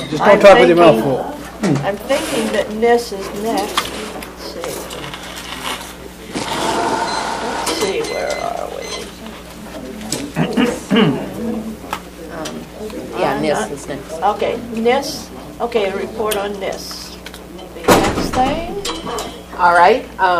Just don't talk with your mouth full. I'm thinking that NIS is next. Let's see, where are we? Yeah, NIS is next. Okay, NIS. Okay, a report on NIS. The next thing. All right.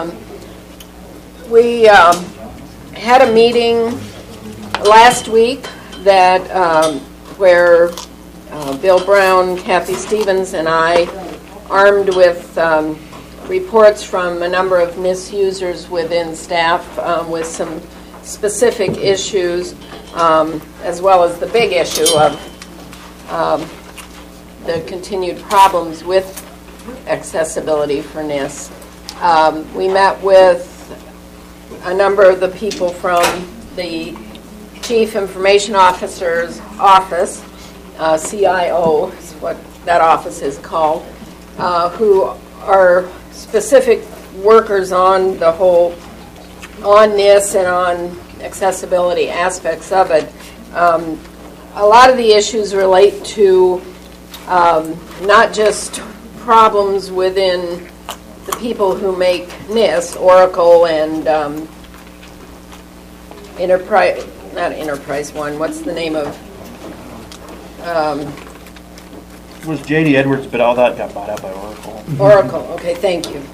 We had a meeting last week that where Bill Brown, Kathy Stevens, and I, armed with reports from a number of NIS users within staff with some specific issues, as well as the big issue of the continued problems with accessibility for NIS. We met with a number of the people from the Chief Information Officer's office, CIO is what that office is called, who are specific workers on the whole, on NIS and on accessibility aspects of it. A lot of the issues relate to not just problems within the people who make NIS, Oracle and Enterprise, not Enterprise One, what's the name of? It was J.D. Edwards, but all that got bought out by Oracle. Oracle, okay, thank you.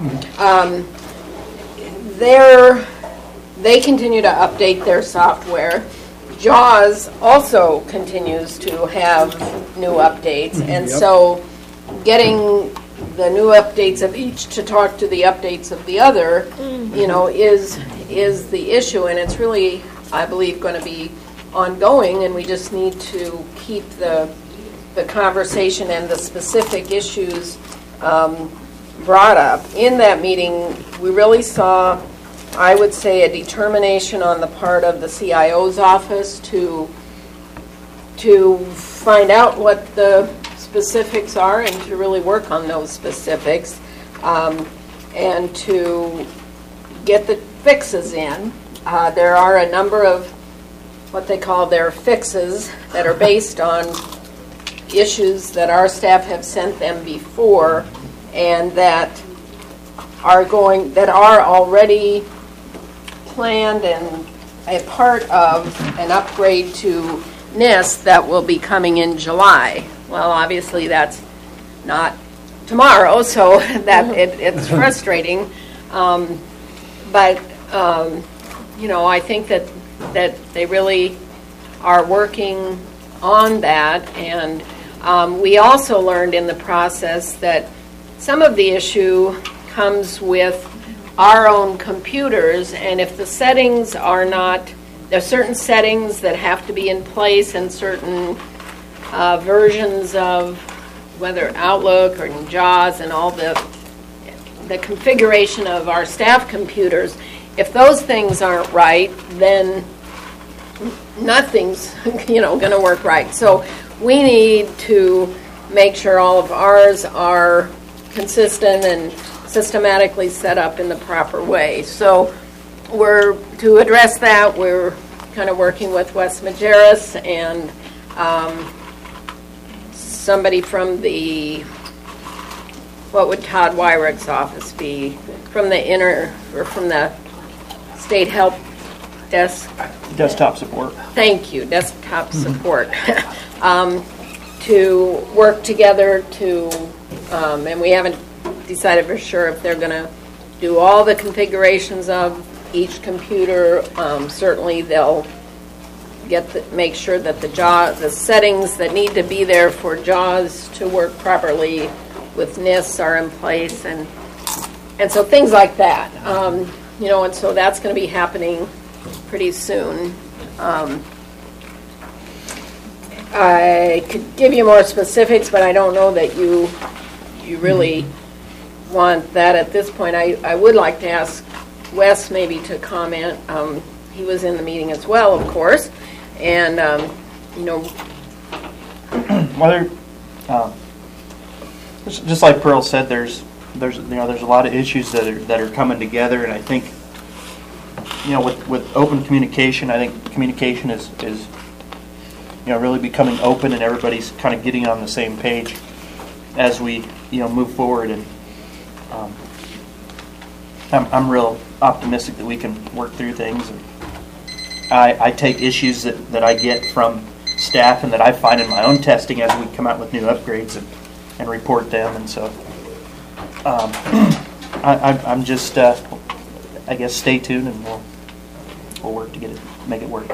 They continue to update their software. JAWS also continues to have new updates, and so getting the new updates of each to talk to the updates of the other, is the issue, and it's really, I believe, going to be ongoing, and we just need to keep the conversation and the specific issues brought up. In that meeting, we really saw, I would say, a determination on the part of the CIO's office to find out what the specifics are and to really work on those specifics and to get the fixes in. There are a number of what they call their fixes that are based on issues that our staff have sent them before and that are already planned and a part of an upgrade to NIS that will be coming in July. Well, obviously that's not tomorrow, so that it's frustrating. But I think that they really are working on that, and we also learned in the process that some of the issue comes with our own computers, and if the settings are not, there are certain settings that have to be in place and certain versions of whether Outlook or JAWS and all the configuration of our staff computers, if those things aren't right, then nothing's going to work right. So we need to make sure all of ours are consistent and systematically set up in the proper way. So to address that, we're kind of working with Wes Majerus and somebody from what would Todd Wyrick's office be? From the state help desk? Desktop support. Thank you, desktop support. To work together and we haven't decided for sure if they're going to do all the configurations of each computer. Certainly they'll make sure that the settings that need to be there for JAWS to work properly with NIS are in place, and so things like that. And so that's going to be happening pretty soon. I could give you more specifics, but I don't know that you really want that at this point. I would like to ask Wes maybe to comment. He was in the meeting as well, of course, and Well, just like Pearl said, there's a lot of issues that are coming together, and I think with open communication, I think communication is really becoming open, and everybody's kind of getting on the same page. as we move forward. And I'm real optimistic that we can work through things. And I take issues that I get from staff and that I find in my own testing as we come out with new upgrades and report them. And so I'm just, I guess, stay tuned and we'll work to make it work.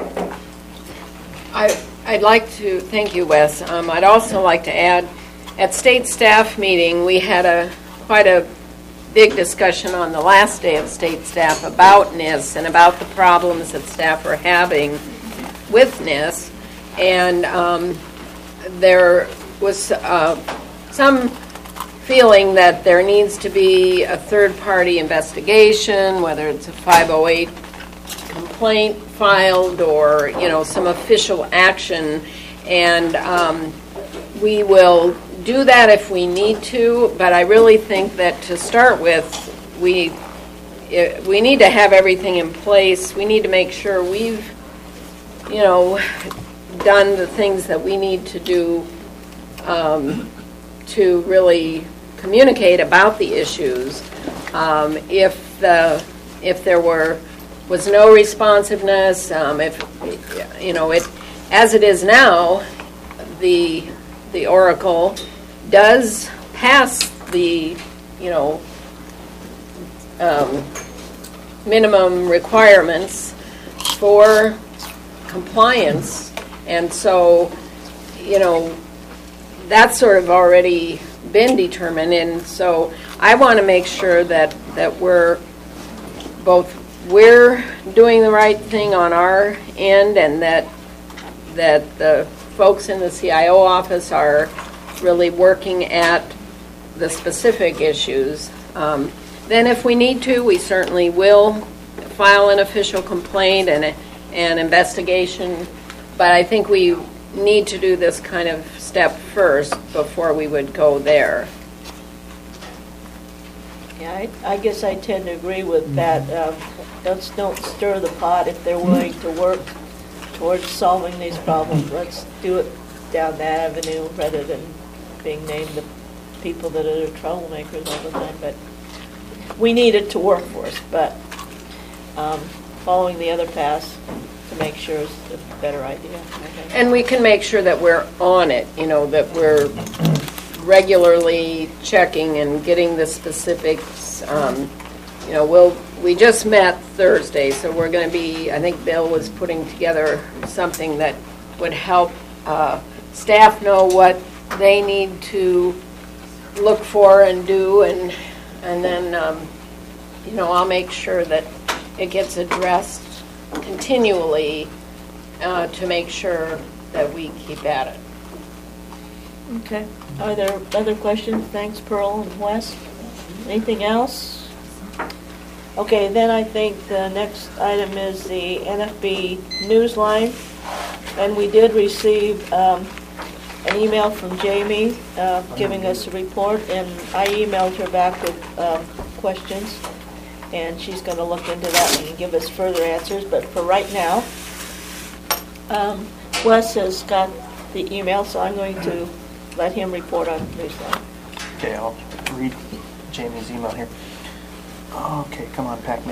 I'd like to thank you, Wes. I'd also like to add, at state staff meeting, we had quite a big discussion on the last day of state staff about NIS and about the problems that staff are having with NIS. And there was some feeling that there needs to be a third-party investigation, whether it's a 508 complaint filed or some official action, and we will do that if we need to. But I really think that to start with, we need to have everything in place. We need to make sure we've done the things that we need to do to really communicate about the issues. If there was no responsiveness, as it is now, the Oracle does pass the minimum requirements for compliance, and so that's sort of already been determined. And so I want to make sure that we're doing the right thing on our end, and that the folks in the CIO office are really working at the specific issues. Then if we need to, we certainly will file an official complaint and an investigation, but I think we need to do this kind of step first before we would go there. Yeah, I guess I tend to agree with that. Don't stir the pot if they're willing to work towards solving these problems. Let's do it down that avenue rather than being named the people that are troublemakers all the time. But we need it to work for us. But following the other paths to make sure is a better idea, I think. And we can make sure that we're on it, that we're regularly checking and getting the specifics. We just met Thursday, so we're going to be, I think Bill was putting together something that would help staff know what they need to look for and do, and then I'll make sure that it gets addressed continually to make sure that we keep at it. Okay. Are there other questions? Thanks, Pearl and Wes. Anything else? Okay, then I think the next item is the NFB Newsline. And we did receive an email from Jamie giving us a report, and I emailed her back with questions, and she's going to look into that and give us further answers. But for right now, Wes has got the email, so I'm going to let him report on Newsline. Okay, I'll read Jamie's email here. Okay, come on, Pac-Man.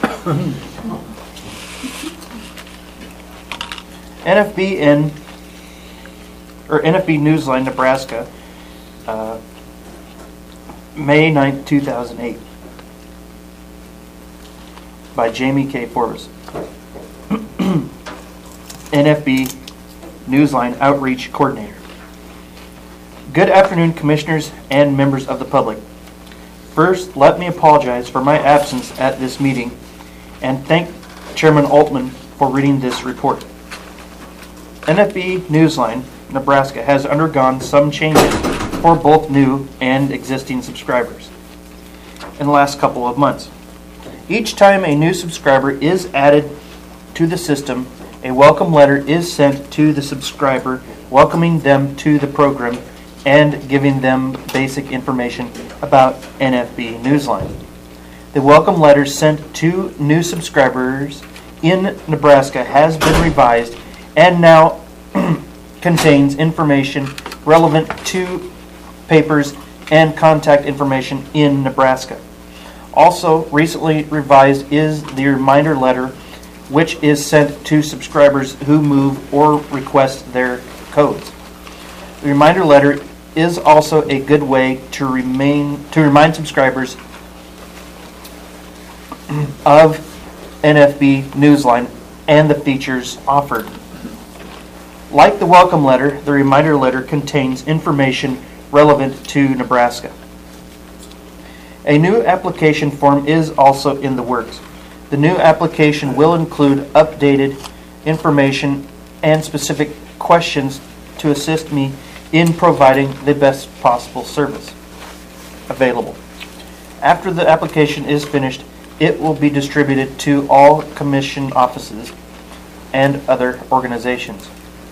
NFB Newsline, Nebraska, May 9th, 2008, by Jamie K. Forbes. NFB Newsline Outreach Coordinator. Good afternoon, Commissioners and members of the public. First, let me apologize for my absence at this meeting and thank Chairman Altman for reading this report. NFB Newsline, Nebraska has undergone some changes for both new and existing subscribers in the last couple of months. Each time a new subscriber is added to the system, a welcome letter is sent to the subscriber welcoming them to the program and giving them basic information about NFB Newsline. The welcome letter sent to new subscribers in Nebraska has been revised and now contains information relevant to papers, and contact information in Nebraska. Also, recently revised is the reminder letter, which is sent to subscribers who move or request their codes. The reminder letter is also a good way to remind subscribers of NFB Newsline and the features offered. Like the welcome letter, the reminder letter contains information relevant to Nebraska. A new application form is also in the works. The new application will include updated information and specific questions to assist me in providing the best possible service available. After the application is finished, it will be distributed to all commission offices and other organizations.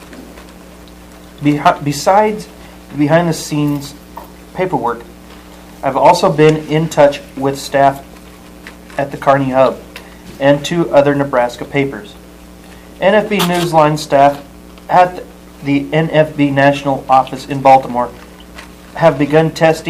Besides the behind-the-scenes paperwork, I've also been in touch with staff at the Kearney Hub and 2 other Nebraska papers. NFB Newsline staff at the NFB National Office in Baltimore have begun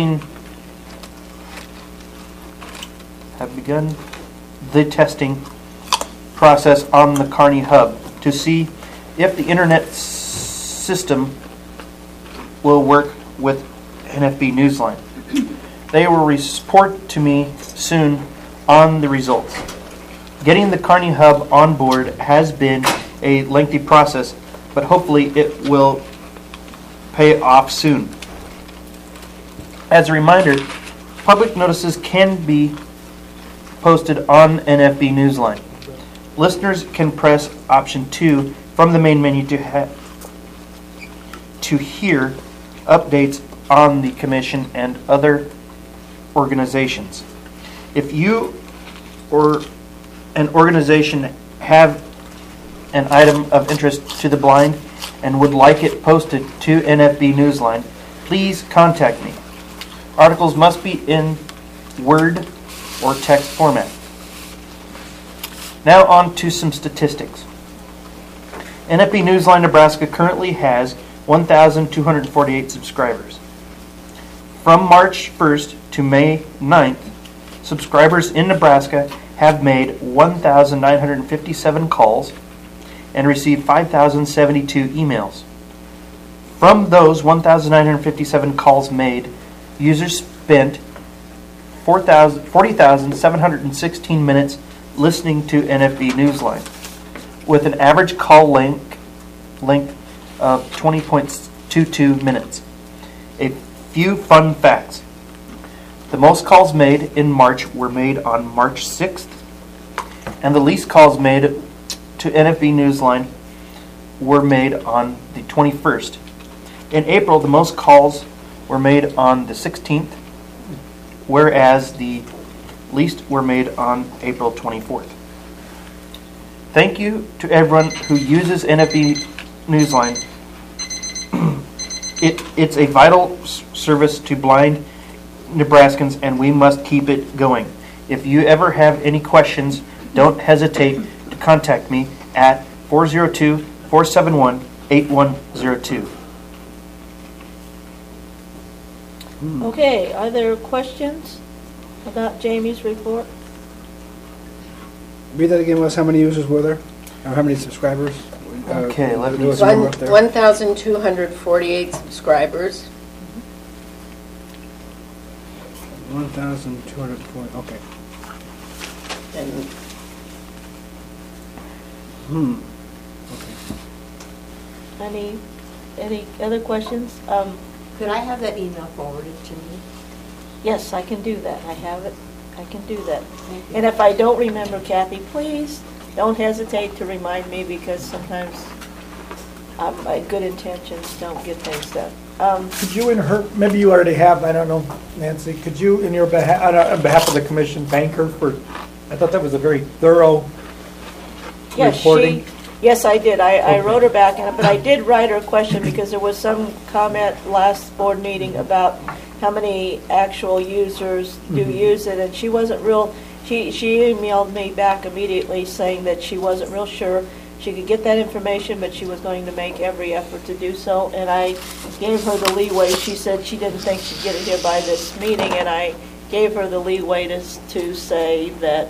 the testing process on the Kearney Hub to see if the internet system will work with NFB Newsline. They will report to me soon on the results. Getting the Kearney Hub on board has been a lengthy process, but hopefully it will pay off soon. As a reminder, public notices can be posted on NFB Newsline. Listeners can press option 2 from the main menu to hear updates on the commission and other organizations. If you or an organization have an item of interest to the blind and would like it posted to NFB Newsline, please contact me. Articles must be in Word or text format. Now on to some statistics. NFB Newsline Nebraska currently has 1,248 subscribers. From March 1st to May 9th, subscribers in Nebraska have made 1,957 calls and received 5,072 emails. From those 1,957 calls made, users spent 40,716 minutes listening to NFB Newsline, with an average call length of 20.22 minutes. A few fun facts. The most calls made in March were made on March 6th, and the least calls made to NFB Newsline were made on the 21st. In April, the most calls were made on the 16th, whereas the least were made on April 24th. Thank you to everyone who uses NFB Newsline. It's a vital service to blind Nebraskans, and we must keep it going. If you ever have any questions, don't hesitate to contact me at 402-471-8102. Okay, are there questions about Jamie's report? Read that again, Wes. How many users were there? Or how many subscribers? Okay, let me- there was a number up there. 1,248 subscribers. 1,240. Okay. And Okay. Any other questions? Could I have that email forwarded to me? Yes, I can do that. I have it. I can do that. Thank you. And if I don't remember, Kathy, please don't hesitate to remind me, because sometimes my good intentions don't get things done. Could you, in her, maybe you already have, I don't know, Nancy, could you, in your behalf, on behalf of the commission, thank her for, I thought that was a very thorough Yes, reporting. yes, I did. I wrote her back, but I did write her a question because there was some comment last board meeting about how many actual users do use it, and she wasn't real. She emailed me back immediately saying that she wasn't real sure. she could get that information, but she was going to make every effort to do so. And I gave her the leeway. She said she didn't think she'd get it here by this meeting, and I gave her the leeway to say that,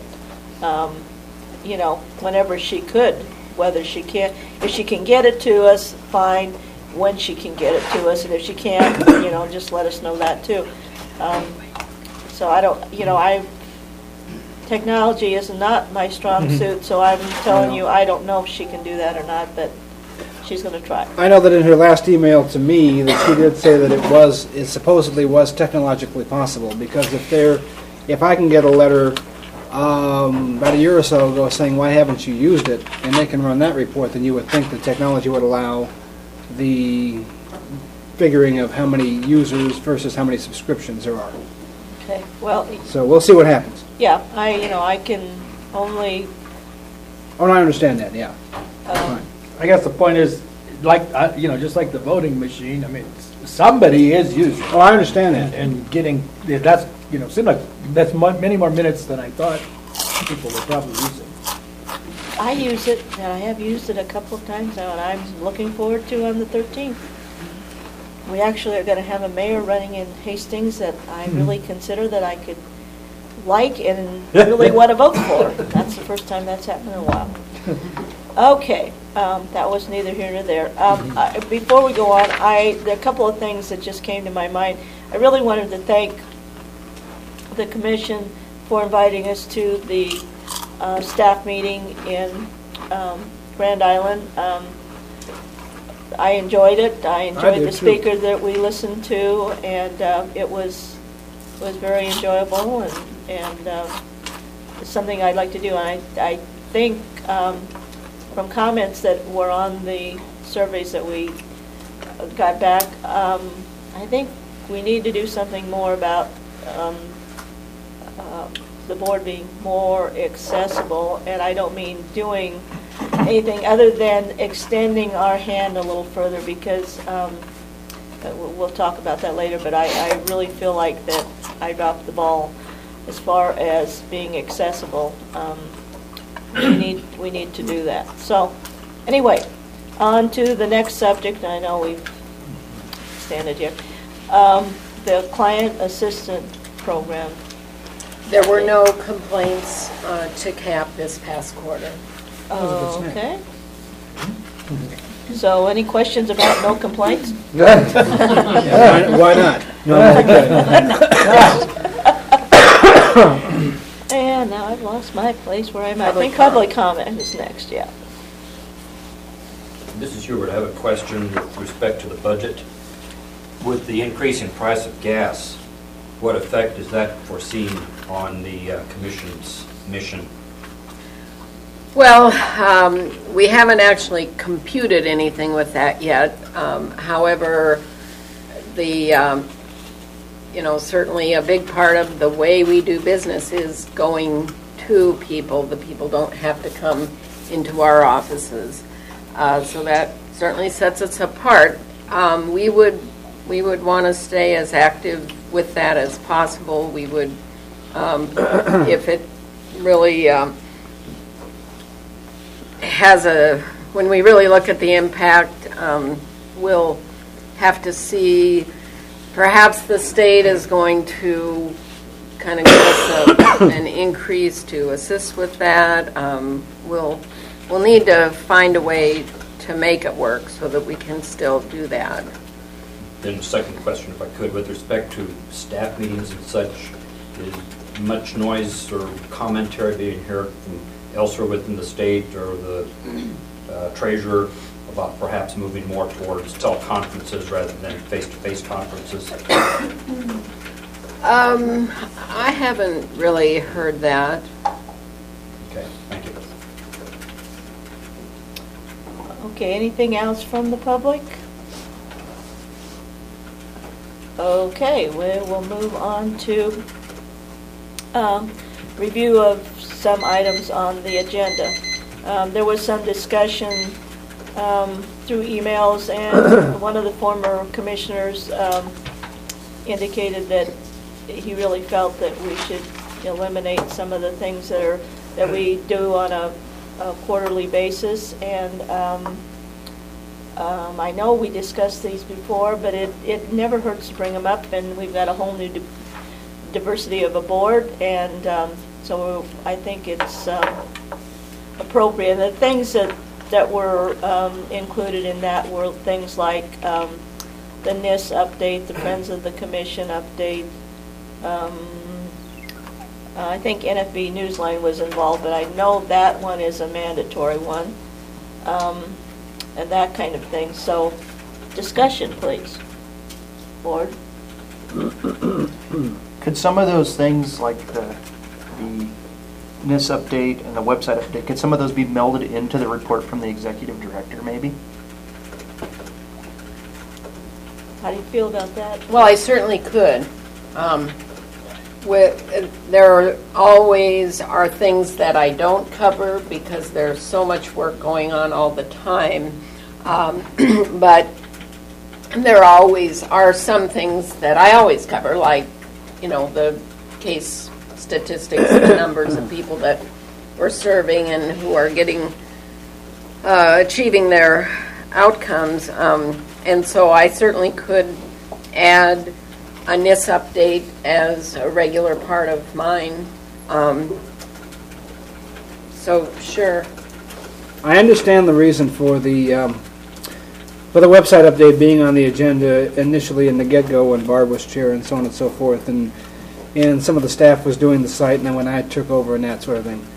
whenever she could, whether she can, if she can get it to us, fine, when she can get it to us, and if she can't, just let us know that too. So I don't, technology is not my strong suit, so I'm telling you, I don't know if she can do that or not, but she's going to try. I know that in her last email to me, that she did say that it supposedly was technologically possible, because if I can get a letter about a year or so ago saying, why haven't you used it, and they can run that report, then you would think the technology would allow the figuring of how many users versus how many subscriptions there are. Okay, well, So we'll see what happens. yeah, I can only, Oh, no, I understand that, yeah. um, I guess the point is, just like the voting machine, I mean, somebody is using it Oh, I understand that. and getting, that's, seemed like that's many more minutes than I thought people were probably using. I use it, and I have used it a couple of times now, and I'm looking forward to on the 13th. We actually are going to have a mayor running in Hastings that I really consider that I could like and really want to vote for. That's the first time that's happened in a while. Okay, that was neither here nor there. Before we go on, there are a couple of things that just came to my mind. I really wanted to thank the commission for inviting us to the staff meeting in Grand Island. I enjoyed it. I enjoyed did the too. speaker that we listened to, and it was very enjoyable, and it's something I'd like to do. And I think from comments that were on the surveys that we got back, I think we need to do something more about the board being more accessible, and I don't mean doing anything other than extending our hand a little further, because we'll talk about that later, but I really feel like that I dropped the ball as far as being accessible. We need to do that. So anyway, on to the next subject. I know we've standed here. The client assistant program. There were no complaints to CAP this past quarter. Okay. So any questions about no complaints? Why not? And now I've lost my place where I'm at. I think public comment is next, yeah. This is Hubert. I have a question with respect to the budget. With the increase in price of gas, what effect is that foreseen on the commission's mission? Well, we haven't actually computed anything with that yet. However, certainly a big part of the way we do business is going to people. The people don't have to come into our offices. So that certainly sets us apart. We would want to stay as active with that as possible. We would, if it really when we really look at the impact, we'll have to see, perhaps the state is going to kind of give us an increase to assist with that. We'll need to find a way to make it work so that we can still do that. Then the second question, if I could, with respect to staff meetings and such, is much noise or commentary being heard from elsewhere within the state or the treasurer about perhaps moving more towards teleconferences rather than face-to-face conferences? I haven't really heard that. Okay, thank you. Okay, anything else from the public? Okay, we will move on to review of some items on the agenda. There was some discussion through emails, and one of the former commissioners indicated that he really felt that we should eliminate some of the things that we do on a a quarterly basis, and I know we discussed these before, but it never hurts to bring them up, and we've got a whole new diversity of a board, and so I think it's appropriate. The things that were included in that were things like the NIST update, the Friends of the Commission update. I think NFB Newsline was involved, but I know that one is a mandatory one, and that kind of thing. So, discussion, please, board. Could some of those things, like the NIST update and the website update, could some of those be melded into the report from the executive director, maybe? How do you feel about that? Well, I certainly could. There always are things that I don't cover because there's so much work going on all the time. But there always are some things that I always cover, like, the case statistics, the numbers of people that we're serving and who are achieving their outcomes. And so I certainly could add a NIST update as a regular part of mine. So sure. I understand the reason for the website update being on the agenda initially in the get-go when Barb was chair and so on and so forth, and some of the staff was doing the site, and then when I took over and that sort of thing.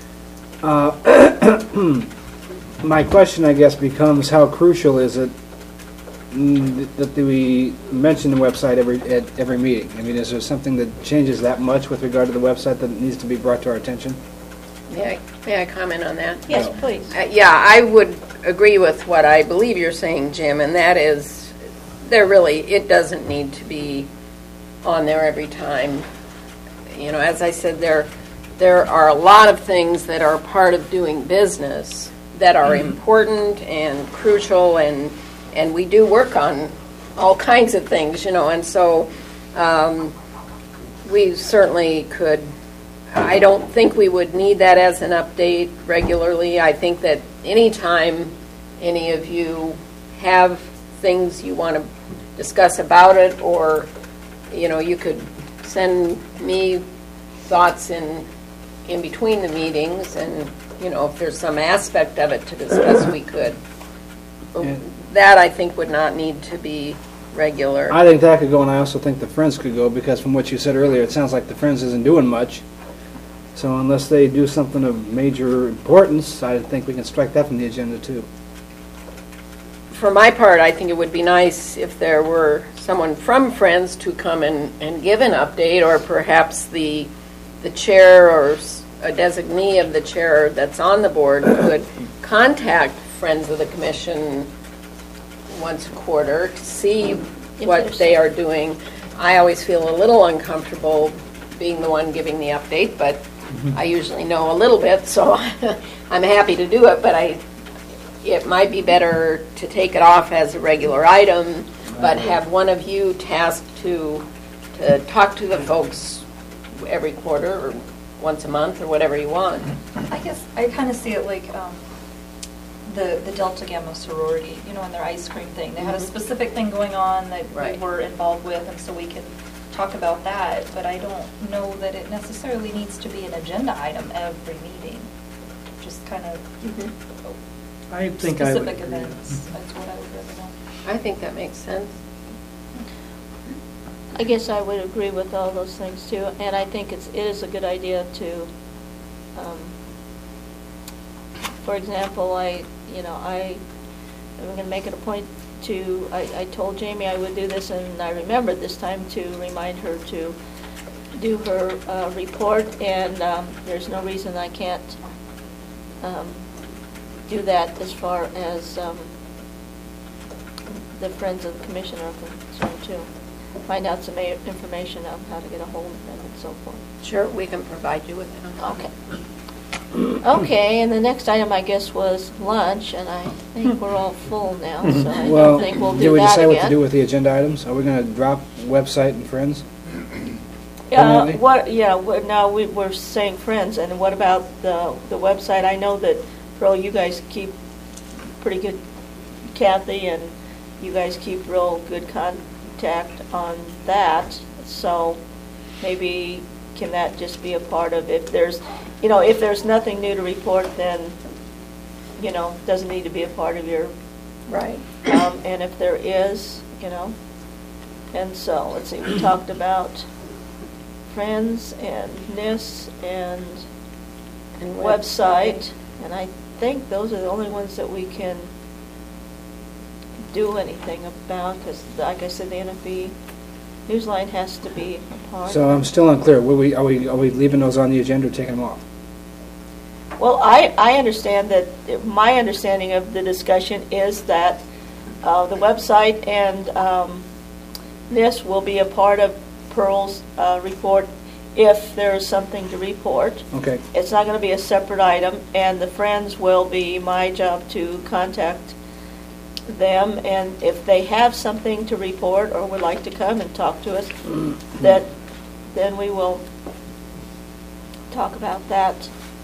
My question, I guess, becomes how crucial is it that we mention the website at every meeting? I mean, is there something that changes that much with regard to the website that needs to be brought to our attention? May I comment on that? Yes, please. Yeah, I would agree with what I believe you're saying, Jim, and that is, it doesn't need to be on there every time. As I said, there are a lot of things that are part of doing business that are important and crucial, and we do work on all kinds of things, and so we certainly could. I don't think we would need that as an update regularly. I think that anytime any of you have things you want to discuss about it, or you could send me thoughts in between the meetings, and if there's some aspect of it to discuss, we could. Yeah. That I think would not need to be regular. I think that could go, and I also think the Friends could go, because from what you said earlier, it sounds like the Friends isn't doing much. So unless they do something of major importance, I think we can strike that from the agenda too. For my part, I think it would be nice if there were someone from Friends to come and give an update, or perhaps the chair or a designee of the chair that's on the board could contact Friends of the Commission once a quarter to see what they are doing. I always feel a little uncomfortable being the one giving the update, but I usually know a little bit, so I'm happy to do it, but it might be better to take it off as a regular item, but have one of you tasked to talk to the folks every quarter or once a month or whatever you want. I guess I kind of see it like the Delta Gamma sorority, and their ice cream thing. They had a specific thing going on that we were involved with, and so we can talk about that, but I don't know that it necessarily needs to be an agenda item every meeting. Just kind of I think I would specific agree. events. That's what I would rather know. I think that makes sense. I guess I would agree with all those things too, and I think it is a good idea to, for example, I'm going to make it a point to, I told Jamie I would do this, and I remembered this time to remind her to do her report, and there's no reason I can't do that as far as the Friends of the Commission are concerned too. Find out some information on how to get a hold of them and so forth. Sure, we can provide you with that. Okay. Okay, and the next item, I guess, was lunch, and I think we're all full now, so I don't think we'll do that again. Did we decide what to do with the agenda items? Are we going to drop website and Friends? Now we're saying Friends, and what about the website? I know that Pearl, you guys keep pretty good, Kathy, and you guys keep real good contact on that. So maybe can that just be a part of, if there's, if there's nothing new to report, then, doesn't need to be a part of your, Right. and if there is, and so, let's see, we talked about Friends and NIS and website, and I think those are the only ones that we can do anything about, because like I said, the NFB Newsline has to be a part. So I'm still unclear. Are we leaving those on the agenda or taking them off? Well, I understand that, my understanding of the discussion is that the website and NIS will be a part of Pearl's report if there is something to report. Okay. It's not going to be a separate item, and the Friends will be my job to contact them, and if they have something to report or would like to come and talk to us, then we will talk about that.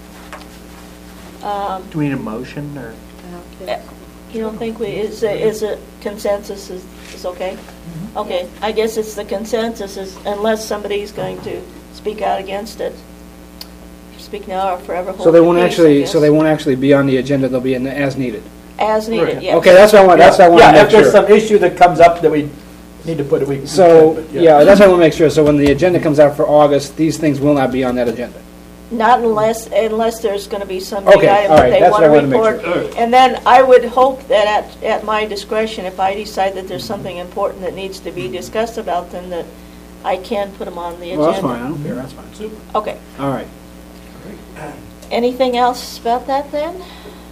Do we need a motion, or? You don't think is a consensus is okay? Okay, I guess it's the consensus is, unless somebody's going to speak out against it. Speak now or forever hold So they your won't peace, I actually. guess. So they won't actually be on the agenda. They'll be in the as needed. As needed, Right. yes. Okay, that's what I want. That's what I want to Yeah, make if there's sure. some issue that comes up that we need to put a week. So yeah, that's what I want to make sure. So when the agenda comes out for August, these things will not be on that agenda. Not unless there's going to be some big Okay, item all that right, they that's want what to I wanted to make report. sure. And then I would hope that at my discretion, if I decide that there's something important that needs to be discussed about them, that I can put them on the agenda. Well, that's fine. I don't care. That's fine. Super. Okay. All right. Anything else about that then?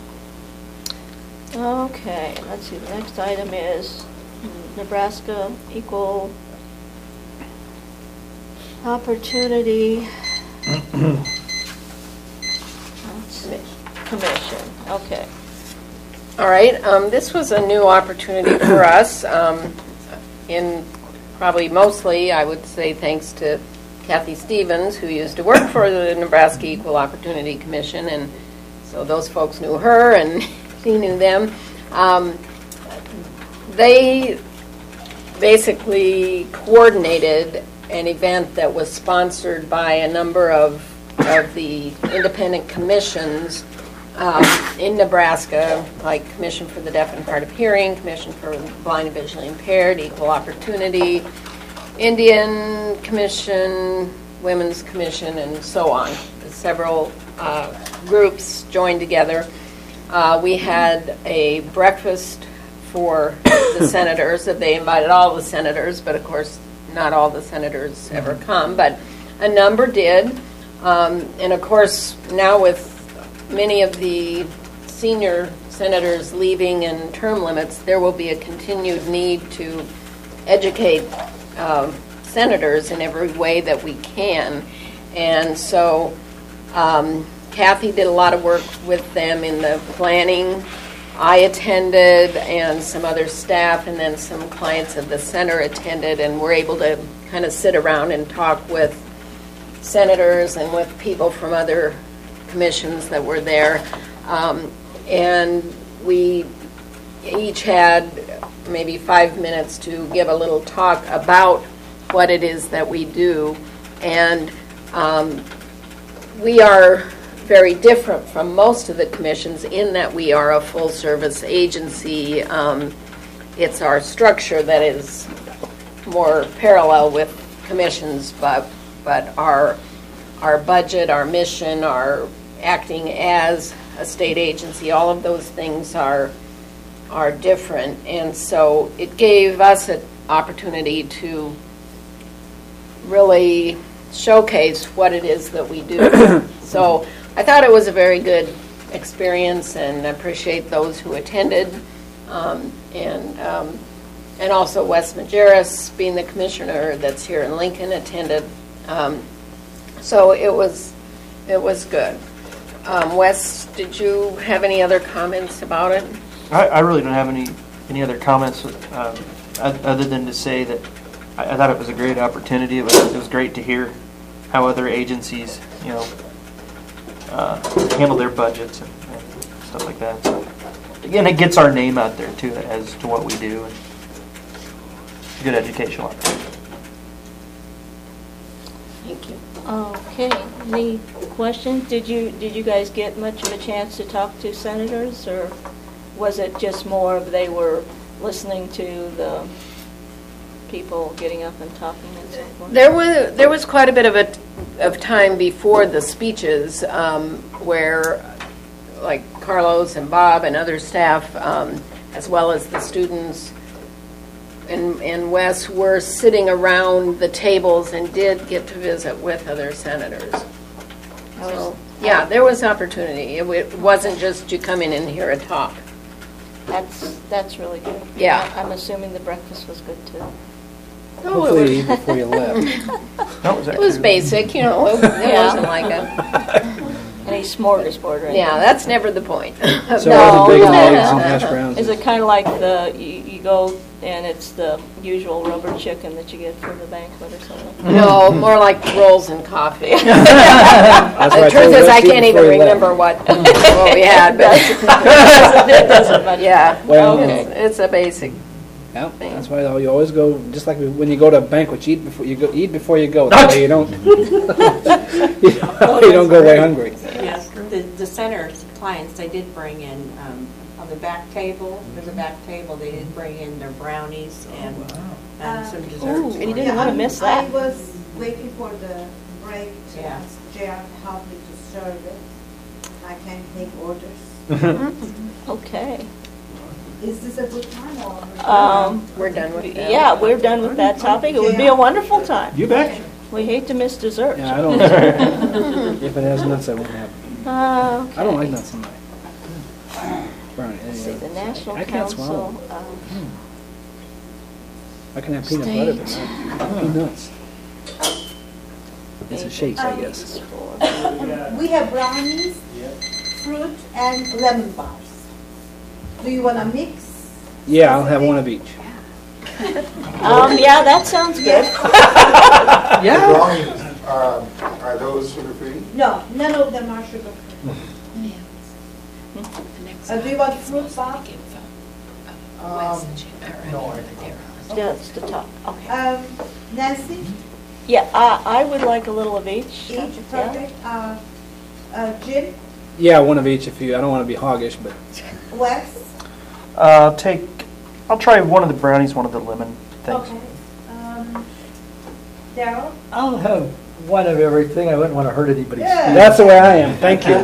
Okay, let's see, the next item is Nebraska Equal Opportunity Commission, okay. All right, this was a new opportunity for us, in probably mostly, I would say, thanks to Kathy Stevens, who used to work for the Nebraska Equal Opportunity Commission, and so those folks knew her, and she knew them. They basically coordinated an event that was sponsored by a number of the independent commissions in Nebraska, like Commission for the Deaf and Hard of Hearing, Commission for the Blind and Visually Impaired, Equal Opportunity, Indian Commission, Women's Commission, and so on. Several groups joined together. We had a breakfast for the senators. They invited all the senators, but of course not all the senators ever come, but a number did. And of course now with many of the senior senators leaving and term limits, there will be a continued need to educate senators in every way that we can. And so Kathy did a lot of work with them in the planning. I attended, and some other staff, and then some clients of the center attended, and were able to kind of sit around and talk with senators and with people from other commissions that were there. And we each had maybe 5 minutes to give a little talk about what it is that we do. And we are very different from most of the commissions in that we are a full-service agency. It's our structure that is more parallel with commissions, but our budget, our mission, our acting as a state agency, all of those things are different. And so it gave us an opportunity to really showcase what it is that we do. So I thought it was a very good experience, and I appreciate those who attended, and also Wes Majerus, being the commissioner that's here in Lincoln, attended. So it was good. Wes, did you have any other comments about it? I really don't have any other comments other than to say that I thought it was a great opportunity. It was great to hear how other agencies, handle their budgets. And stuff like that. So, again, it gets our name out there too as to what we do. And good educational opportunity. Thank you. Okay, any questions? Did you guys get much of a chance to talk to senators, or was it just more of they were listening to the people getting up and talking and so forth? There was quite a bit of time before the speeches where, like Carlos and Bob and other staff, as well as the students and Wes, were sitting around the tables and did get to visit with other senators. So, yeah, there was opportunity. It wasn't just you come in and hear a talk. That's really good. Yeah. I'm assuming the breakfast was good too. Hopefully you eat before you left. It was basic, you know. It wasn't like a. Any smorgasbord, right? Yeah, that's never the point. So it wasn't bacon, eggs, and hash browns. Is it kind of like you go and it's the usual rubber chicken that you get for the banquet or something? No, more like rolls and coffee. That's why The truth is, I told you, can't eat even before you left. remember what we had, but It doesn't matter. yeah, Well, it's a basic. Yeah, that's why you always go, just like when you go to a banquet, you eat before you go. That way you don't you don't go away hungry. Yes, the center's clients, they did bring in, on the back table, there's a back table, they did bring in their brownies and some desserts. You didn't want to miss that. I was waiting for the break to Yeah. ask Jeff help me to serve it. I can take orders. Okay. Is this a good time or? We're done with that. Yeah, we're done with that topic. It would be a wonderful time. You bet. We hate to miss dessert. Yeah, I don't. If it has nuts, I won't have it. I don't like nuts in my brownie. See, the National I can't Council swallow. of I can have peanut butter, but not peanuts. It's a shake, I guess. We have brownies, fruit, and lemon bars. Do you want to mix? Yeah, I'll have one of each. Yeah, that sounds good. The brownies, are those sugar-free? No, none of them are sugar-free. Do you want fruit, Bob? No, I think That's the top. Okay. Nancy? Yeah, I would like a little of each. Each, Yeah. perfect. Jim? Yeah, one of each if you. I don't want to be hoggish, but Wes? I'll try one of the brownies, one of the lemon things. Okay. Daryl? I'll have one of everything. I wouldn't want to hurt anybody's. Yeah. that's the way I am. Thank you.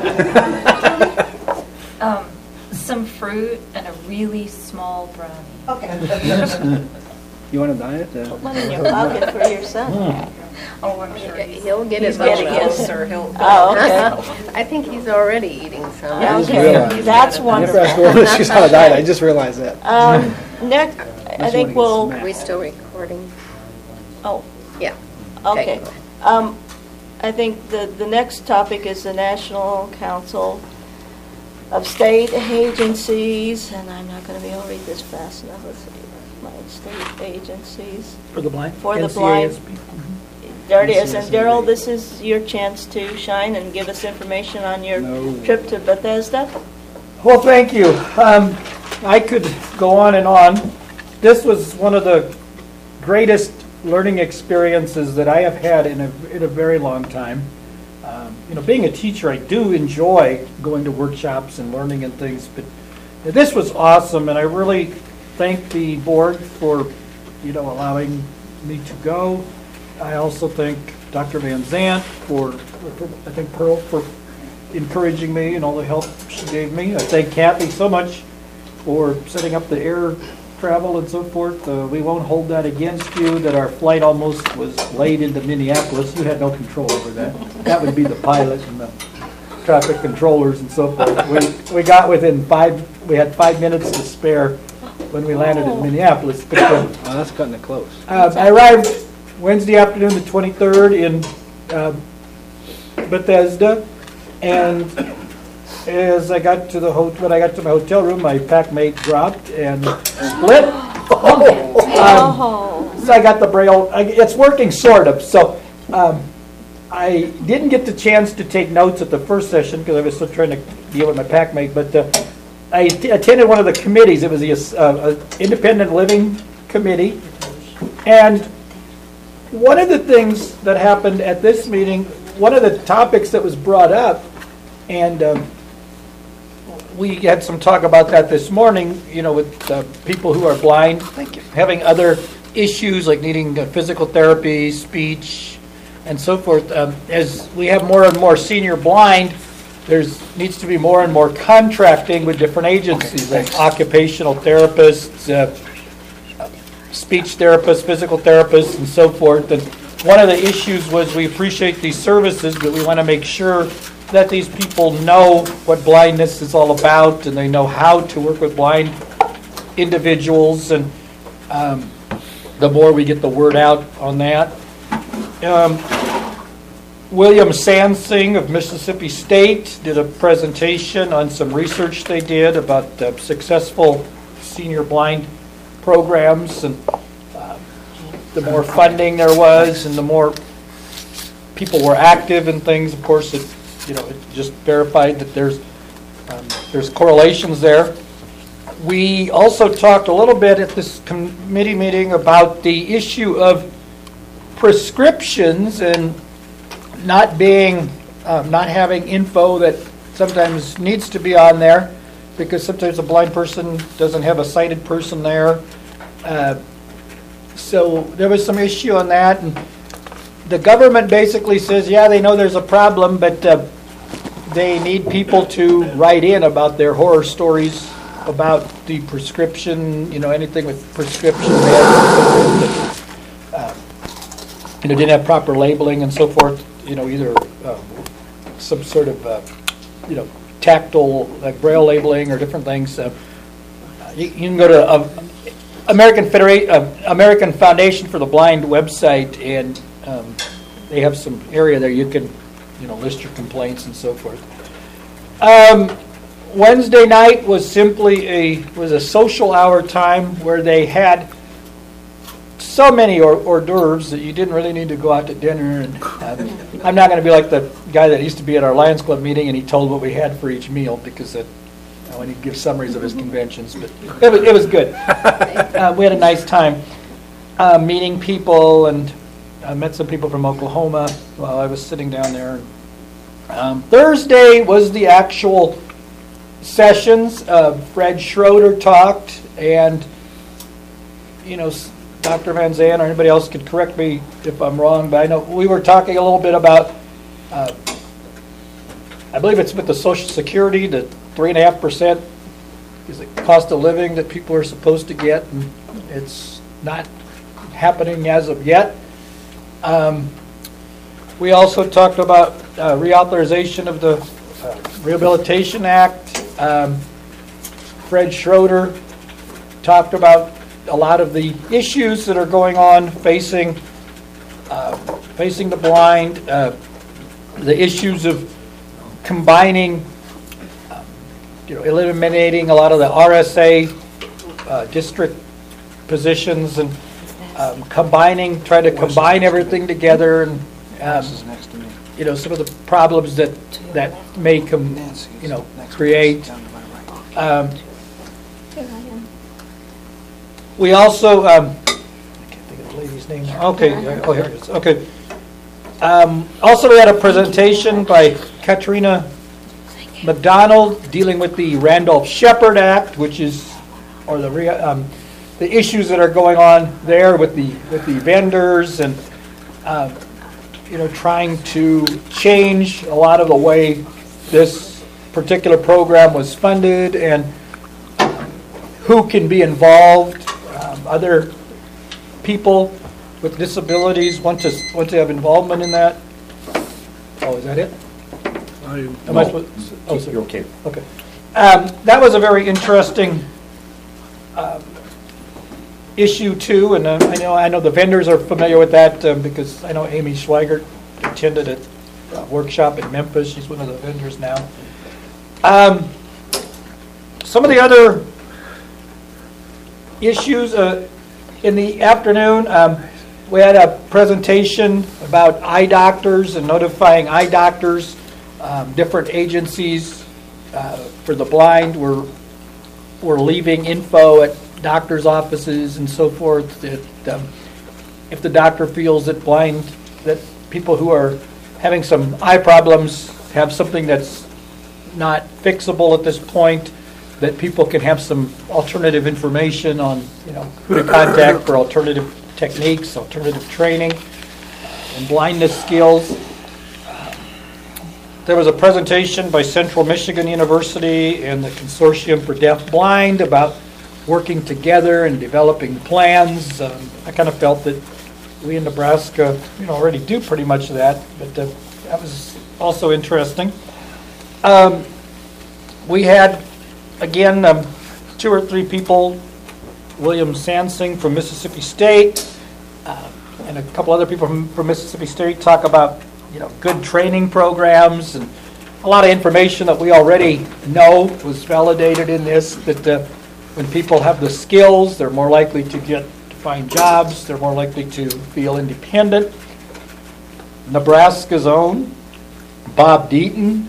Some fruit and a really small brownie. Okay. You want a diet? Put one in your pocket for your son. Oh, I'm sure He'll get He's his getting own. his. He'll Oh, okay. I think he's already eating some. I just Okay, realized that's After wonderful. I told her she's on a diet, I just realized that. Next, I Unless you think wanna we'll, get Are we still recording? oh, Yeah. okay. I think the next topic is the National Council of State Agencies, and I'm not going to be able to read this fast enough. Let's see. My state agencies. For the blind? For the blind. NCASB. There it is. And Daryl, this is your chance to shine and give us information on your No. trip to Bethesda. Well, thank you. I could go on and on. This was one of the greatest learning experiences that I have had in a very long time. Being a teacher, I do enjoy going to workshops and learning and things, but this was awesome, and I really thank the board for, allowing me to go. I also thank Dr. Van Zant I think Pearl for encouraging me and all the help she gave me. I thank Kathy so much for setting up the air travel and so forth. We won't hold that against you, that our flight almost was late into Minneapolis. You had no control over that. That would be the pilot and the traffic controllers and so forth. We got we had 5 minutes to spare when we landed in Minneapolis. But, Oh, that's cutting it close. I arrived Wednesday afternoon, the 23rd, in Bethesda, and as I got to when I got to my hotel room, my pack mate dropped and split. Oh. So I got the Braille. It's working sort of. So I didn't get the chance to take notes at the first session because I was still trying to deal with my pack mate, but I attended one of the committees. It was the Independent Living Committee. And one of the things that happened at this meeting, one of the topics that was brought up, and we had some talk about that this morning, with people who are blind, having other issues like needing physical therapy, speech, and so forth. As we have more and more senior blind, there needs to be more and more contracting with different agencies, like occupational therapists, speech therapists, physical therapists, and so forth. And one of the issues was we appreciate these services, but we want to make sure that these people know what blindness is all about and they know how to work with blind individuals. And the more we get the word out on that. William Sansing of Mississippi State did a presentation on some research they did about successful senior blind programs, and the more funding there was and the more people were active in things, of course, it just verified that there's correlations there. We also talked a little bit at this committee meeting about the issue of prescriptions and not having info that sometimes needs to be on there, because sometimes a blind person doesn't have a sighted person there. So there was some issue on that, and the government basically says, yeah, they know there's a problem, but they need people to write in about their horror stories about the prescription, anything with prescription meds, didn't have proper labeling and so forth, either some sort of, tactile, like Braille labeling or different things. You can go to American Foundation for the Blind website, and they have some area there you can, list your complaints and so forth. Wednesday night was simply a social hour time where they had so many hors d'oeuvres that you didn't really need to go out to dinner. And I'm not going to be like the guy that used to be at our Lions Club meeting and he told what we had for each meal, because I want to give summaries of his conventions, but it was good. We had a nice time meeting people, and I met some people from Oklahoma while I was sitting down there. Thursday was the actual sessions. Fred Schroeder talked, and Dr. Van Zandt or anybody else could correct me if I'm wrong, but I know we were talking a little bit about, I believe it's with the Social Security, the 3.5% is the cost of living that people are supposed to get, and it's not happening as of yet. We also talked about reauthorization of the Rehabilitation Act. Fred Schroeder talked about a lot of the issues that are going on facing the blind, the issues of combining, eliminating a lot of the RSA district positions, and trying to combine everything together, and some of the problems that may create. We also, I can't think of the lady's name. Okay, oh, here it is. Okay. Also, we had a presentation by Katrina McDonald dealing with the Randolph-Shepard Act, which is, or the issues that are going on there with the vendors, and trying to change a lot of the way this particular program was funded and who can be involved. Other people with disabilities want to have involvement in that. Oh, is that it? Am I supposed? Oh, sorry. You're okay. Okay. That was a very interesting issue too, and I know the vendors are familiar with that because I know Amy Schweigert attended a workshop in Memphis. She's one of the vendors now. Some of the other issues in the afternoon, We had a presentation about eye doctors and notifying eye doctors. Different agencies for the blind were leaving info at doctors' offices and so forth. That if the doctor feels that people who are having some eye problems have something that's not fixable at this point, that people can have some alternative information on, who to contact for alternative techniques, alternative training, and blindness skills. There was a presentation by Central Michigan University and the Consortium for Deaf Blind about working together and developing plans. I kind of felt that we in Nebraska, already do pretty much of that, but that was also interesting. We had, again, 2 or 3 people, William Sansing from Mississippi State, and a couple other people from Mississippi State talk about, good training programs, and a lot of information that we already know was validated in this, that when people have the skills, they're more likely to find jobs, they're more likely to feel independent. Nebraska's own Bob Deaton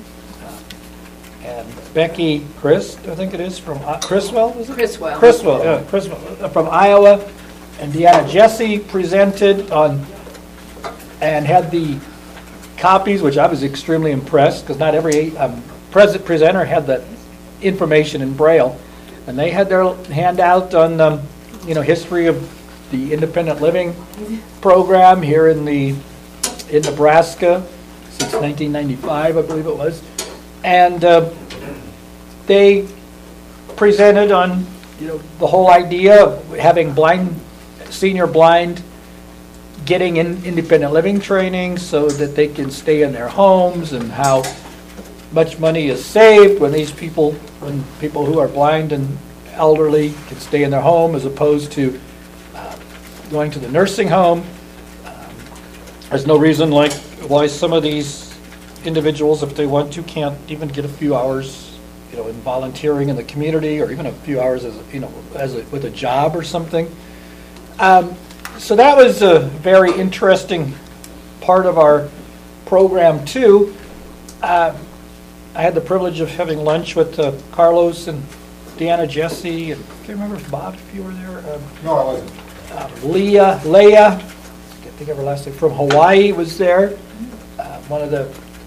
and Becky Christ, I think it is, from Criswell, is it? Criswell. Criswell, yeah, Criswell, from Iowa, and Deanna Jesse presented on and had the copies, which I was extremely impressed, because not every presenter had the information in Braille, and they had their handout on history of the independent living program here in Nebraska since 1995, I believe it was, and they presented on the whole idea of having senior blind getting in independent living training so that they can stay in their homes, and how much money is saved when people who are blind and elderly can stay in their home as opposed to going to the nursing home. There's no reason why some of these individuals, if they want to, can't even get a few hours, in volunteering in the community, or even a few hours with a job or something. So that was a very interesting part of our program too. I had the privilege of having lunch with Carlos and Deanna Jesse, and I can't remember if Bob, if you were there. No, I wasn't. Leah, I can't think of her last name, from Hawaii was there. One of the,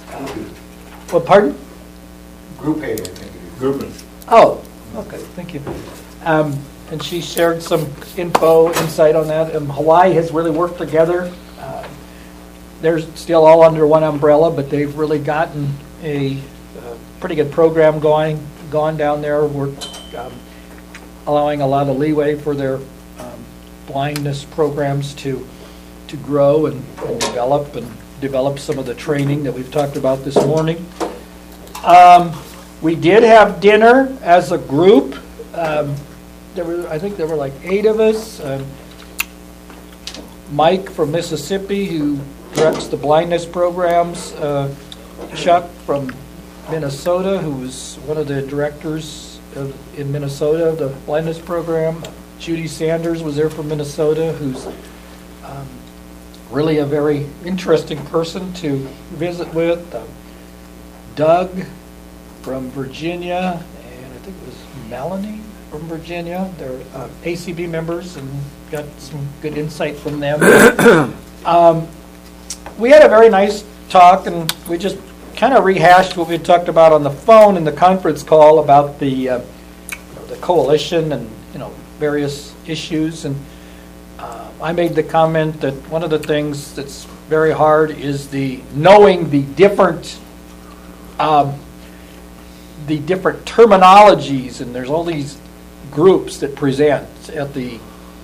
pardon? Group A, I think it is. Grouping. Oh, okay, thank you. And she shared some insight on that. Hawaii has really worked together. They're still all under one umbrella, but they've really gotten a pretty good program gone down there. We're allowing a lot of leeway for their blindness programs to grow and develop some of the training that we've talked about this morning. We did have dinner as a group. I think there were like 8 of us. Mike from Mississippi, who directs the blindness programs. Chuck from Minnesota, who was one of the directors in Minnesota of the blindness program. Judy Sanders was there from Minnesota, who's really a very interesting person to visit with. Doug from Virginia, and I think it was Melanie from Virginia. They're ACB members, and got some good insight from them. We had a very nice talk, and we just kind of rehashed what we had talked about on the phone in the conference call about the coalition and various issues. And I made the comment that one of the things that's very hard is knowing the different terminologies, and there's all these groups that present at the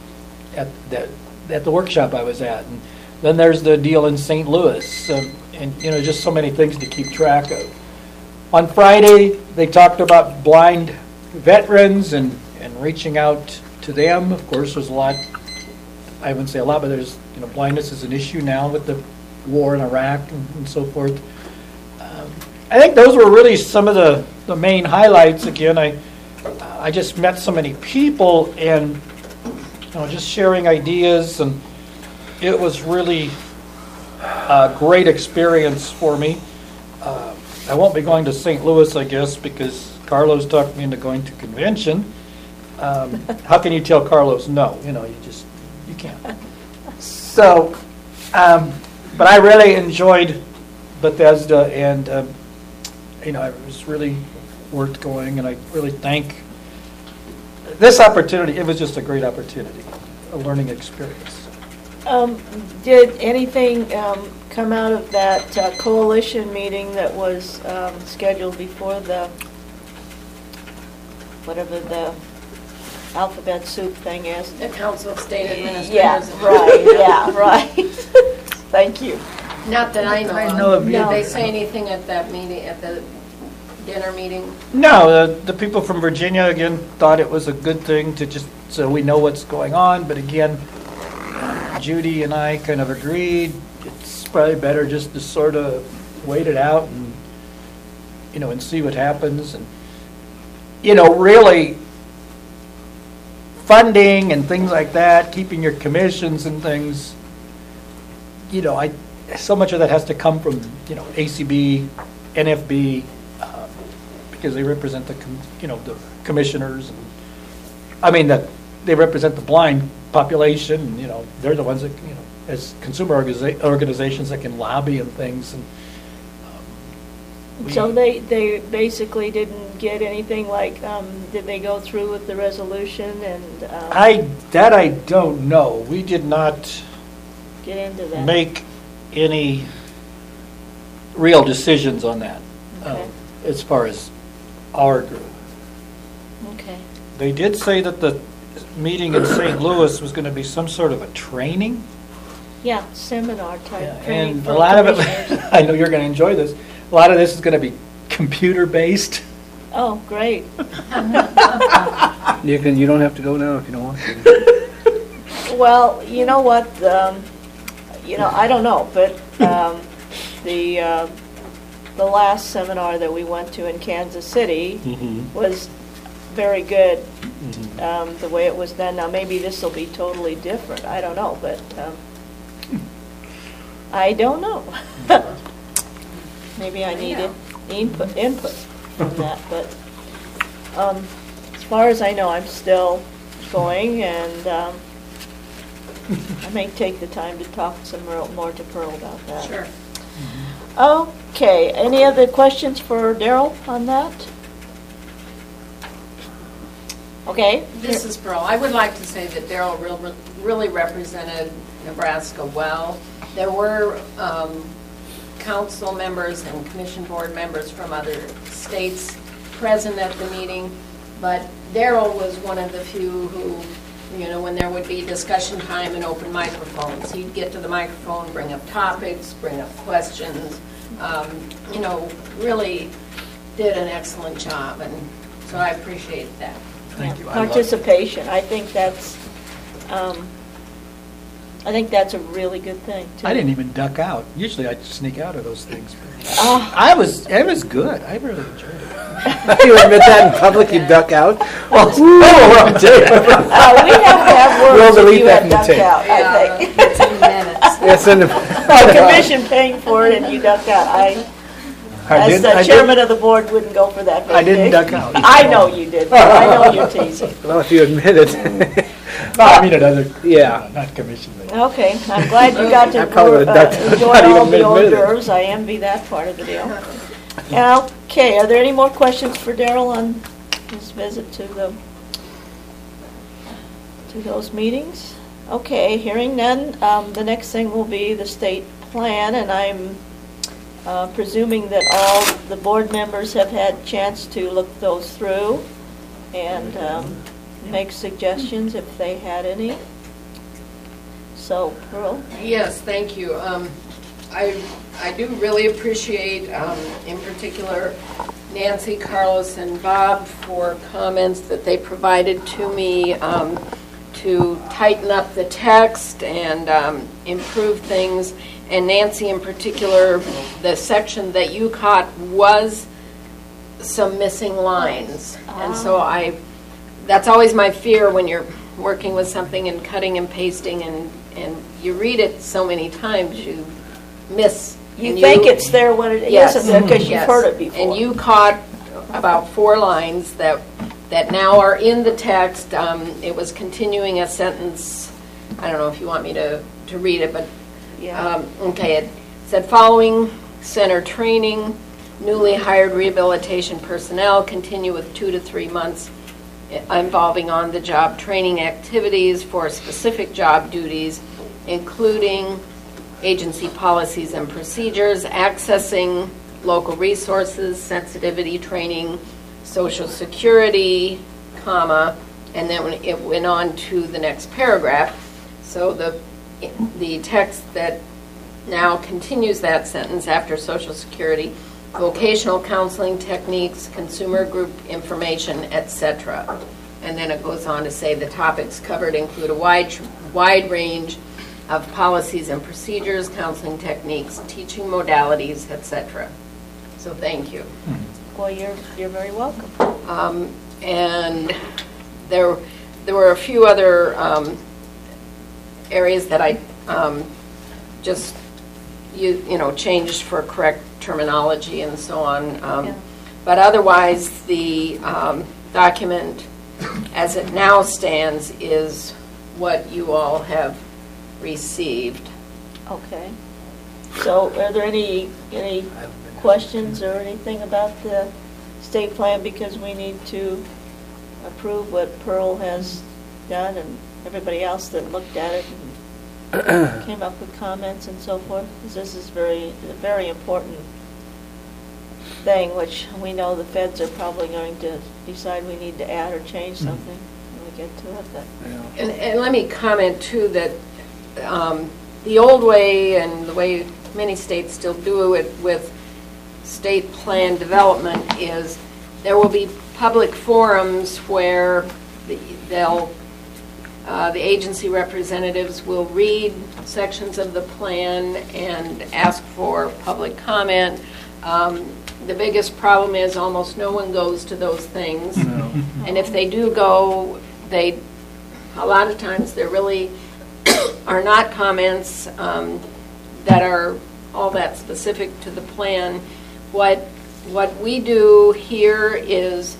workshop I was at, and then there's the deal in St. Louis, and just so many things to keep track of. On Friday, they talked about blind veterans and reaching out to them. Of course, there's a lot. I wouldn't say a lot, but there's blindness is an issue now with the war in Iraq and so forth. I think those were really some of the main highlights. Again, I just met so many people, and just sharing ideas, and it was really a great experience for me. I won't be going to St. Louis, I guess, because Carlos talked me into going to convention. How can you tell Carlos no? You can't. So, but I really enjoyed Bethesda, and it was really worth going, and I really thank this opportunity. It was just a great opportunity, a learning experience. Did anything come out of that coalition meeting that was scheduled before whatever the alphabet soup thing is? The Council of State Administrators. Yeah, right, yeah, right. Thank you. Not that I know know of. of Did either. they say anything at that meeting, at the dinner meeting? No, the people from Virginia, again, thought it was a good thing to just, so we know what's going on, but again, Judy and I kind of agreed, it's probably better just to sort of wait it out and, and see what happens, and, really, funding and things like that, keeping your commissions and things, so much of that has to come from, ACB, NFB, because they represent the commissioners. They represent the blind population. And, they're the ones that, as consumer organizations that can lobby and things. And So they basically didn't get anything like, did they go through with the resolution and? I don't know. We did not Get into that. make any real decisions on that, Okay. as far as our group. Okay. They did say that the meeting in St. Louis was going to be some sort of a training. Yeah, seminar type training And for a lot of it, commissioners. I know you're going to enjoy this, a lot of this is going to be computer-based. Oh, great. You don't have to go now if you don't want to. Well, you know what, I don't know, but the last seminar that we went to in Kansas City was very good, the way it was done. Now, maybe this will be totally different, I don't know, but I don't know. Maybe I needed input from that, but as far as I know, I'm still going, and I may take the time to talk some more to Pearl about that. Sure. Okay, any other questions for Daryl on that? Okay. This is Pearl. I would like to say that Daryl really represented Nebraska well. There were council members and commission board members from other states present at the meeting, but Daryl was one of the few who, when there would be discussion time and open microphones, he'd get to the microphone, bring up topics, bring up questions, really did an excellent job, and so I appreciate that. Thank you. Participation, I think that's a really good thing, too. I didn't even duck out. Usually I sneak out of those things. It was good. I really enjoyed it. You admit that in public, you duck out? Well, we're on tape. We have to have We'll words if delete you that had from the ducked tape. out, I think. It's in minutes. It's in the. A commission paying for it and you ducked out. As the chairman of the board, wouldn't go for that. I didn't duck out. I know you did. I know you're teasing. Well, if you admit it. No, I mean another. Yeah. Not commission. But Okay, I'm glad you got to I probably would've ducked out. enjoy Not even all the hors admitted it. d'oeuvres. I envy that part of the deal. Okay, are there any more questions for Daryl on his visit to those meetings? Okay, hearing none, the next thing will be the state plan, and I'm presuming that all the board members have had chance to look those through and make suggestions if they had any. So, Pearl? Yes, thank you. I do really appreciate, in particular, Nancy, Carlos, and Bob for comments that they provided to me to tighten up the text and improve things. And Nancy, in particular, the section that you caught was some missing lines. And so that's always my fear when you're working with something and cutting and pasting, and and you read it so many times, you miss. You and think it's there when it Yes. isn't there because you've Yes. heard it before. And you caught about 4 lines that now are in the text. It was continuing a sentence. I don't know if you want me to read it, but Yeah. okay. It said, following center training, newly hired rehabilitation personnel continue with 2 to 3 months involving on-the-job training activities for specific job duties, including agency policies and procedures, accessing local resources, sensitivity training, Social Security, comma, and then it went on to the next paragraph. So the text that now continues that sentence after Social Security, vocational counseling techniques, consumer group information, etc. And then it goes on to say the topics covered include a wide range of policies and procedures, counseling techniques, teaching modalities, etc. So thank you. Well, you're very welcome. And there were a few other areas that I just changed for correct terminology and so on. Yeah. But otherwise, the document as it now stands is what you all have received. Okay. So are there any questions or anything about the state plan, because we need to approve what Pearl has done and everybody else that looked at it and came up with comments and so forth? Because this is a very important thing, which we know the feds are probably going to decide we need to add or change something when we get to it. But And let me comment too that the old way and the way many states still do it with state plan development is there will be public forums where the agency representatives will read sections of the plan and ask for public comment. The biggest problem is almost no one goes to those things. No. And if they do go, a lot of times there really are not comments that are all that specific to the plan. What we do here is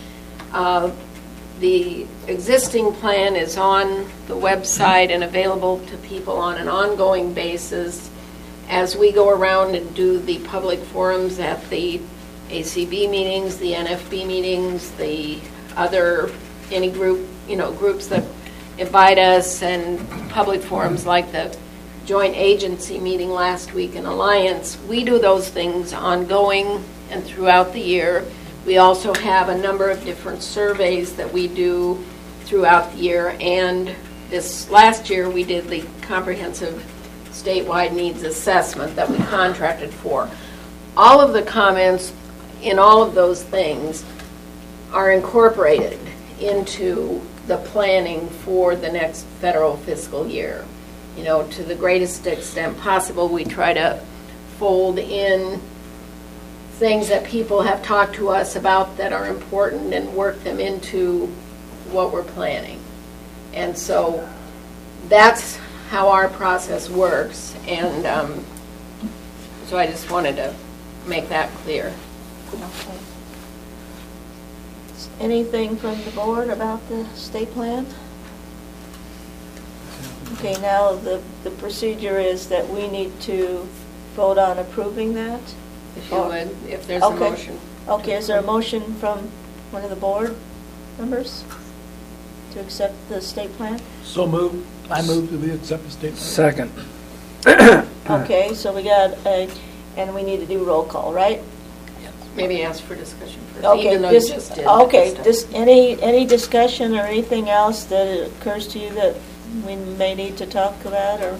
the existing plan is on the website and available to people on an ongoing basis. As we go around and do the public forums at the ACB meetings, the NFB meetings, the other, any group, groups that invite us, and public forums like the joint agency meeting last week in Alliance, we do those things ongoing and throughout the year. We also have a number of different surveys that we do throughout the year, and this last year we did the comprehensive statewide needs assessment that we contracted for. All of the comments in all of those things are incorporated into the planning for the next federal fiscal year. To the greatest extent possible, we try to fold in things that people have talked to us about that are important and work them into what we're planning. And so that's how our process works. And so I just wanted to make that clear. okay. Anything from the board about the state plan? Okay, now the procedure is that we need to vote on approving that. If you would, if there's a Okay. motion. Okay, is there a motion from one of the board members to accept the state plan? So moved. I move that we accept the state plan. Second. Okay, so we got and we need to do roll call, right? Maybe ask for discussion first, Okay, even though you just did. any discussion or anything else that occurs to you that we may need to talk about, or?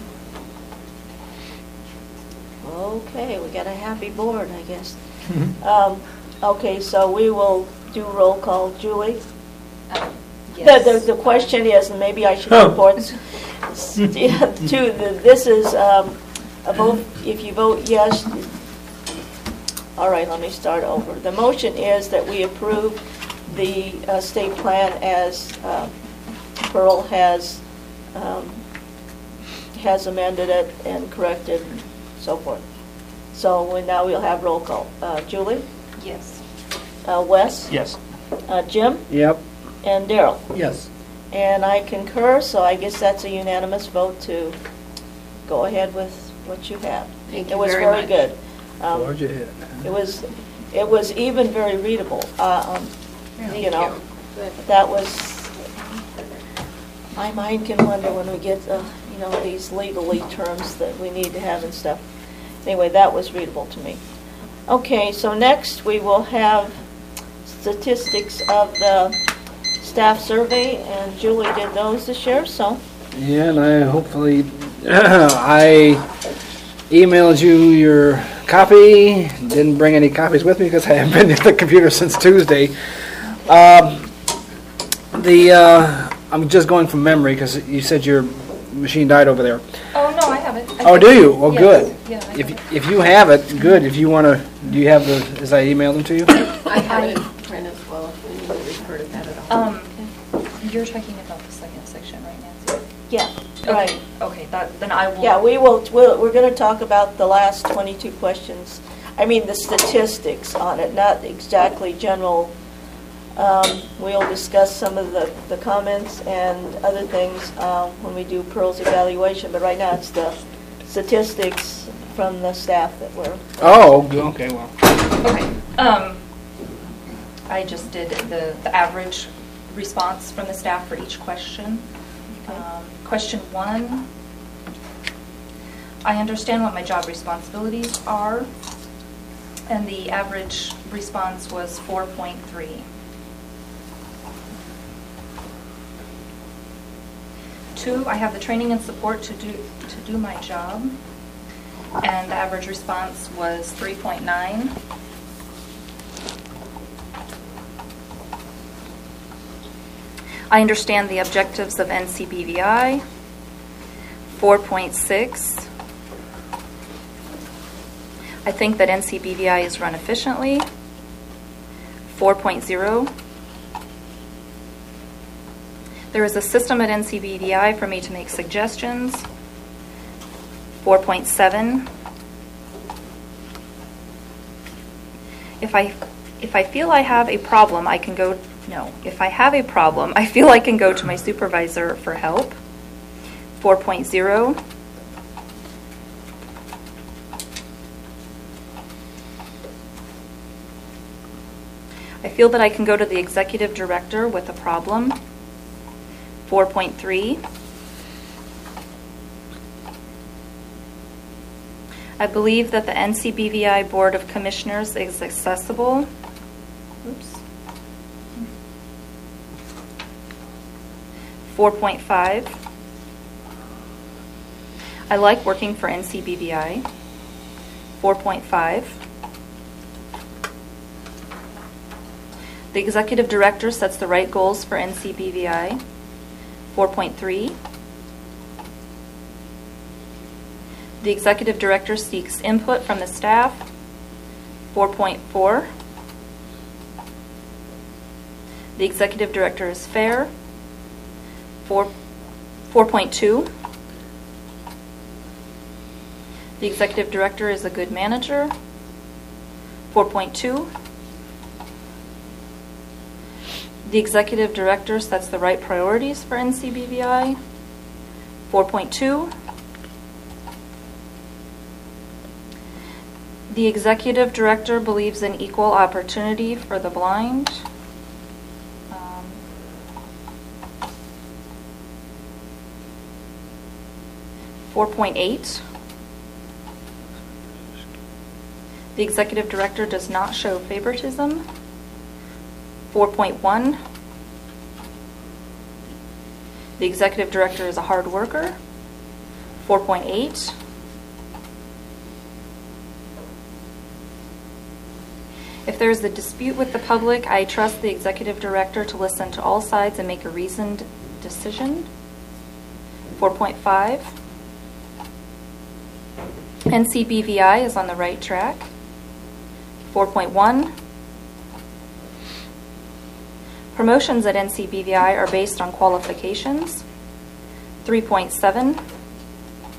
Okay, we got a happy board, I guess. Okay, so we will do roll call. Julie? Yes. The question is, and maybe I should report this is a vote, if you vote yes. All right, let me start over. The motion is that we approve the state plan as Pearl has has amended it and corrected and so forth. So now we'll have roll call. Julie? Yes. Wes? Yes. Jim? Yep. And Daryl? Yes. And I concur, so I guess that's a unanimous vote to go ahead with what you have. Thank It you was very very much. good. Forward your head. It was even very readable. You know, Good. that was, my mind can wonder when we get, you know, these legally terms that we need to have and stuff. Anyway, that was readable to me. Okay, so next we will have statistics of the staff survey, and Julie did those this year, so. Yeah, and I hopefully, I emailed you your copy. Didn't bring any copies with me because I haven't been at the computer since Tuesday. I'm just going from memory because you said your machine died over there. Oh, no, I have it. Oh, do you? Well, Yes. good. Yeah, I have it. If you have it, good. If you want to, do you have the, as I emailed them to you? I have it in print as well, if we need to refer to that at all. You're talking about the second section, right, Nancy? Yeah, right. Okay, then I will. Yeah, we're going to talk about the last 22 questions. I mean, the statistics on it, not exactly general. We'll discuss some of the comments and other things when we do Pearl's evaluation, but right now it's the statistics from the staff that we're... Oh, okay, well. Okay. I just did the average response from the staff for each question. Question 1, I understand what my job responsibilities are, and the average response was 4.3. 2, I have the training and support to do my job, and the average response was 3.9. I understand the objectives of NCBVI, 4.6. I think that NCBVI is run efficiently, 4.0. There is a system at NCBVI for me to make suggestions, 4.7. If I feel I have a problem, I can go. No, if I have a problem, I feel I can go to my supervisor for help. 4.0. I feel that I can go to the executive director with a problem. 4.3. I believe that the NCBVI Board of Commissioners is accessible. Oops. 4.5. I like working for NCBVI. 4.5. The executive director sets the right goals for NCBVI. 4.3. The executive director seeks input from the staff. 4.4. The executive director is fair. 4.2. The executive director is a good manager. 4.2. The executive director sets the right priorities for NCBVI. 4.2. The executive director believes in equal opportunity for the blind. 4.8. The executive director does not show favoritism. 4.1. The executive director is a hard worker. 4.8. If there is a dispute with the public, I trust the executive director to listen to all sides and make a reasoned decision. 4.5. NCBVI is on the right track. 4.1. Promotions at NCBVI are based on qualifications. 3.7.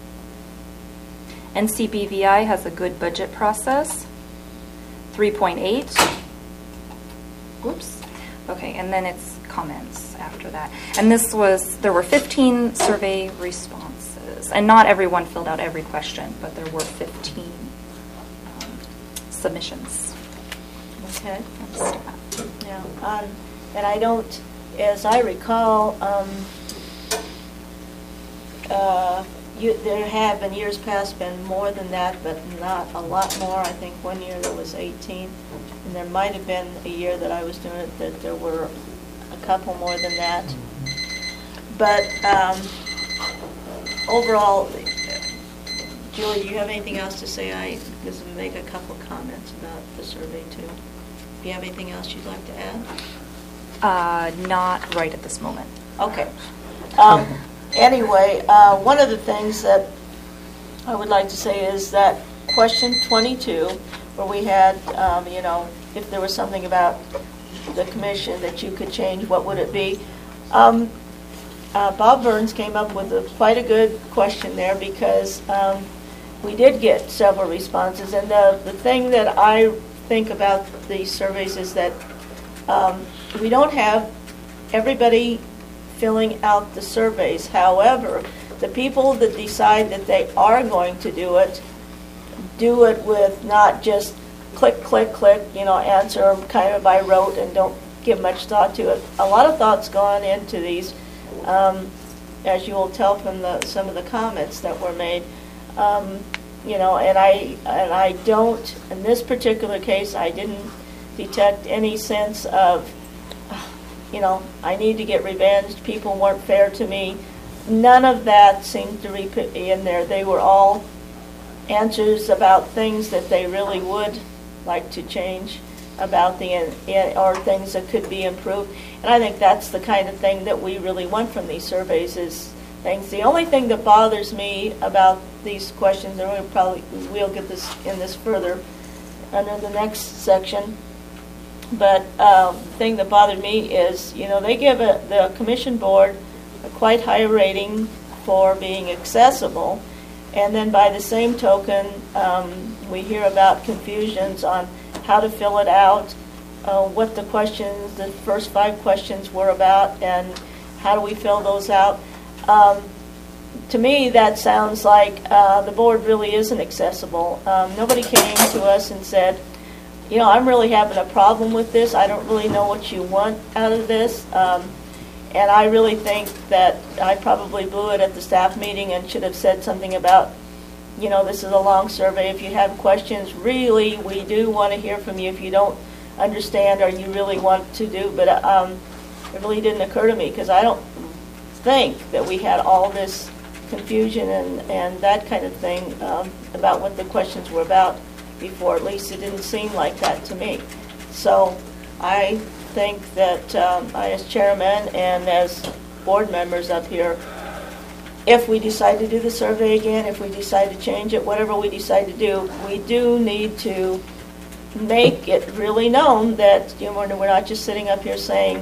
NCBVI has a good budget process, 3.8. Whoops. Okay, and then it's comments after that. And there were 15 survey responses. And not everyone filled out every question, but there were 15 submissions. Okay. Yeah. And I don't, as I recall, there have in years past been more than that, but not a lot more. I think one year there was 18, and there might have been a year that I was doing it that there were a couple more than that. But overall, Julie, do you have anything else to say? I just make a couple comments about the survey too. Do you have anything else you'd like to add? Not right at this moment. Okay. Anyway, one of the things that I would like to say is that question 22, where we had, if there was something about the commission that you could change, what would it be? Bob Burns came up with quite a good question there because we did get several responses. And the thing that I think about these surveys is that we don't have everybody filling out the surveys. However, the people that decide that they are going to do it with not just click, click, click, answer kind of by rote and don't give much thought to it. A lot of thought's gone into these, as you will tell from some of the comments that were made. And I don't, in this particular case, I didn't detect any sense of, I need to get revenge, people weren't fair to me. None of that seemed to be in there. They were all answers about things that they really would like to change about or things that could be improved. And I think that's the kind of thing that we really want from these surveys is things. The only thing that bothers me about these questions, and we'll get this further under the next section, but the thing that bothered me is, they give the commission board a quite high rating for being accessible, and then by the same token, we hear about confusions on how to fill it out, what the first 5 questions were about, and how do we fill those out. To me, that sounds like the board really isn't accessible. Nobody came to us and said, I'm really having a problem with this. I don't really know what you want out of this. And I really think that I probably blew it at the staff meeting and should have said something about, this is a long survey. If you have questions, really, we do want to hear from you if you don't understand or you really want to do. But it really didn't occur to me because I don't think that we had all this confusion and that kind of thing about what the questions were about before. At least it didn't seem like that to me. So I think that I, as chairman and as board members up here, if we decide to do the survey again, if we decide to change it, whatever we decide to do, we do need to make it really known that we're not just sitting up here saying,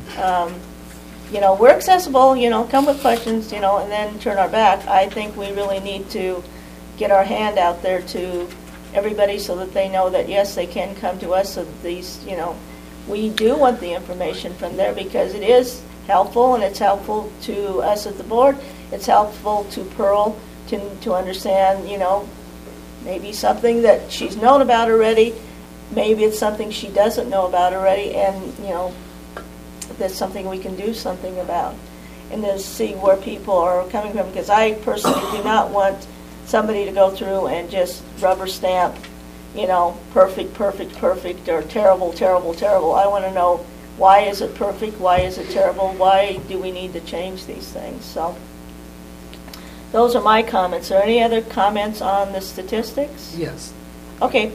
we're accessible, come with questions, and then turn our back. I think we really need to get our hand out there to everybody so that they know that, yes, they can come to us, so that these, we do want the information from there because it is helpful, and it's helpful to us at the board. It's helpful to Pearl to understand, maybe something that she's known about already. Maybe it's something she doesn't know about already, and, that's something we can do something about. And then see where people are coming from, because I personally do not want somebody to go through and just rubber stamp, perfect, perfect, perfect, or terrible, terrible, terrible. I want to know, why is it perfect? Why is it terrible? Why do we need to change these things? So those are my comments. Are there any other comments on the statistics? Yes. Okay.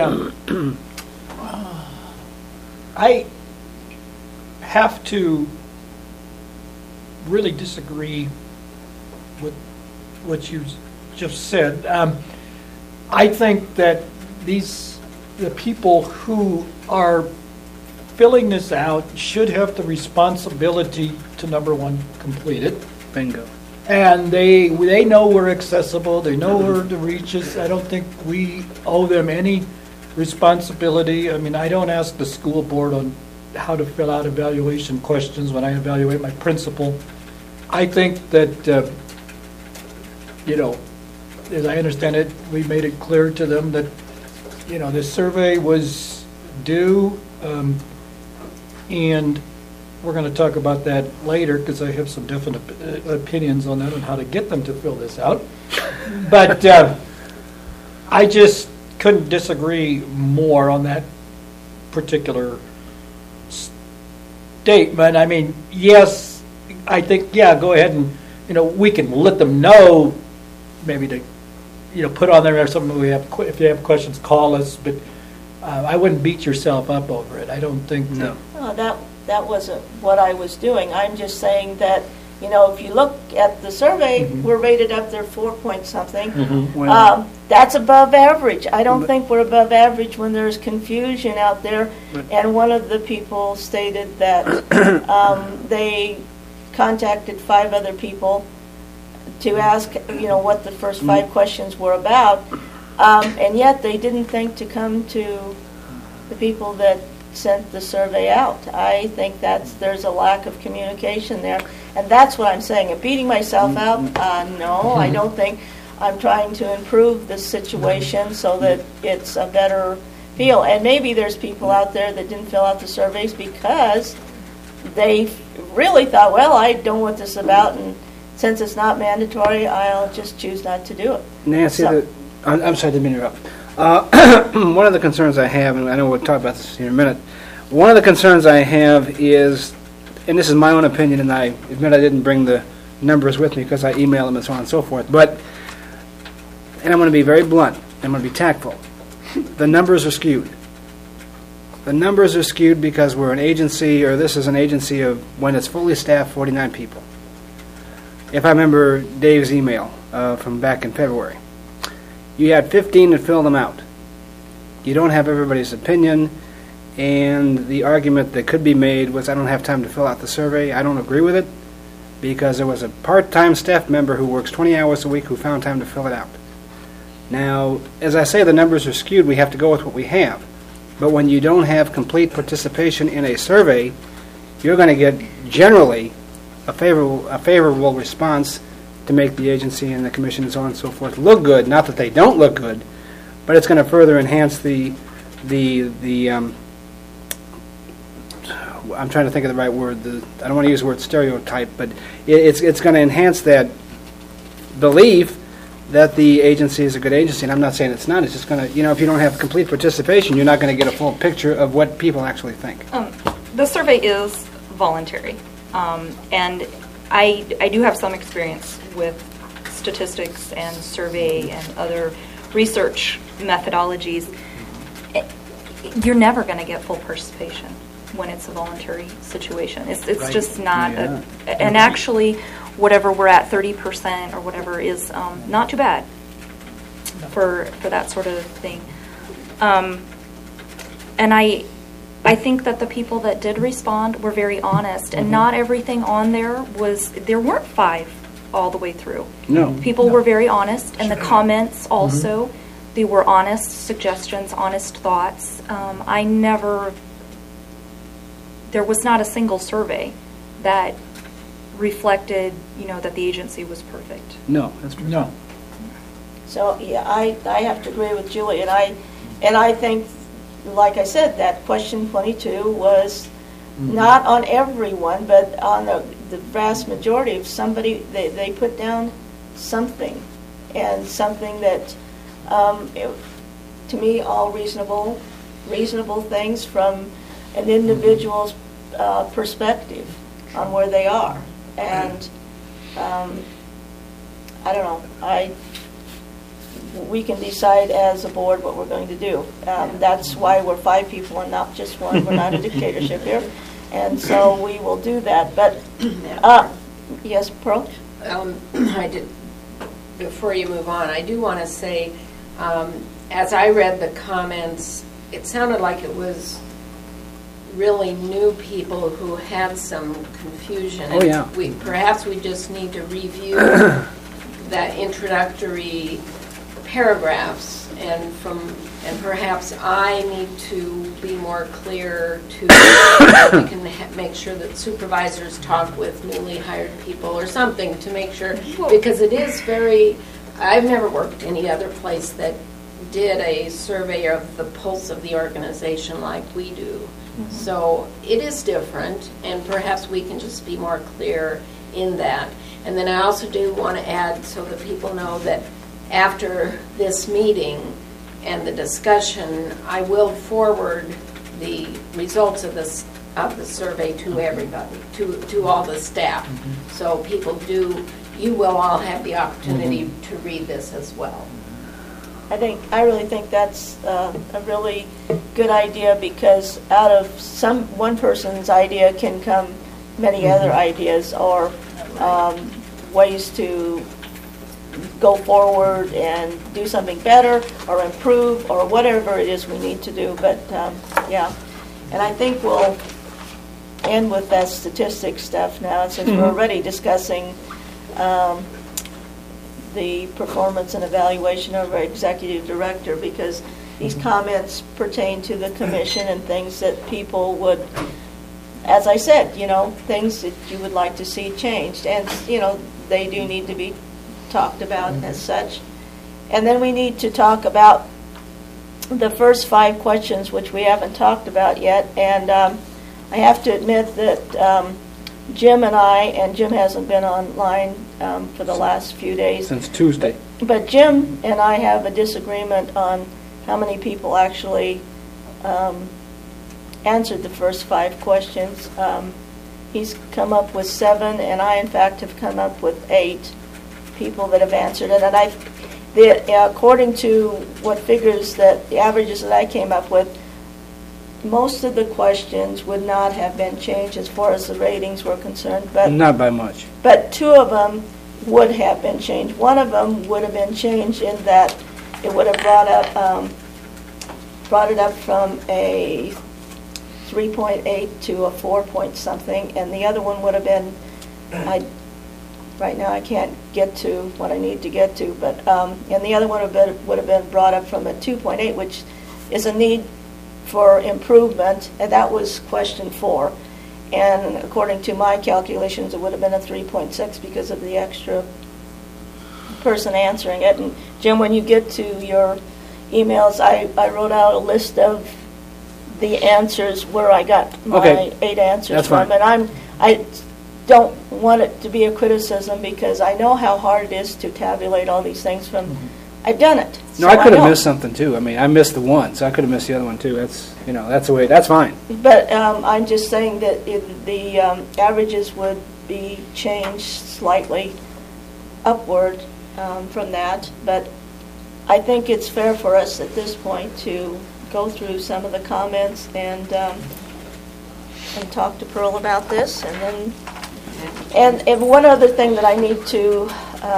I have to really disagree with what you just said. I think that the people who are filling this out should have the responsibility to, number one, complete it. Bingo. And they know we're accessible, they know where to reach us. I don't think we owe them any responsibility. I mean, I don't ask the school board on how to fill out evaluation questions when I evaluate my principal. I think that, as I understand it, we made it clear to them that, the survey was due, and we're going to talk about that later because I have some definite opinions on that, on how to get them to fill this out. But I just couldn't disagree more on that particular statement. I mean, yes, I think, go ahead and, we can let them know, maybe to, put on there or something. If you have questions, call us. But I wouldn't beat yourself up over it. I don't think. No. That wasn't what I was doing. I'm just saying that, if you look at the survey, we're rated up there 4 point something. That's above average. I don't think we're above average when there's confusion out there. And one of the people stated that they contacted 5 other people to ask, what the first 5 questions were about. And yet they didn't think to come to the people that sent the survey out. I think there's a lack of communication there, and that's what I'm saying. I'm beating myself out. No, I don't think. I'm trying to improve the situation so that it's a better feel. And maybe there's people out there that didn't fill out the surveys because they really thought, well, I don't know what this is about, and since it's not mandatory, I'll just choose not to do it. Nancy, I'm sorry to interrupt. One of the concerns I have, and I know we'll talk about this in a minute, one of the concerns I have is, and this is my own opinion, and I admit I didn't bring the numbers with me because I emailed them and so on and so forth, and I'm going to be very blunt, I'm going to be tactful. The numbers are skewed. The numbers are skewed because we're an agency, or this is an agency of, when it's fully staffed, 49 people. If I remember Dave's email from back in February, you had 15 that filled them out. You don't have everybody's opinion, and the argument that could be made was, I don't have time to fill out the survey. I don't agree with it, because there was a part-time staff member who works 20 hours a week who found time to fill it out. Now, as I say, the numbers are skewed. We have to go with what we have. But when you don't have complete participation in a survey, you're going to get generally a favorable response to make the agency and the commission and so on and so forth look good. Not that they don't look good, but it's going to further enhance the I'm trying to think of the right word. I don't want to use the word stereotype, but it's going to enhance that belief that the agency is a good agency. And I'm not saying it's not. It's just going to, if you don't have complete participation, you're not going to get a full picture of what people actually think. The survey is voluntary, and I do have some experience with statistics and survey and other research methodologies. You're never going to get full participation when it's a voluntary situation. It's right. Just not. Yeah. And actually, whatever we're at, 30% or whatever, is not too bad for that sort of thing. And I think that the people that did respond were very honest, and not everything on there weren't 5 all the way through. No. People were very honest, and the comments also, they were honest suggestions, honest thoughts. There was not a single survey that reflected, that the agency was perfect. No, that's true. No. So, yeah, I have to agree with Julie, and I think, like I said, that question 22 was not on everyone, but on the vast majority of somebody. They put down something, and something that, to me, all reasonable things from an individual's perspective on where they are. And I don't know. We can decide as a board what we're going to do. That's why we're 5 people and not just 1. We're not a dictatorship here. And so we will do that. But, yes, Pearl? Before you move on, I do want to say, as I read the comments, it sounded like it was really new people who had some confusion. Oh, yeah. Perhaps we just need to review that introductory paragraphs, and perhaps I need to be more clear to so we can make sure that supervisors talk with newly hired people or something to make sure, because it is I've never worked any other place that did a survey of the pulse of the organization like we do. So it is different, and perhaps we can just be more clear in that. And then I also do want to add, so that people know, that after this meeting and the discussion, I will forward the results of the survey to everybody, to all the staff. So you will all have the opportunity to read this as well. I really think that's a really good idea, because out of one person's idea can come many other ideas, or ways to go forward and do something better or improve or whatever it is we need to do. But yeah, and I think we'll end with that statistics stuff now, since we're already discussing the performance and evaluation of our executive director, because these comments pertain to the commission and things that people would, as I said, things that you would like to see changed, and they do need to be talked about as such. And then we need to talk about the first 5 questions, which we haven't talked about yet. And I have to admit that Jim and Jim hasn't been online for the last few days. Since Tuesday. But Jim and I have a disagreement on how many people actually answered the first 5 questions. He's come up with 7, and I, in fact, have come up with 8 people that have answered it. And according to what figures the averages that I came up with, most of the questions would not have been changed as far as the ratings were concerned. But not by much. But 2 of them would have been changed. One of them would have been changed in that it would have brought it up from a 3.8 to a 4 point something, and the other one would have been, right now I can't get to what I need to get to, but and the other one would have been brought up from a 2.8, which is a need for improvement, and that was question 4. And according to my calculations, it would have been a 3.6 because of the extra person answering it. And Jim, when you get to your emails, I wrote out a list of the answers where I got my 8 answers That's from. fine. And I don't want it to be a criticism, because I know how hard it is to tabulate all these things from. I've done it. No, so I could have know. missed something too. I mean, I missed the one, so I could have missed the other one too. That's that's the way. That's fine. But I'm just saying that the averages would be changed slightly upward from that. But I think it's fair for us at this point to go through some of the comments and talk to Pearl about this, and then and one other thing that I need to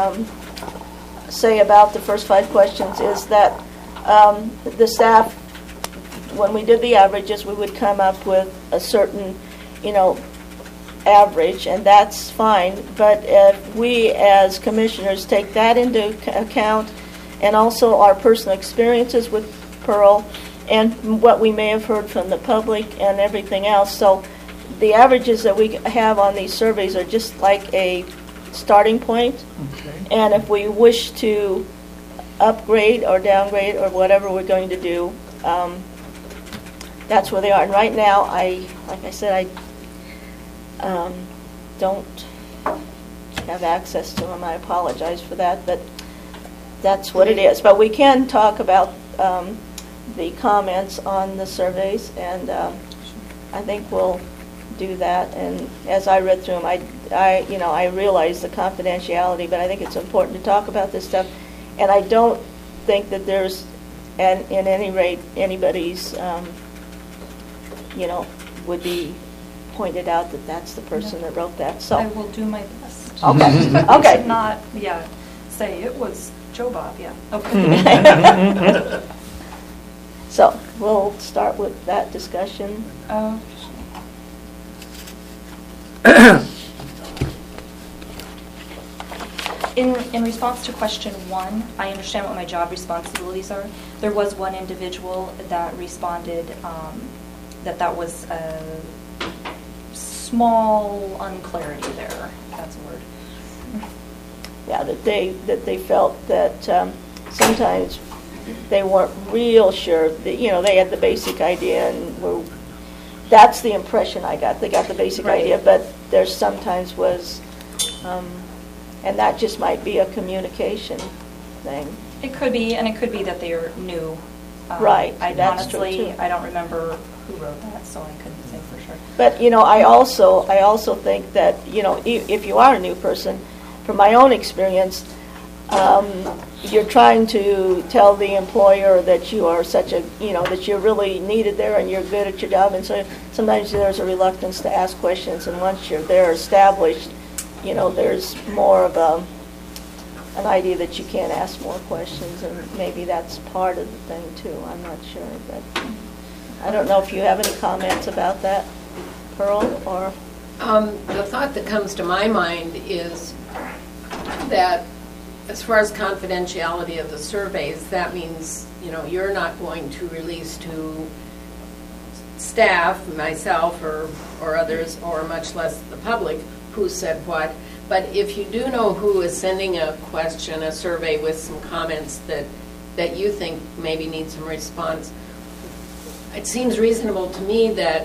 say about the first 5 questions is that the staff, when we did the averages, we would come up with a certain, average, and that's fine. But if we as commissioners take that into account, and also our personal experiences with Pearl, and what we may have heard from the public and everything else, so the averages that we have on these surveys are just like a starting point. Okay. And if we wish to upgrade or downgrade or whatever we're going to do, that's where they are. And right now, like I said, I don't have access to them. I apologize for that, but that's what it is. But we can talk about the comments on the surveys, and I think we'll do that. And as I read through them, I realize the confidentiality, but I think it's important to talk about this stuff. And I don't think that there's, in any rate, anybody's, would be pointed out that that's the person that wrote that. So I will do my best. Okay. I Okay. should not, say it was Joe Bob, yeah. Okay. So we'll start with that discussion. In response to question 1, I understand what my job responsibilities are. There was one individual that responded that was a small unclarity there. That's a word. Yeah, that they felt that sometimes they weren't real sure. That, they had the basic idea, and that's the impression I got. They got the basic idea, but there sometimes was, and that just might be a communication thing. It could be, and it could be that they are new. Right, I that's true, honestly, too. I don't remember who wrote that, so I couldn't say for sure. But I also think that if you are a new person, from my own experience, you're trying to tell the employer that you are such a that you're really needed there and you're good at your job, and so sometimes there's a reluctance to ask questions. And once you're there established, there's more of an idea that you can't ask more questions, and maybe that's part of the thing too. I'm not sure, but I don't know if you have any comments about that, Pearl, or... The thought that comes to my mind is that as far as confidentiality of the surveys, that means, you're not going to release to staff, myself or others, or much less the public, who said what. But if you do know who is sending a question, a survey with some comments that you think maybe need some response, it seems reasonable to me that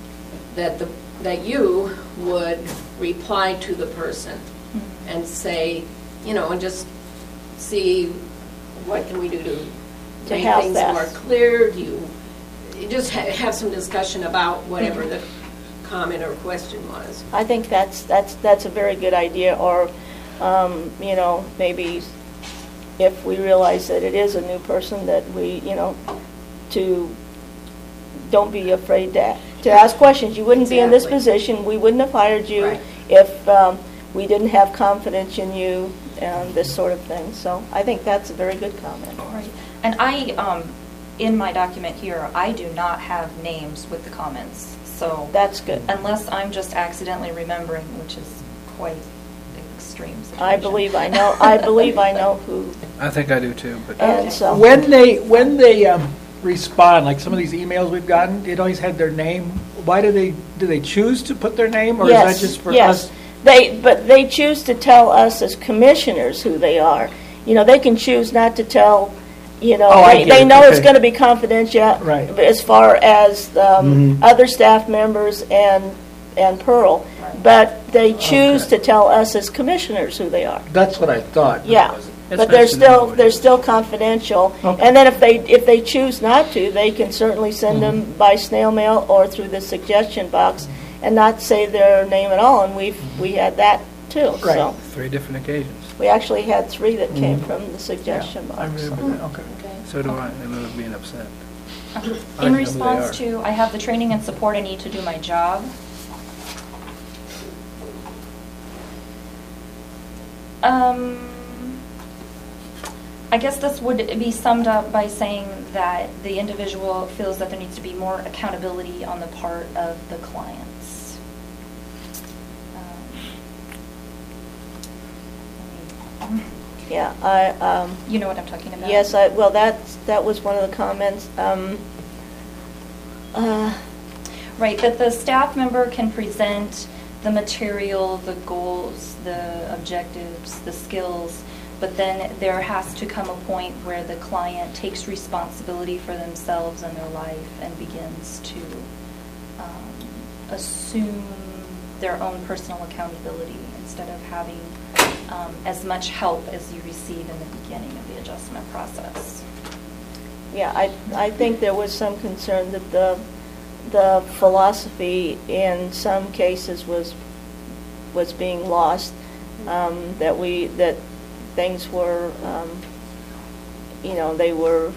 you would reply to the person and say, and just see what can we do to make help things that. more clear. Do you just have some discussion about whatever the comment or question was. I think that's a very good idea. Or, maybe if we realize that it is a new person, that we, to don't be afraid to ask questions. You wouldn't be in this position. We wouldn't have hired you if we didn't have confidence in you and this sort of thing. So I think that's a very good comment. Right. And I, in my document here, I do not have names with the comments. So that's good. Unless I'm just accidentally remembering, which is quite extreme situation. I believe I know who. I think I do too. But And so When they respond, like some of these emails we've gotten, it always had their name. Why do they choose to put their name, or is that just for us? But they choose to tell us as commissioners who they are. They can choose not to tell. They know it's going to be confidential. Right. As far as other staff members and Pearl, but they choose to tell us as commissioners who they are. That's what I thought. Yeah. But they're still confidential. Okay. And then if they choose not to, they can certainly send them by snail mail or through the suggestion box and not say their name at all. And we had that too. Right. So 3 different occasions. we actually had 3 that came from the suggestion I box. remember that. Okay. So do I. I remember being upset. I In know who they response are. to, I have the training and support I need to do my job. I guess this would be summed up by saying that the individual feels that there needs to be more accountability on the part of the clients. Yeah, you know what I'm talking about? yes, that was one of the comments. Right, that the staff member can present the material, the goals, the objectives, the skills, but then there has to come a point where the client takes responsibility for themselves and their life and begins to assume their own personal accountability instead of having as much help as you receive in the beginning of the adjustment process. Yeah, I think there was some concern that the philosophy in some cases was being lost. That things were, they were.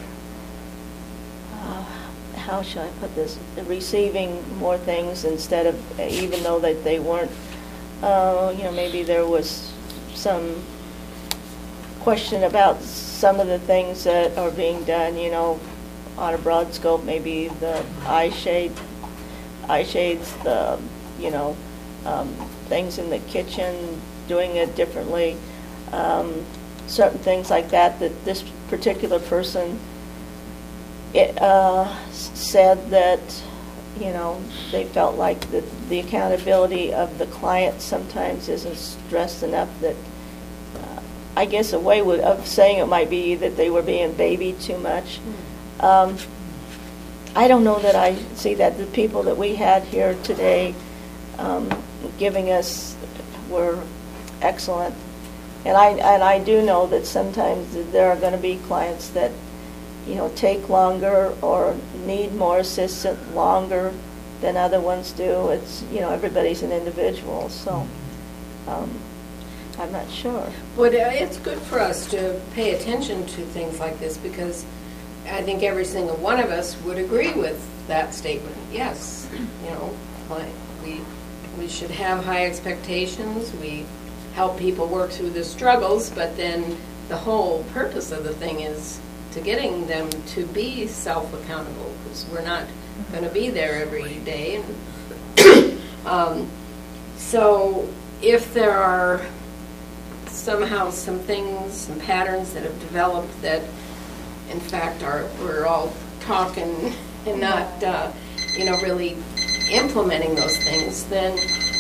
How should I put this? Receiving more things instead of, even though that they weren't. Maybe there was some question about some of the things that are being done. on a broad scope, maybe the eye shades, the, things in the kitchen, doing it differently, certain things like that this particular person said that, they felt like the accountability of the client sometimes isn't stressed enough, that I guess a way of saying it might be that they were being babied too much. I don't know that I see that. The people that we had here today giving us were excellent. And I do know that sometimes there are going to be clients that, take longer or need more assistance longer than other ones do. It's, everybody's an individual, so I'm not sure. But it's good for us to pay attention to things like this, because I think every single one of us would agree with that statement. Yes, we should have high expectations. We help people work through the struggles, but then the whole purpose of the thing is to getting them to be self-accountable, because we're not going to be there every day. So if there are somehow some things, some patterns that have developed that, in fact, we're all talking and not, really implementing those things, then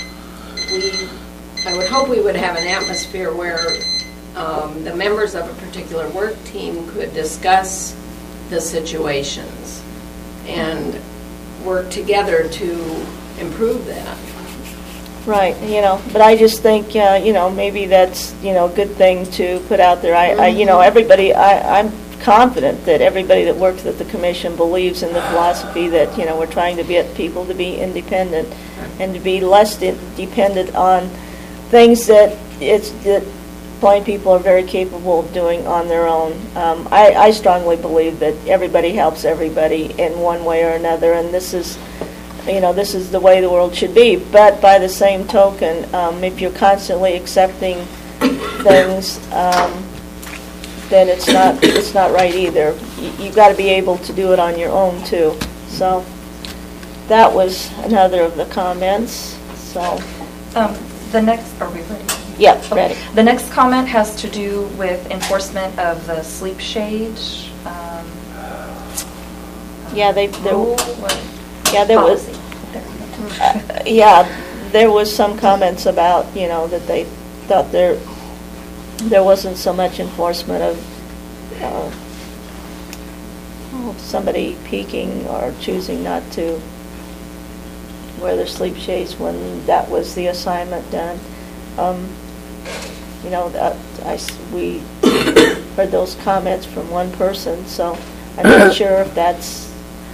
I would hope we would have an atmosphere where the members of a particular work team could discuss the situations and work together to improve that. Right, but I just think, maybe that's, a good thing to put out there. I'm confident that everybody that works at the commission believes in the philosophy that, we're trying to get people to be independent and to be less dependent on things that blind people are very capable of doing on their own. I strongly believe that everybody helps everybody in one way or another, and this is the way the world should be. But by the same token, if you're constantly accepting things, then it's not right either. You've got to be able to do it on your own too. So that was another of the comments. So the next, are we ready? Yeah, ready. The next comment has to do with enforcement of the sleep shade. There was some comments about, that they thought there wasn't so much enforcement of somebody peeking or choosing not to wear their sleep shades when that was the assignment done. We heard those comments from one person, so I'm not sure if that's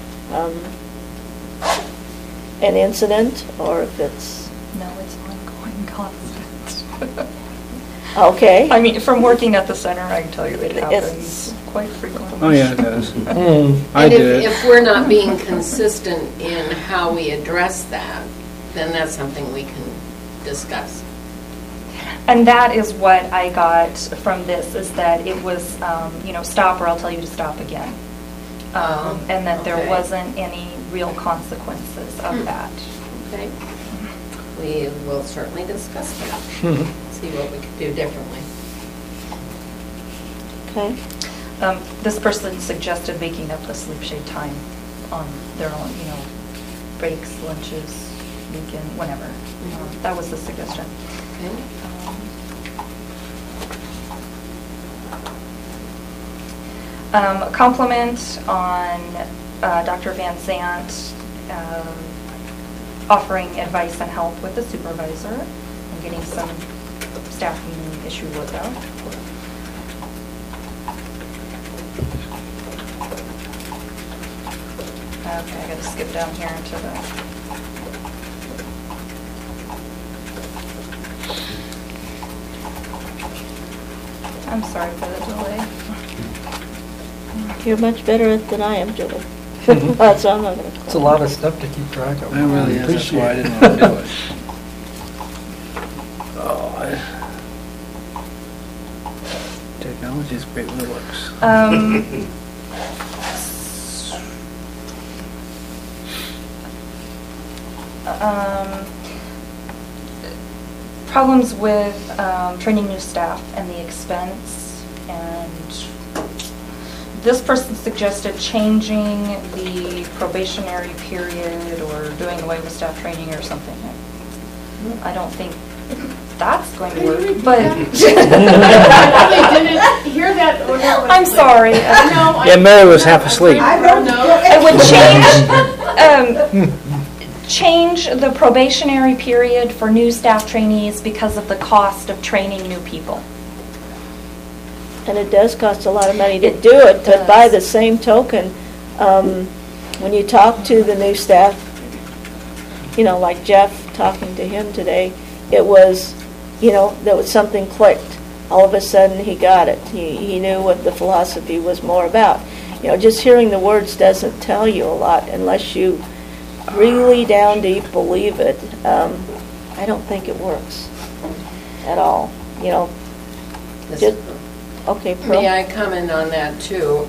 an incident or if it's... No, it's ongoing, constant. Okay. I mean, from working at the center, I can tell you it happens quite frequently. Oh, yeah, it does. And if we're not being consistent in how we address that, then that's something we can discuss. And that is what I got from this, is that it was, stop or I'll tell you to stop again. And that there wasn't any real consequences of that. Okay. We will certainly discuss that. See what we could do differently. Okay. This person suggested making up the sleep shade time on their own, breaks, lunches, weekend, whenever. That was the suggestion. Okay. Compliment on Dr. Van Zandt offering advice and help with the supervisor and getting some staffing issue worked out. Okay, I gotta skip down here into the... I'm sorry for the delay. You're much better at it than I am, Julie. So I'm not going to... It's a lot of stuff to keep track of. I really is. That's why I didn't want to do it. Technology is great when it works. Problems with training new staff and the expense, and this person suggested changing the probationary period or doing away with staff training or something. I don't think that's going to work, but I didn't hear that. I'm sorry. Yeah, Mary was half asleep. It would change the probationary period for new staff trainees because of the cost of training new people. And it does cost a lot of money to do it, but by the same token, when you talk to the new staff, you know, like Jeff talking to him today, it was, you know, there was something clicked. All of a sudden he got it. He knew what the philosophy was more about. You know, just hearing the words doesn't tell you a lot unless you really down deep believe it. I don't think it works at all. You know, just, okay, Pearl. May I comment on that too?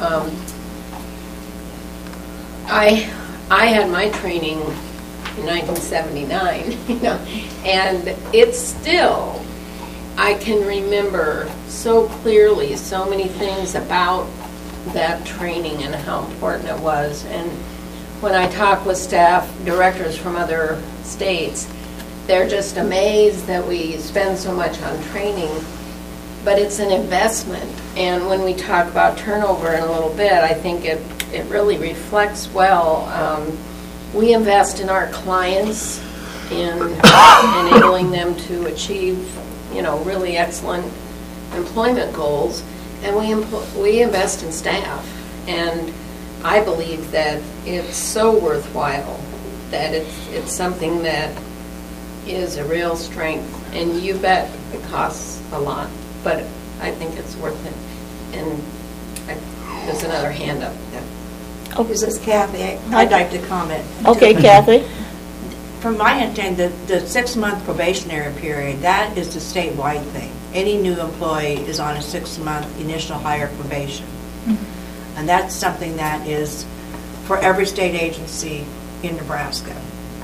I had my training in 1979, you know, and it's still, I can remember so clearly so many things about that training and how important it was. And when I talk with staff directors from other states, they're just amazed that we spend so much on training, but it's an investment. And when we talk about turnover in a little bit, I think it really reflects well. We invest in our clients in enabling them to achieve, you know, really excellent employment goals, and we invest in staff. And I believe that it's so worthwhile, that it's something that is a real strength. And you bet it costs a lot, but I think it's worth it. And there's another hand up. Oh, This is Kathy. I'd like to comment. okay, Kathy. From my understanding, the 6-month probationary period, that is the statewide thing. Any new employee is on a 6-month initial hire probation. And that's something that is for every state agency in Nebraska.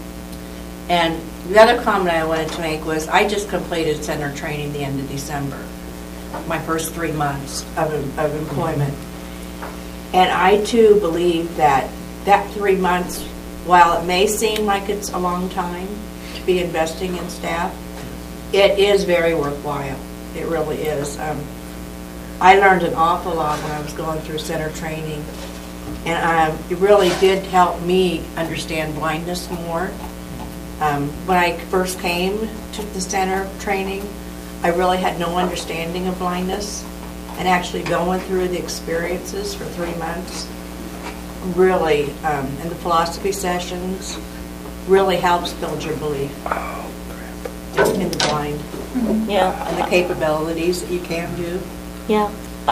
And the other comment I wanted to make was I just completed center training the end of December, my first 3 months of employment. And I too believe that 3 months, while it may seem like it's a long time to be investing in staff, it is very worthwhile. It really is. I learned an awful lot when I was going through center training, and it really did help me understand blindness more. When I first came to the center training, I really had no understanding of blindness, and actually going through the experiences for 3 months really, and the philosophy sessions, really helps build your belief in the blind. Yeah. And the capabilities that you can do. Yeah,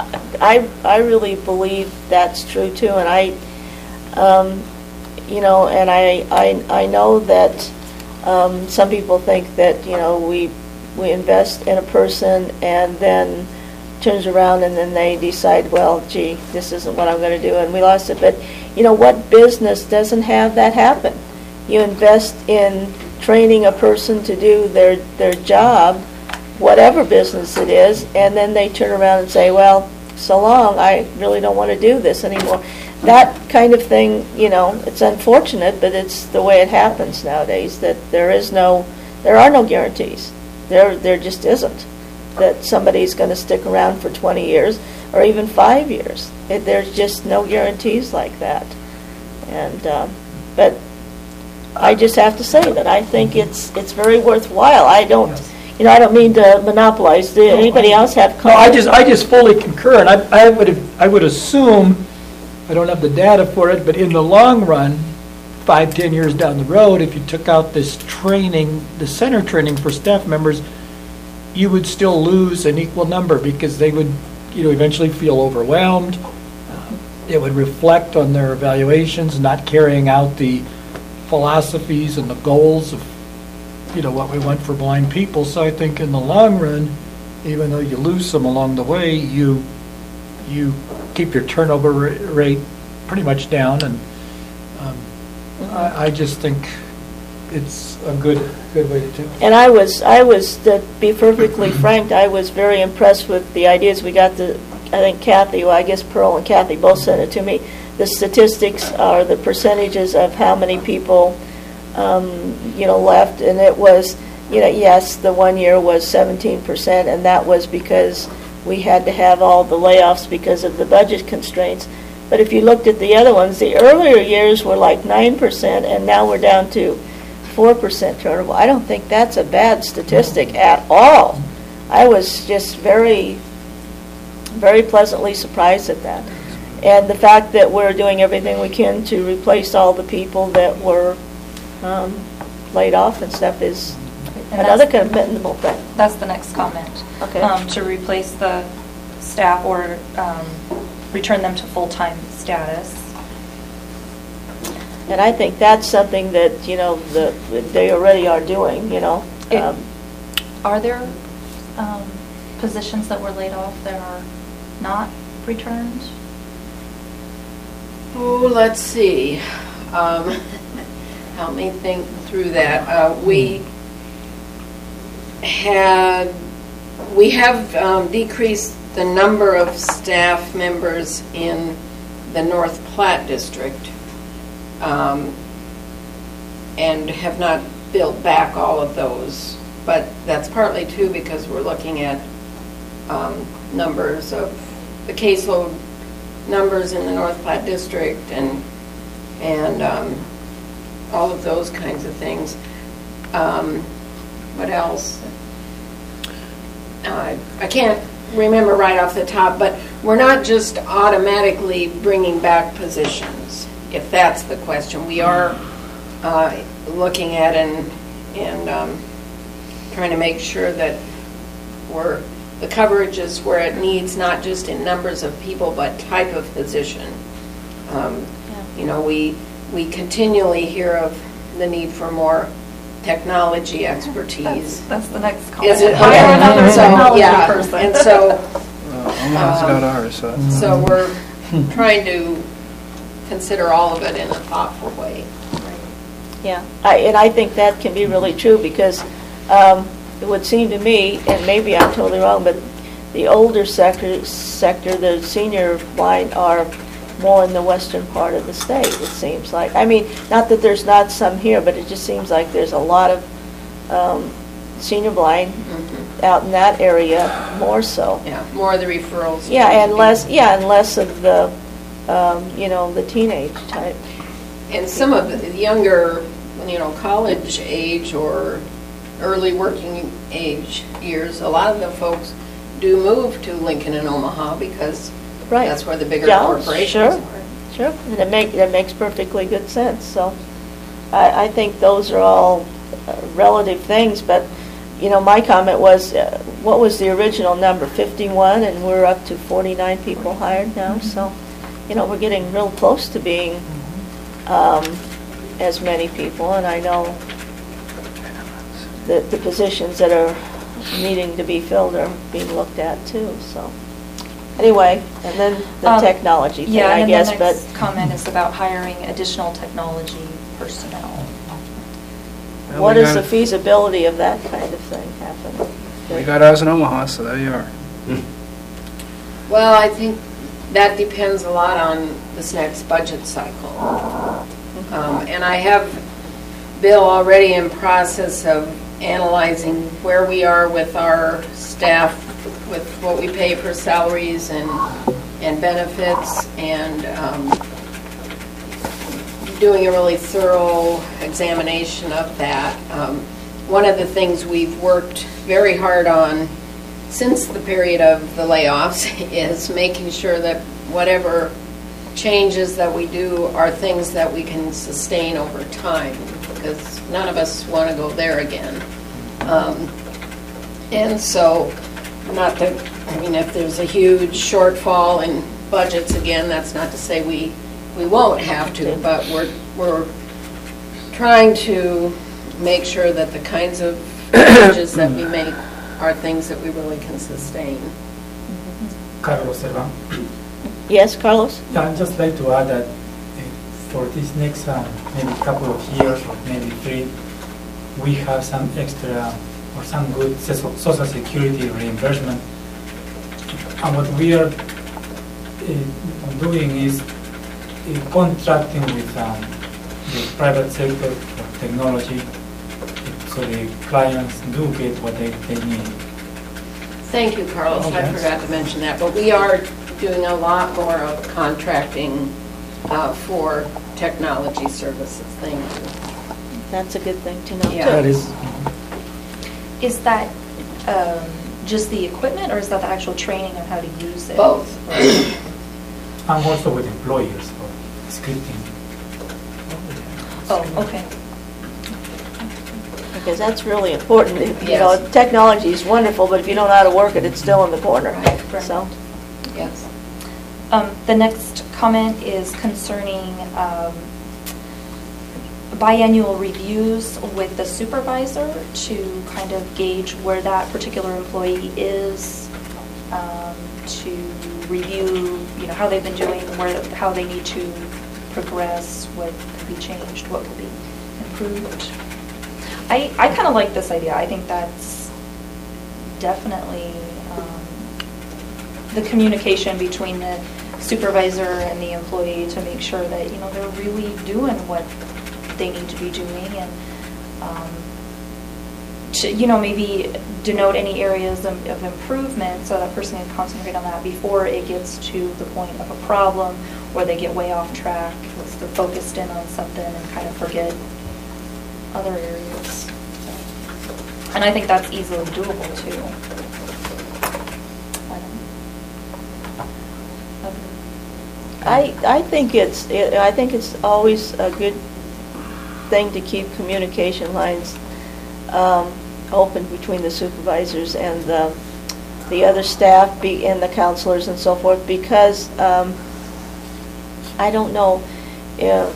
I really believe that's true too, and I, you know, and I know that some people think that, you know, we invest in a person and then turns around and then they decide, well, gee, this isn't what I'm going to do, and we lost it. But you know, what business doesn't have that happen? You invest in training a person to do their job, whatever business it is, and then they turn around and say, well, so long, I really don't want to do this anymore. That kind of thing, you know, it's unfortunate, but it's the way it happens nowadays, that there are no guarantees. There just isn't, that somebody's going to stick around for 20 years or even 5 years. There's just no guarantees like that. And but I just have to say that I think it's very worthwhile. I don't mean to monopolize. Did anybody else have comments? No, I just fully concur, and I would assume, I don't have the data for it, but in the long run, 5-10 years down the road, if you took out this training, the center training for staff members, you would still lose an equal number because they would, eventually feel overwhelmed. It would reflect on their evaluations, not carrying out the philosophies and the goals of, what we want for blind people. So I think in the long run, even though you lose some along the way, you keep your turnover rate pretty much down. And I just think it's a good way to do it. And I was, to be perfectly frank, I was very impressed with the ideas we got. I think Kathy, well, I guess Pearl and Kathy both sent it to me. The statistics are the percentages of how many people, left, and it was, yes, the 1 year was 17%, and that was because we had to have all the layoffs because of the budget constraints. But if you looked at the other ones, the earlier years were like 9%, and now we're down to 4% turnover. I don't think that's a bad statistic at all. I was just very, very pleasantly surprised at that. And the fact that we're doing everything we can to replace all the people that were laid off and stuff is another commendable thing. That's the next comment. Okay. To replace the staff or return them to full-time status. And I think that's something that, they already are doing, Are there positions that were laid off that are not returned? Oh, let's see. Help me think through that. We have decreased the number of staff members in the North Platte district, and have not built back all of those. But that's partly too because we're looking at numbers of the caseload numbers in the North Platte district and all of those kinds of things. What else? I can't remember right off the top, but we're not just automatically bringing back positions, if that's the question. We are looking at and trying to make sure that the coverage is where it needs, not just in numbers of people, but type of position. We continually hear of the need for more technology expertise. That's the next comment. Is it? Hire another technology yeah. person. And so, Omaha's got ours. so we're trying to consider all of it in a thoughtful way. Yeah, and I think that can be really true because it would seem to me, and maybe I'm totally wrong, but the older sector, the senior blind are more in the western part of the state, it seems like. I mean, not that there's not some here, but it just seems like there's a lot of senior blind out in that area more so. Yeah, more of the referrals. Yeah, and less of the, the teenage type. And some of the younger, college age or early working age years, a lot of the folks do move to Lincoln and Omaha because that's where the bigger corporations are. Sure, and that makes perfectly good sense. So I think those are all relative things, but my comment was, what was the original number? 51, and we're up to 49 people hired now. So, we're getting real close to being as many people, and I know that the positions that are needing to be filled are being looked at too. So, anyway, and then the technology thing, I guess. The next comment is about hiring additional technology personnel. Well, what is the feasibility of that kind of thing happening? We got ours in Omaha, so there you are. Well, I think that depends a lot on this next budget cycle. And I have Bill already in process of analyzing where we are with our staff, with what we pay for salaries and benefits, and doing a really thorough examination of that. One of the things we've worked very hard on since the period of the layoffs is making sure that whatever changes that we do are things that we can sustain over time, because none of us want to go there again. And so, if there's a huge shortfall in budgets again, that's not to say we won't have to, but we're trying to make sure that the kinds of changes that we make are things that we really can sustain. Carlos Servan. Yes, Carlos? Yeah, I'd just like to add that for this next maybe couple of years or maybe 3, we have some extra or some good social security reimbursement. And what we are doing is contracting with the private sector for technology, so the clients do get what they need. Thank you, Carlos. I forgot to mention that, but we are doing a lot more of contracting for technology services. Thank you. That's a good thing to know, Yeah. too. That is, Is that just the equipment, or is that the actual training on how to use it? Both. And also with employers for scripting. Oh, okay. Because that's really important. You Yes. know, technology is wonderful, but if you don't know how to work it, it's still in the corner. Right. So, Yes. The next comment is concerning biannual reviews with the supervisor to kind of gauge where that particular employee is, to review, you know, how they've been doing, how they need to progress, what could be changed, what could be improved. I kind of like this idea. I think that's definitely the communication between the supervisor and the employee to make sure that, you know, they're really doing what they need to be doing, and to, you know, maybe denote any areas of improvement so that person can concentrate on that before it gets to the point of a problem where they get way off track, because they're focused in on something and kind of forget other areas. So, and I think that's easily doable too. I think it's always a good thing to keep communication lines open between the supervisors and the other staff and the counselors and so forth, because I don't know if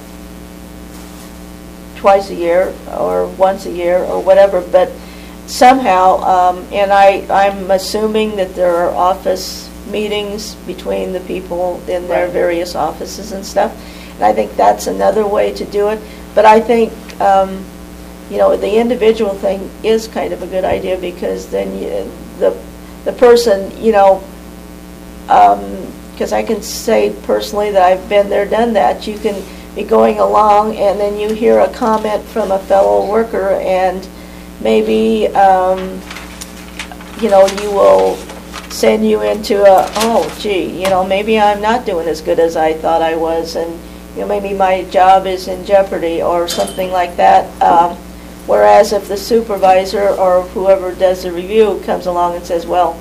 twice a year or once a year or whatever, but somehow, and I'm assuming that there are office meetings between the people in their various offices and stuff, and I think that's another way to do it. But I think, you know, the individual thing is kind of a good idea, because then the person, you know, because I can say personally that I've been there, done that. You can be going along, and then you hear a comment from a fellow worker, and maybe, you know, you will send you into oh, gee, you know, maybe I'm not doing as good as I thought I was, and, you know, maybe my job is in jeopardy or something like that. Whereas if the supervisor or whoever does the review comes along and says, well,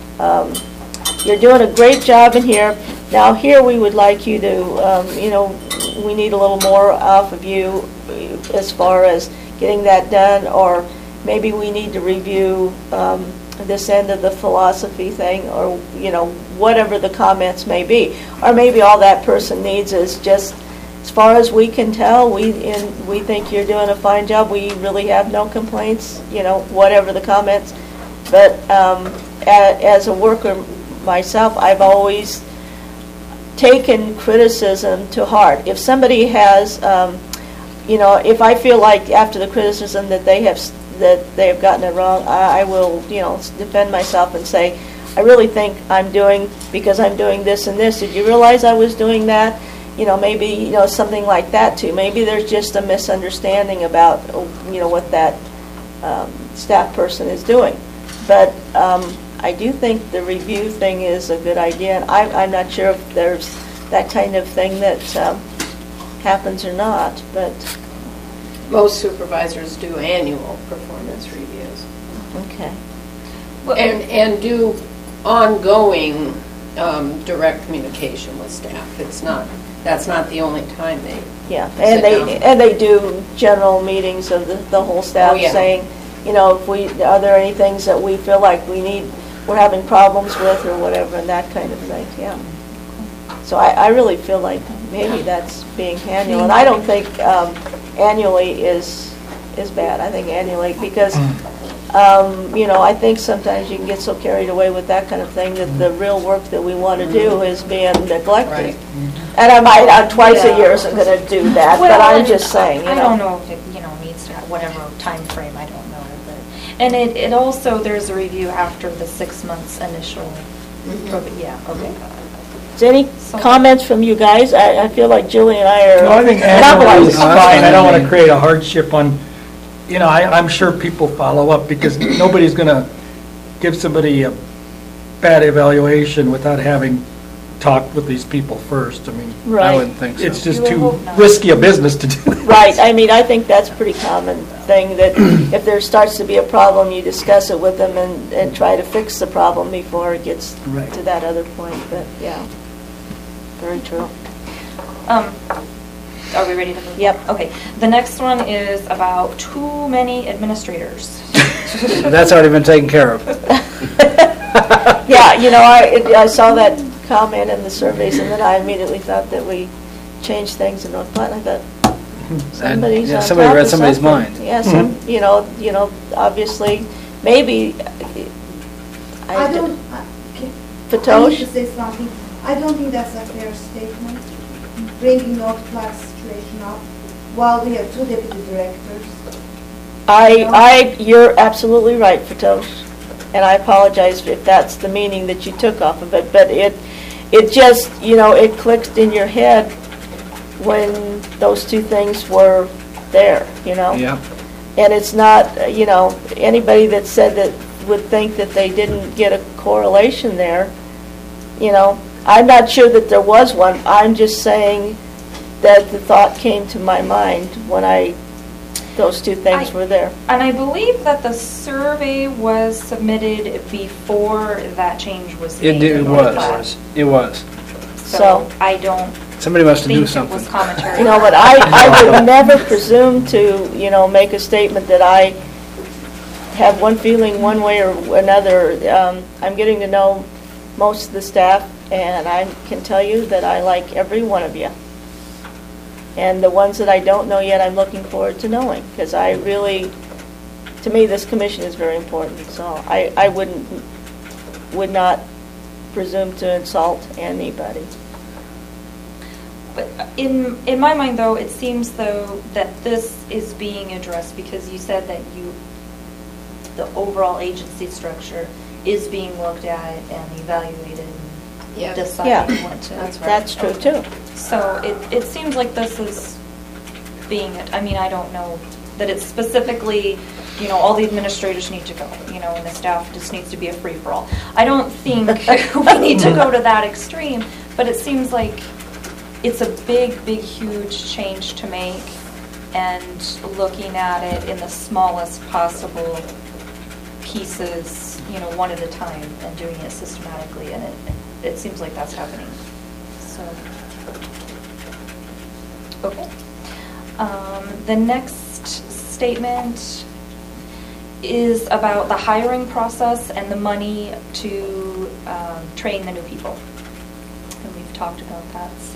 you're doing a great job in here. Now here we would like you to, you know, we need a little more off of you as far as getting that done, or maybe we need to review this end of the philosophy thing, or, you know, whatever the comments may be. Or maybe all that person needs is just, as far as we can tell, we think you're doing a fine job. We really have no complaints, you know, whatever the comments. But as a worker myself, I've always taken criticism to heart. If somebody has, you know, if I feel like after the criticism that they have gotten it wrong, I will, you know, defend myself and say, I really think I'm doing, because I'm doing this and this. Did you realize I was doing that? You know, maybe, you know, something like that too. Maybe there's just a misunderstanding about, you know, what that staff person is doing. But I do think the review thing is a good idea, and I'm not sure if there's that kind of thing that happens or not, but Most supervisors do annual performance reviews. okay. And do ongoing direct communication with staff. That's not the only time they Yeah, sit down. and they do general meetings of the whole staff, Oh, yeah. saying, you know, are there any things that we feel like we're having problems with or whatever, and that kind of thing, yeah. So I really feel like maybe that's being annual, and I don't think annually is bad. I think annually, because, you know, I think sometimes you can get so carried away with that kind of thing that the real work that we want to do is being neglected. Right. And I might, twice a year isn't going to do that, but I'm just saying, you I know. don't know if it, you know, needs to have, whatever time frame, I don't know. But, and it also, there's a review after the 6 months initial, yeah, okay. Is there any comments from you guys? I feel like Julie and I are No, I think annually is monopolizing. fine. I don't want to create a hardship on, I'm sure people follow up because nobody's going to give somebody a bad evaluation without having talked with these people first. I mean, Right. I wouldn't think so. it's just You would too hope not. risky a business to do that. Right, I mean, I think that's a pretty common thing, that if there starts to be a problem, you discuss it with them and try to fix the problem before it gets Right. to that other point, but, yeah, very true. Are we ready to move? Yep. Okay. The next one is about too many administrators. That's already been taken care of. Yeah, I saw that comment in the surveys, and then I immediately thought that we changed things in North Platte. I thought, somebody's yeah, on somebody top read of somebody's something. mind. Yeah, obviously, maybe. I don't, I Fatosh? need to say something. I don't think that's a fair statement, bringing North Platte situation up while we have two deputy directors. You're absolutely right, Fatosh, and I apologize if that's the meaning that you took off of it, but it just, it clicked in your head when those two things were there, Yeah. And it's not, anybody that said that would think that they didn't get a correlation there, I'm not sure that there was one. I'm just saying that the thought came to my mind when those two things were there. And I believe that the survey was submitted before that change was made. It in North Platte. was. It was. So I don't Somebody must have think do it something. was commentary. But I would never presume to, make a statement that I have one feeling one way or another. I'm getting to know most of the staff, and I can tell you that I like every one of you. And the ones that I don't know yet, I'm looking forward to knowing, because to me, this commission is very important. So I would not presume to insult anybody. But in my mind, though, it seems though that this is being addressed because you said that the overall agency structure is being looked at and evaluated and decided what to. That's true too. So it seems like this is being, I don't know that it's specifically, all the administrators need to go, and the staff just needs to be a free-for-all. I don't think we need to go to that extreme, but it seems like it's a big, huge change to make, and looking at it in the smallest possible pieces, one at a time, and doing it systematically, and it seems like that's happening. So, okay. The next statement is about the hiring process and the money to train the new people. And we've talked about that. So,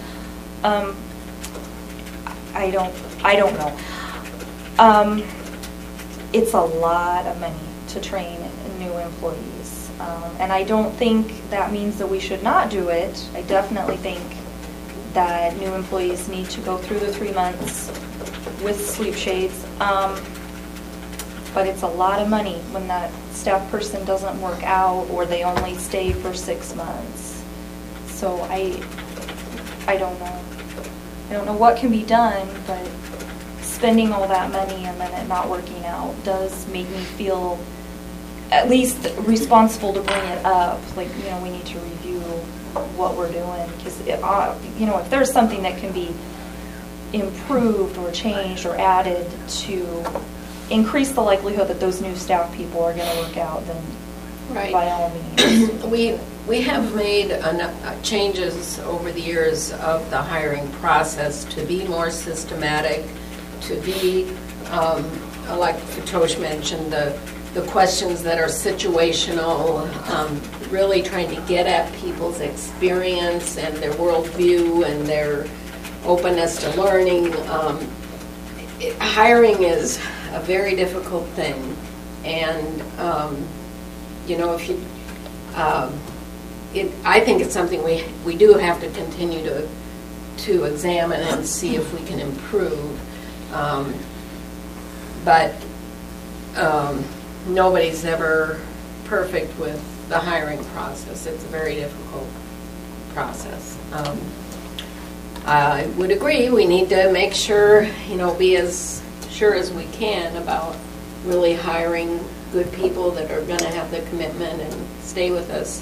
I don't know. It's a lot of money to train new employees. And I don't think that means that we should not do it. I definitely think that new employees need to go through the 3 months with sleep shades. But it's a lot of money when that staff person doesn't work out or they only stay for 6 months. So I don't know. I don't know what can be done, but spending all that money and then it not working out does make me feel at least responsible to bring it up. Like, we need to review what we're doing, because if there's something that can be improved or changed or added to increase the likelihood that those new staff people are going to work out, then by all means. We have made changes over the years of the hiring process to be more systematic, to be, like Fatosh mentioned, the questions that are situational, really trying to get at people's experience and their worldview and their openness to learning. Hiring is a very difficult thing, and if you, I think it's something we do have to continue to examine and see if we can improve. But nobody's ever perfect with the hiring process. It's a very difficult process. I would agree, we need to make sure, be as sure as we can about really hiring good people that are going to have the commitment and stay with us.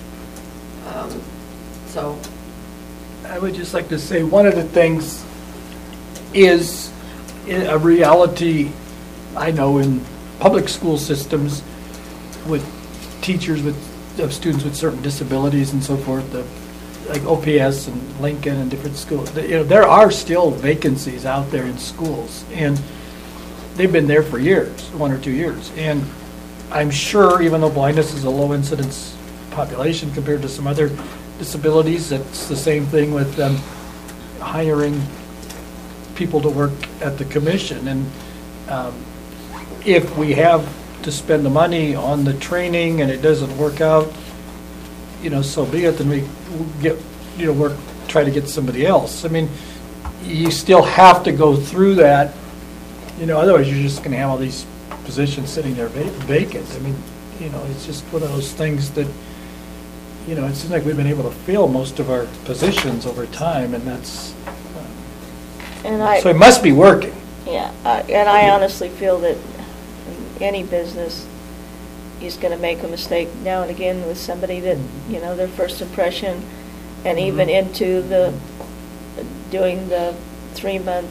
So I would just like to say one of the things is a reality I know in public school systems with teachers of students with certain disabilities and so forth, like OPS and Lincoln and different schools. There are still vacancies out there in schools, and they've been there for years, 1 or 2 years. And I'm sure, even though blindness is a low incidence population compared to some other disabilities, it's the same thing with them hiring people to work at the commission. And if we have to spend the money on the training and it doesn't work out, so be it, then we get, try to get somebody else. I mean, you still have to go through that, otherwise you're just going to have all these positions sitting there vacant. I mean, it's just one of those things that, it seems like we've been able to fill most of our positions over time, and that's, so it must be working. Yeah, and I honestly feel that any business is going to make a mistake now and again with somebody that, their first impression, and even into doing the 3-month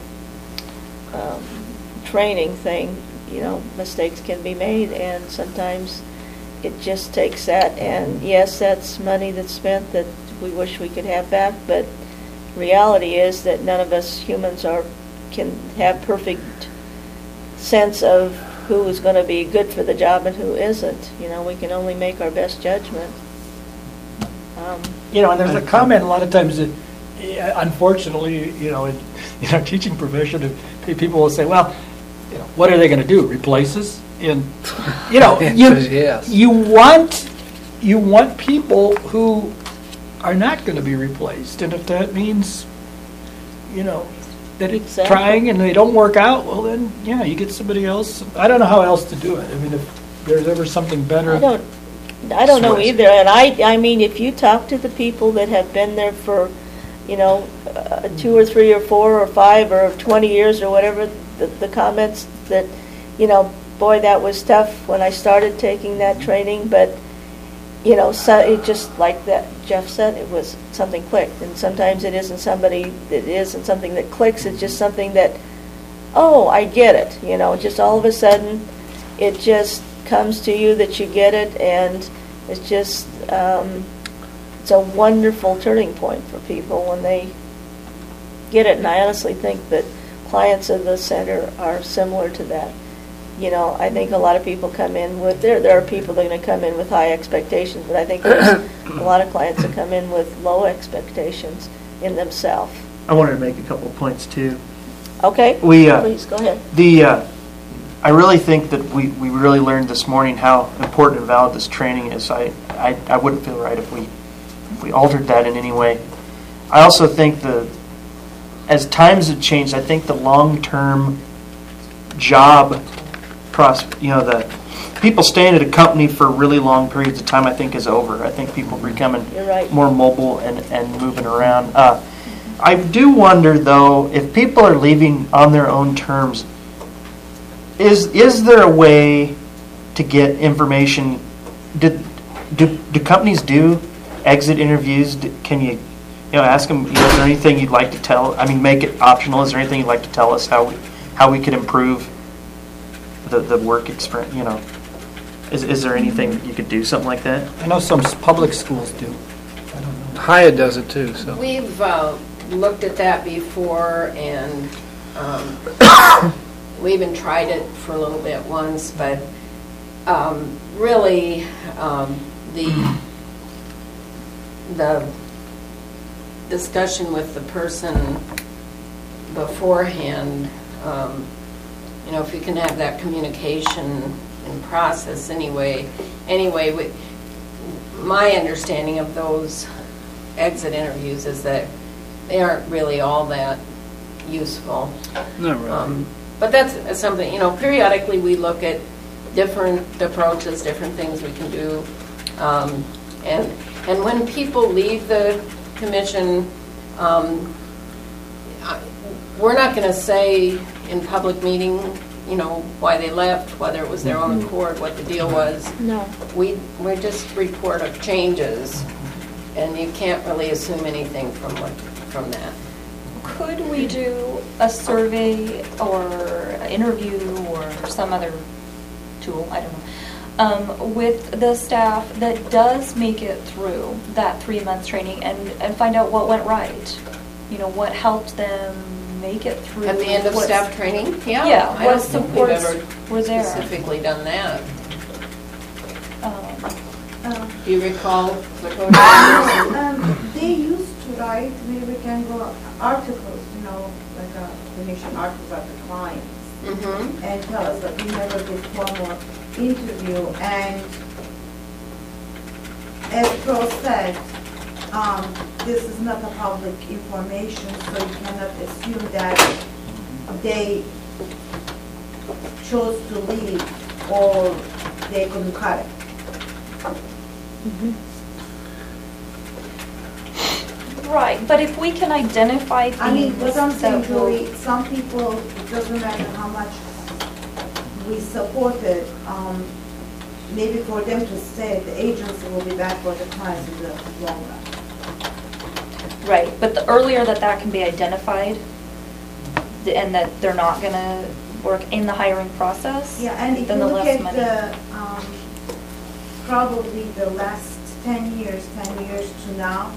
training thing, mistakes can be made, and sometimes it just takes that. And yes, that's money that's spent that we wish we could have back, but reality is that none of us humans can have perfect sense of who is going to be good for the job and who isn't. We can only make our best judgment. And there's a comment a lot of times that, unfortunately, in our teaching profession, people will say, well, what are they going to do, replace us? And, Yes. you want people who are not going to be replaced. And if that means, that it's Exactly. trying and they don't work out, well then, you get somebody else. I don't know how else to do it. I mean, if there's ever something better. I don't know either. And I mean, if you talk to the people that have been there for, 2 or 3 or 4 or 5 or 20 years or whatever, the comments that, boy, that was tough when I started taking that training, but, so it just like that Jeff said, it was something clicked. And sometimes it isn't somebody that isn't something that clicks, it's just something that, oh, I get it, just all of a sudden it just comes to you that you get it, and it's just, it's a wonderful turning point for people when they get it. And I honestly think that clients of the center are similar to that. I think a lot of people come in with, there are people that are going to come in with high expectations, but I think there's a lot of clients that come in with low expectations in themselves. I wanted to make a couple points too. Okay, please, go ahead. I really think that we really learned this morning how important and valid this training is. I wouldn't feel right if we altered that in any way. I also think as times have changed, I think the long-term job the people staying at a company for really long periods of time, I think, is over. I think people are becoming more mobile and moving around. I do wonder, though, if people are leaving on their own terms, is there a way to get information? Do companies do exit interviews? Can you ask them, is there anything you'd like to tell? I mean, make it optional. Is there anything you'd like to tell us how we could improve the work experience? Is there anything you could do, something like that? I know some public schools do. I don't know. Hyatt does it too. So we've looked at that before, and we even tried it for a little bit once, but really the discussion with the person beforehand, if you can have that communication and process anyway, my understanding of those exit interviews is that they aren't really all that useful. not really. But that's something, periodically we look at different approaches, different things we can do. And when people leave the commission, we're not going to say in public meeting, why they left, whether it was their own accord, what the deal was. No. We just report of changes, and you can't really assume anything from that. Could we do a survey or an interview or some other tool, I don't know, with the staff that does make it through that 3 months training and find out what went right? What helped them make it through? At the end of staff training? Yeah, I don't what think we've supports ever were there? specifically done that. Um, Do you recall, Lakota? They used to write, maybe we can go articles, like a clinician articles of the clients, and tell us, but we never did formal interview. And as Pearl said, this is not a public information, so you cannot assume that they chose to leave or they couldn't cut it. Right, but if we can identify things I mean, what I'm saying, that will- Julie, some people, it doesn't matter how much we supported, maybe for them to stay, the agency will be bad for the clients in the long run. Right, but the earlier that can be identified, and that they're not gonna work in the hiring process, Yeah, and if you then the look less at money. the, probably the last 10 years to now,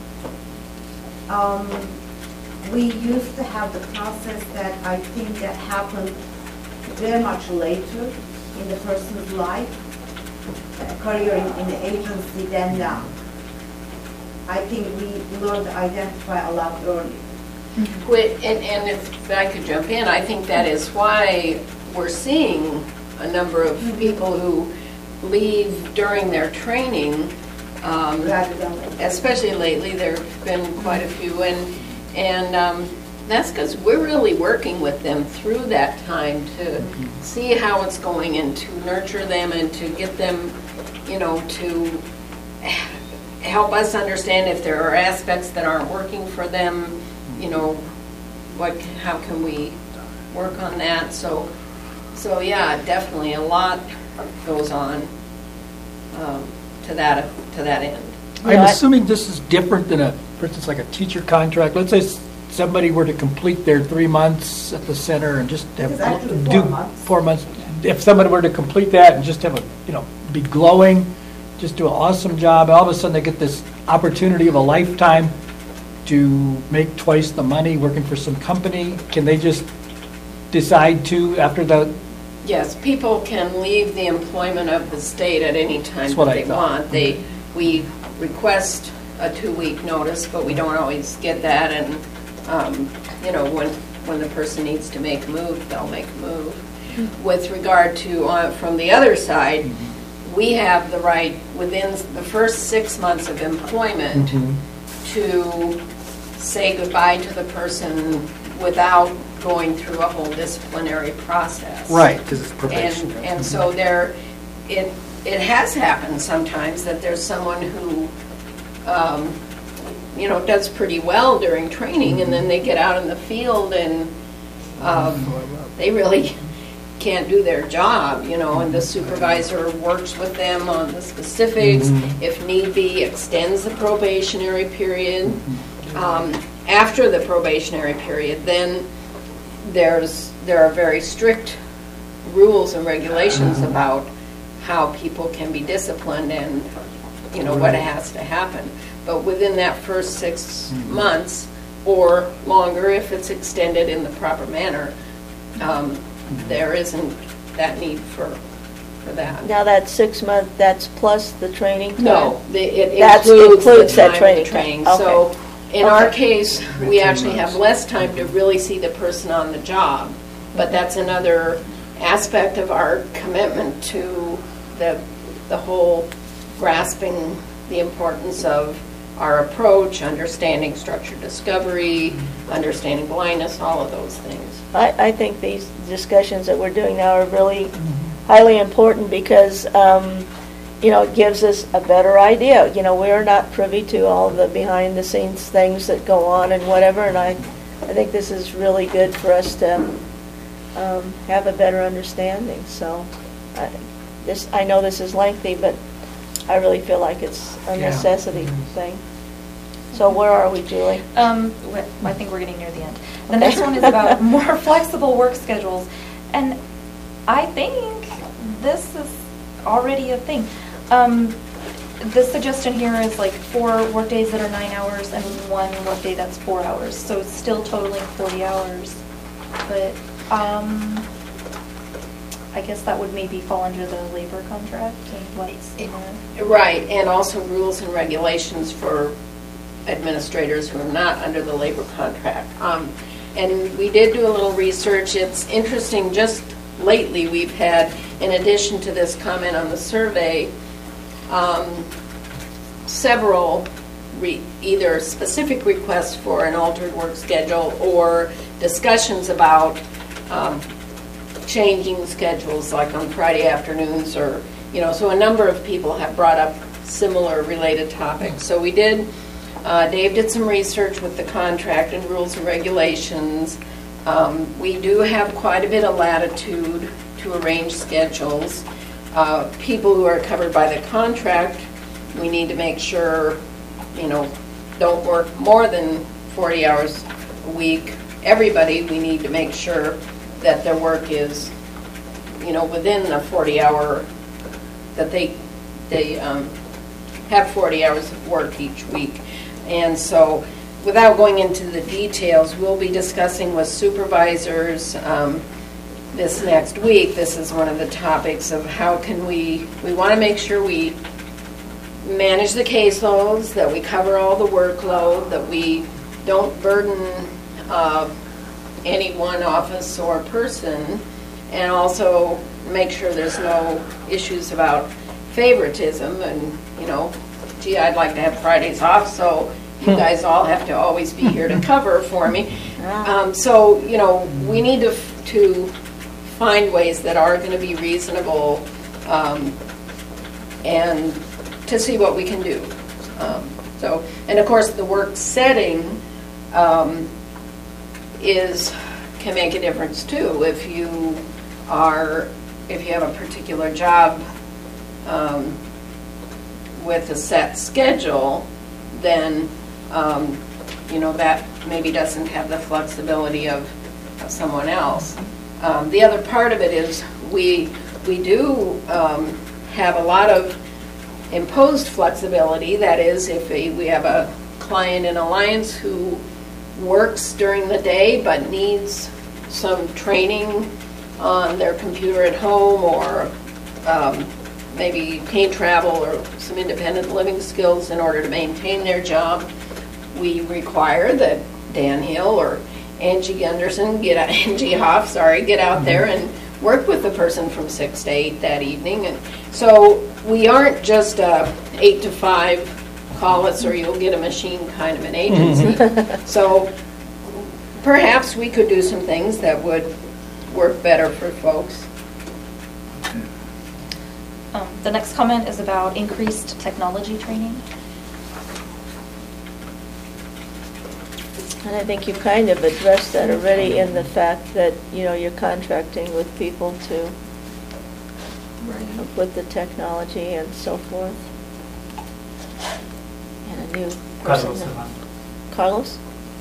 we used to have the process that I think that happened very much later in the person's life, career in the agency than now. I think we learned to identify a lot earlier. And if I could jump in, I think that is why we're seeing a number of people who leave during their training, Rather than later. especially lately. There have been quite a few, and that's because we're really working with them through that time to see how it's going and to nurture them and to get them, to help us understand if there are aspects that aren't working for them, how can we work on that? So yeah, definitely a lot goes on to that end. I'm assuming this is different than for instance, like a teacher contract. Let's say somebody were to complete their 3 months at the center and just have It's actually do 4 months. 4 months. If somebody were to complete that and just have be glowing, just do an awesome job, all of a sudden they get this opportunity of a lifetime to make twice the money working for some company. Can they just decide to after the? Yes, people can leave the employment of the state at any time That's what that I they thought. want. We request a 2-week notice, but we don't always get that. And when the person needs to make a move, they'll make a move. With regard to from the other side, we have the right within the first 6 months of employment to say goodbye to the person without going through a whole disciplinary process. Right, because it's probation. And so it has happened sometimes that there's someone who, does pretty well during training, and then they get out in the field and they really can't do their job, and the supervisor works with them on the specifics, if need be, extends the probationary period. After the probationary period, then there are very strict rules and regulations about how people can be disciplined and what has to happen. But within that first 6 months or longer, if it's extended in the proper manner, there isn't that need for that. Now that 6 month, that's plus the training time? No, it That includes the includes that time of training the time. training. Okay. So in our Okay. case, we actually have less time to really see the person on the job. But that's another aspect of our commitment to the whole grasping the importance of our approach, understanding structured discovery, understanding blindness, all of those things. I think these discussions that we're doing now are really highly important because, it gives us a better idea. We're not privy to all the behind-the-scenes things that go on and whatever, and I think this is really good for us to have a better understanding. So, I know this is lengthy, but I really feel like it's a necessity thing. So where are we, Julie? I think we're getting near the end. The next one is about more flexible work schedules. And I think this is already a thing. The suggestion here is like 4 work days that are 9 hours and 1 work day that's 4 hours. So it's still totaling 40 hours. But I guess that would maybe fall under the labor contract and what's in there. Right, and also rules and regulations for administrators who are not under the labor contract. And we did do a little research. It's interesting, just lately we've had, in addition to this comment on the survey, several either specific requests for an altered work schedule or discussions about changing schedules, like on Friday afternoons, or so a number of people have brought up similar related topics. So we did. Dave did some research with the contract and rules and regulations. We do have quite a bit of latitude to arrange schedules. People who are covered by the contract, we need to make sure, don't work more than 40 hours a week. Everybody, we need to make sure that their work is, within the 40-hour, that they have 40 hours of work each week. And so, without going into the details, we'll be discussing with supervisors this next week. This is one of the topics of how can we want to make sure we manage the caseloads, that we cover all the workload, that we don't burden any one office or person, and also make sure there's no issues about favoritism and, gee, I'd like to have Fridays off, so you guys all have to always be here to cover for me. So, we need to find ways that are going to be reasonable and to see what we can do. And of course, the work setting can make a difference too. If you have a particular job with a set schedule, then that maybe doesn't have the flexibility of someone else. The other part of it is we do have a lot of imposed flexibility. That is, if we have a client in Alliance who works during the day but needs some training on their computer at home, or maybe paint travel or some independent living skills in order to maintain their job, we require that Dan Hill or Angie Gunderson, Angie Hoff, get out there and work with the person from 6 to 8 that evening. And so we aren't just a 8 to 5 call us or you'll get a machine kind of an agency. So perhaps we could do some things that would work better for folks. The next comment is about increased technology training. And I think you kind of addressed that already in the fact that, you're contracting with people to help with the technology and so forth. And a new person. Carlos?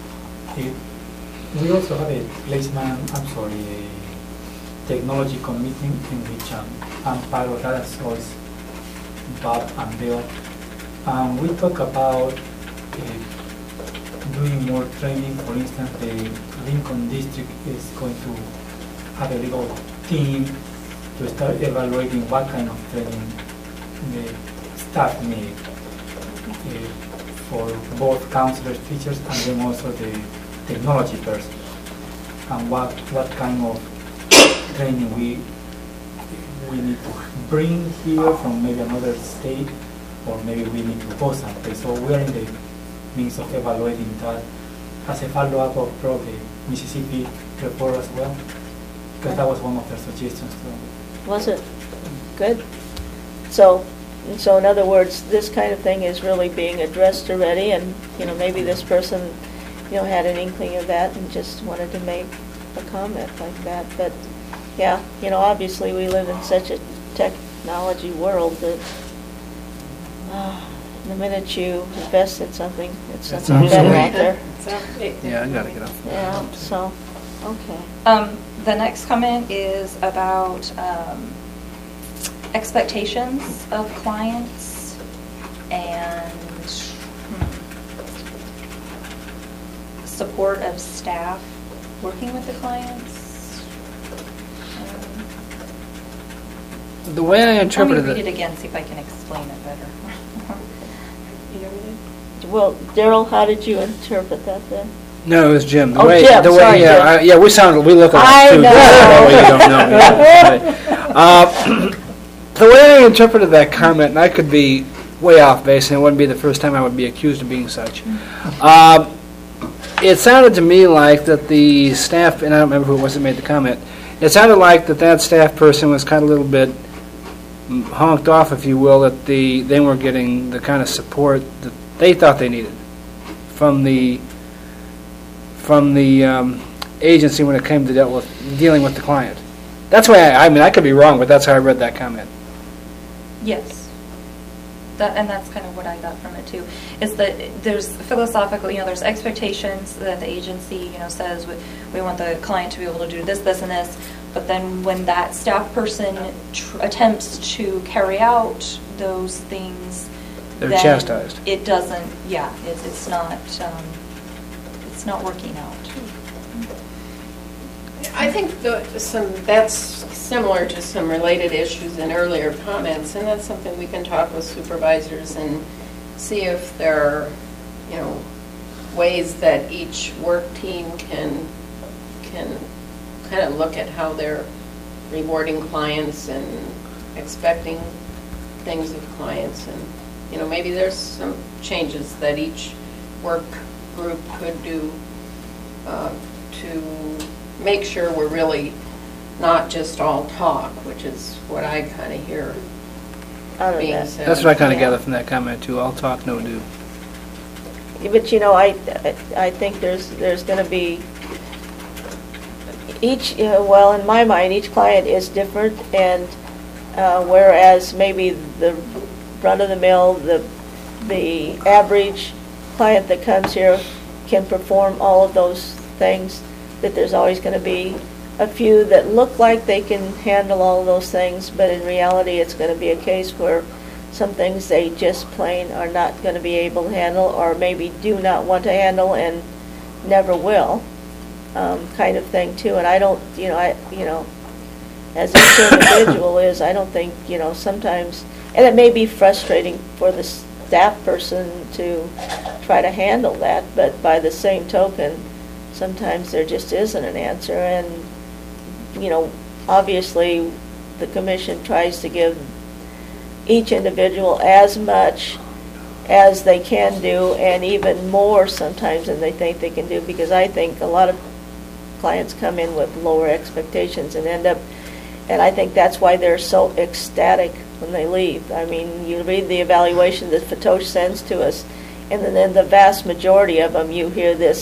We also have a placement, a technology committee in which I'm part of that, as well as Bob and Bill. We talk about doing more training. For instance, the Lincoln District is going to have a legal team to start evaluating what kind of training the staff need for both counselors, teachers, and then also the technology person, and what kind of training we need to bring here from maybe another state, or maybe we need to go someplace. So we are in the means of evaluating that as a follow-up of probably Mississippi report as well, because that was one of their suggestions. Was it? Good. So in other words, this kind of thing is really being addressed already, and, maybe this person, had an inkling of that and just wanted to make a comment like that. But, yeah, obviously we live in such a technology world that the minute you invest in something, it's something better out there. Yeah, I gotta get off. Yeah, so, okay. The next comment is about expectations of clients and support of staff working with the clients. The way I Let me interpreted read it. it again, see if I can explain it better. Well, Daryl, how did you interpret that then? No, it was Jim. Oh, Jim, sorry, yeah, Jim. we look alike I too. know. That way you don't know. The way I interpreted that comment, and I could be way off base, and it wouldn't be the first time I would be accused of being such. It sounded to me like that the staff, and I don't remember who it was that made the comment, it sounded like that staff person was kind of a little bit honked off, if you will, that they weren't getting the kind of support that they thought they needed from the agency when it came to dealing with the client. That's why I could be wrong, but that's how I read that comment. Yes. And that's kind of what I got from it too, is that there's philosophical, there's expectations that the agency, says we want the client to be able to do this, this, and this, but then when that staff person attempts to carry out those things, They're then chastised. it doesn't, it's not working out. I think that's similar to some related issues in earlier comments, and that's something we can talk with supervisors and see if there are, ways that each work team can kind of look at how they're rewarding clients and expecting things of clients, and maybe there's some changes that each work group could do to make sure we're really not just all talk, which is what I kind of hear Out of being that. said. That's what I kind of Yeah. gathered from that comment too. All talk, no do. But I think there's going to be each. Well, in my mind, each client is different, and whereas maybe the run-of-the-mill, the average client that comes here can perform all of those things, that there's always going to be a few that look like they can handle all of those things, but in reality, it's going to be a case where some things they just plain are not going to be able to handle, or maybe do not want to handle and never will, kind of thing too. And I don't, as each individual is, I don't think, sometimes, and it may be frustrating for the staff person to try to handle that, but by the same token, sometimes there just isn't an answer. And, obviously, the commission tries to give each individual as much as they can do, and even more sometimes than they think they can do, because I think a lot of clients come in with lower expectations and end up, and I think that's why they're so ecstatic when they leave. I mean, you read the evaluation that Fatosh sends to us, and then the vast majority of them, you hear this,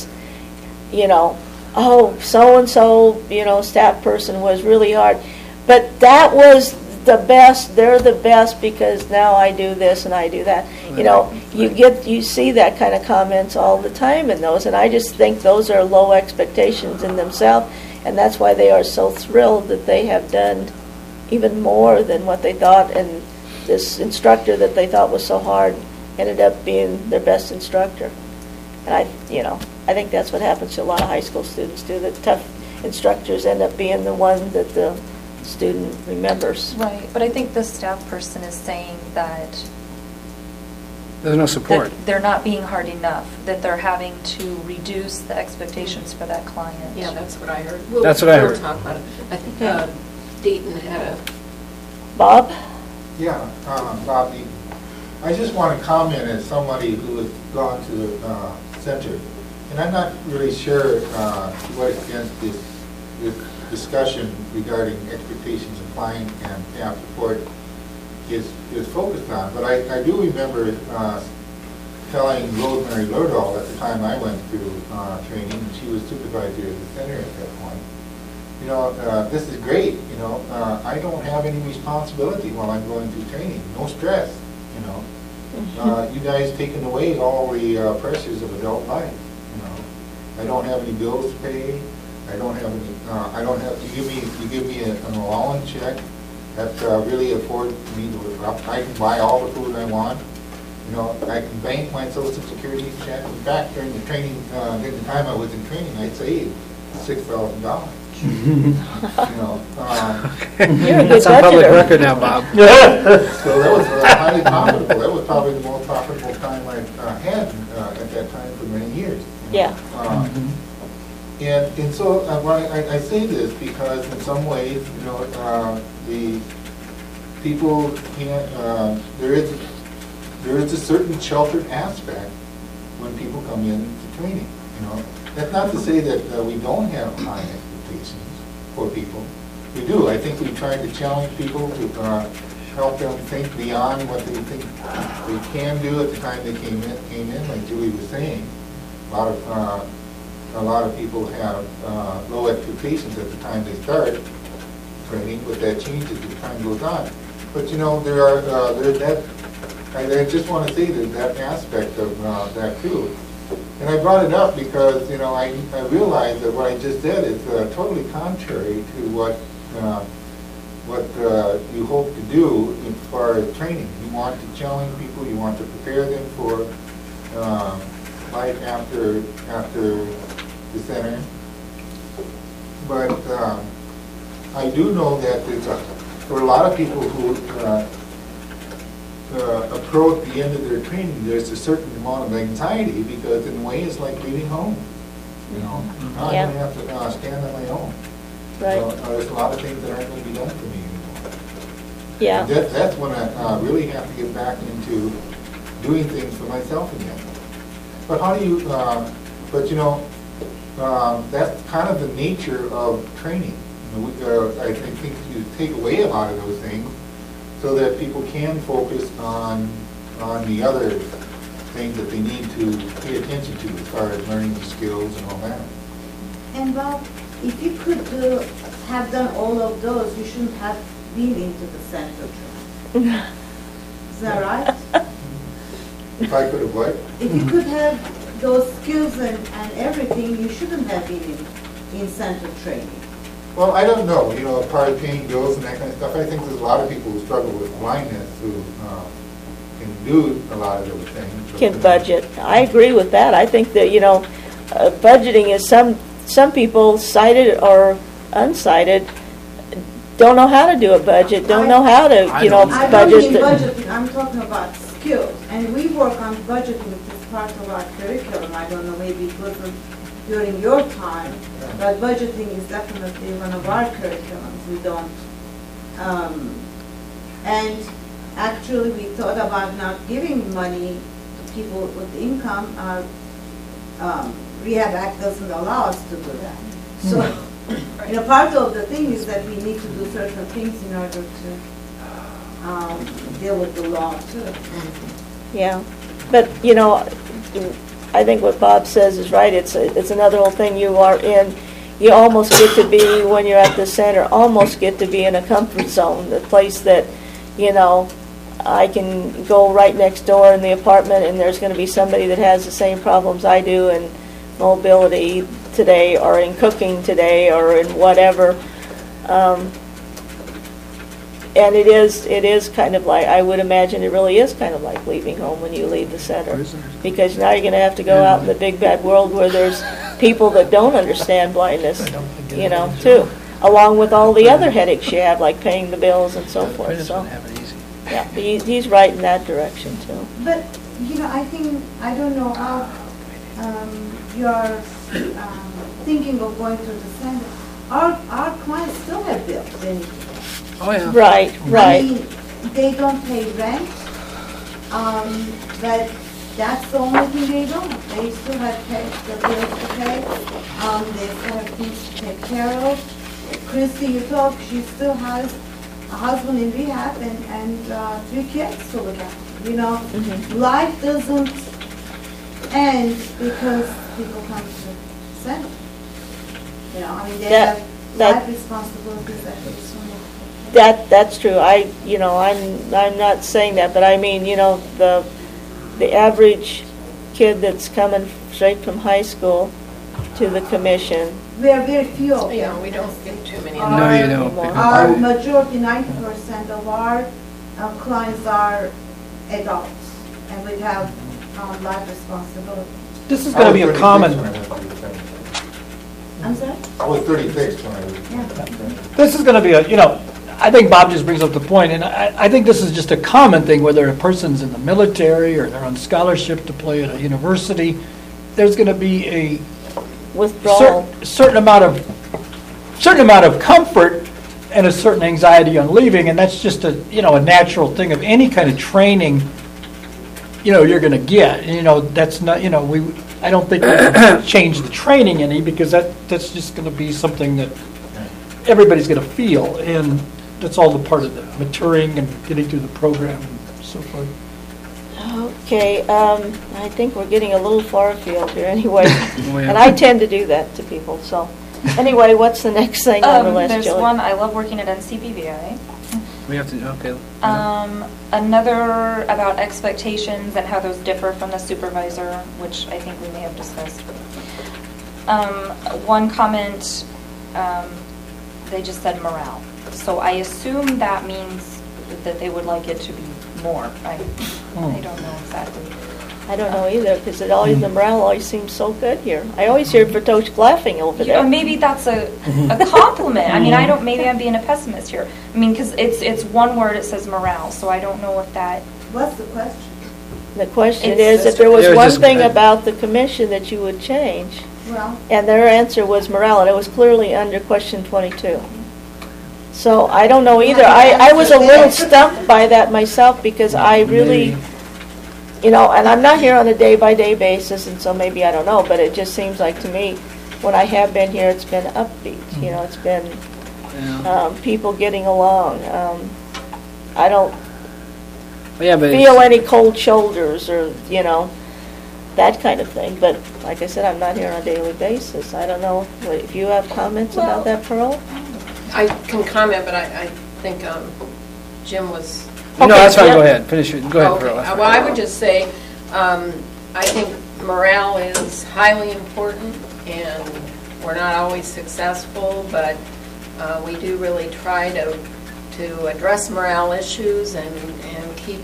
oh, so-and-so, staff person was really hard. But that was the best, they're the best because now I do this and I do that. You see that kind of comments all the time in those, and I just think those are low expectations in themselves, and that's why they are so thrilled that they have done even more than what they thought, and this instructor that they thought was so hard ended up being their best instructor. And I think that's what happens to a lot of high school students too. The tough instructors end up being the one that the student remembers. Right, but I think the staff person is saying that There's no support. that they're not being hard enough, that they're having to reduce the expectations for that client. Yeah, that's what I heard. That's what I heard. We'll talk about it. I think Deaton had a... Bob? Yeah, Bob Deaton. I just want to comment as somebody who has gone to the center, and I'm not really sure to what extent this discussion regarding expectations of client and staff support is focused on, but I do remember telling Rosemary Lurdahl at the time I went through training, and she was supervisor of the center at that point, you know, this is great, you know, I don't have any responsibility while I'm going through training, no stress, you know. You guys taken away all the pressures of adult life, you know. I don't have any bills to pay, I don't have any, you give me an allowance check that really affords me to, I can buy all the food I want. You know, I can bank my Social Security check. In fact, during the training, during the time I was in training, I saved $6,000. You know, You're a good That's on public budgeter. record now, Bob. so that was highly profitable. That was probably the most profitable time I had at that time for many years. Yeah. And so I say this because in some ways, you know, the people can't, there is a certain sheltered aspect when people come in to training, you know. That's not to say that we don't have high expectations for people. We do. I think we try to challenge people to help them think beyond what they think they can do at the time they came in. Like Julie was saying, a lot of people have low expectations at the time they start training, but that changes as time goes on. But you know, I just want to say that aspect of that too. And I brought it up because, you know, I realized that what I just said is totally contrary to what you hope to do as far as training. You want to challenge people, you want to prepare them for life after the center. But I do know that for a lot of people who approach the end of their training, there's a certain amount of anxiety because in a way it's like leaving home. You know, I'm going to have to stand on my own. Right. There's a lot of things that aren't going to be done for me anymore. Yeah. And that's when I really have to get back into doing things for myself again. But how do you, but you know, that's kind of the nature of training. You know, I think you take away a lot of those things so that people can focus on the other things that they need to pay attention to as far as learning the skills and all that. And Bob, if you could have done all of those, you shouldn't have been into the center. Is that right? If I could have what? If you could have those skills and everything, you shouldn't have been in center training. Well, I don't know. You know, as far as paying bills and that kind of stuff, I think there's a lot of people who struggle with blindness who can do a lot of those things. Can budget. I agree with that. I think that, you know, budgeting is some people, sighted or unsighted, don't know how to do a budget, don't know how to, you know, I budget. don't mean budgeting, I'm talking about skills. And we work on budgeting as part of our curriculum. I don't know, maybe it wasn't during your time, but budgeting is definitely one of our curriculums. We don't. And actually, we thought about not giving money to people with income. Our Rehab Act doesn't allow us to do that. So, you know, part of the thing is that we need to do certain things in order to deal with the law too. Yeah, but, you know, I think what Bob says is right. It's another whole thing you are in. You almost get to be, when you're at the center, almost get to be in a comfort zone, the place that, you know, I can go right next door in the apartment and there's going to be somebody that has the same problems I do in mobility today or in cooking today or in whatever. And it is kind of like, I would imagine it really is kind of like leaving home when you leave the center. Because now you're going to have to go out in the big bad world where there's people that don't understand blindness, you know, too. Along with all the other headaches you have, like paying the bills and so forth. So, yeah, he's right in that direction, too. But, you know, I don't know how you're thinking of going to the center. Our clients still have bills. Oh, yeah. Right. I mean, they don't pay rent. But that's the only thing they don't. They still have the bills to pay. They still have things to take care of. Christy, you talk, she still has a husband in rehab and 3 kids to look after. You know, life doesn't end because people come to center. You know, I mean, they have life responsibilities that they assume. That's true. I'm not saying that, but I mean, the average kid that's coming straight from high school to the commission. We are very few of them. Yeah, we don't get too many. No, you don't. Our majority, 90% of our clients are adults, and we have life responsibility. This is going to be a common, I'm sorry? I was 36 when I was. Yeah. this is going to be I think Bob just brings up the point, and I think this is just a common thing, whether a person's in the military or they're on scholarship to play at a university, there's going to be a Withdrawal. certain amount of comfort and a certain anxiety on leaving, and that's just a natural thing of any kind of training you're going to get. That's not I don't think we can change the training any, because that's just going to be something that everybody's going to feel, and that's all the part of the maturing and getting through the program and so forth. Okay, I think we're getting a little far afield here anyway, and I tend to do that to people, so. Anyway, what's the next thing on the list, There's Julie? one, I love working at NCBVI. We have to, okay. Another about expectations and how those differ from the supervisor, which I think we may have discussed. One comment, they just said morale. So I assume that means that they would like it to be more. I don't know exactly. I don't know either, because the morale always seems so good here. I always hear Bertosh laughing over there. Maybe that's a compliment. I mean, maybe I'm being a pessimist here. I mean, because it's one word, it says morale, so I don't know if that... What's the question? The question is if there was one thing about the commission that you would change, Well, and their answer was morale, and it was clearly under question 22. So I don't know either. I was a little stumped by that myself, because I really... and I'm not here on a day-by-day basis, and so maybe I don't know, but it just seems like to me, when I have been here, it's been upbeat. It's been people getting along. I don't feel any cold shoulders or, that kind of thing. But like I said, I'm not here on a daily basis. I don't know if you have comments about that, Pearl? I can comment, but I think Jim was... No, that's fine. Go ahead. Finish it. Go ahead, Okay. Pearl. Well, I would just say, I think morale is highly important, and we're not always successful, but we do really try to address morale issues and keep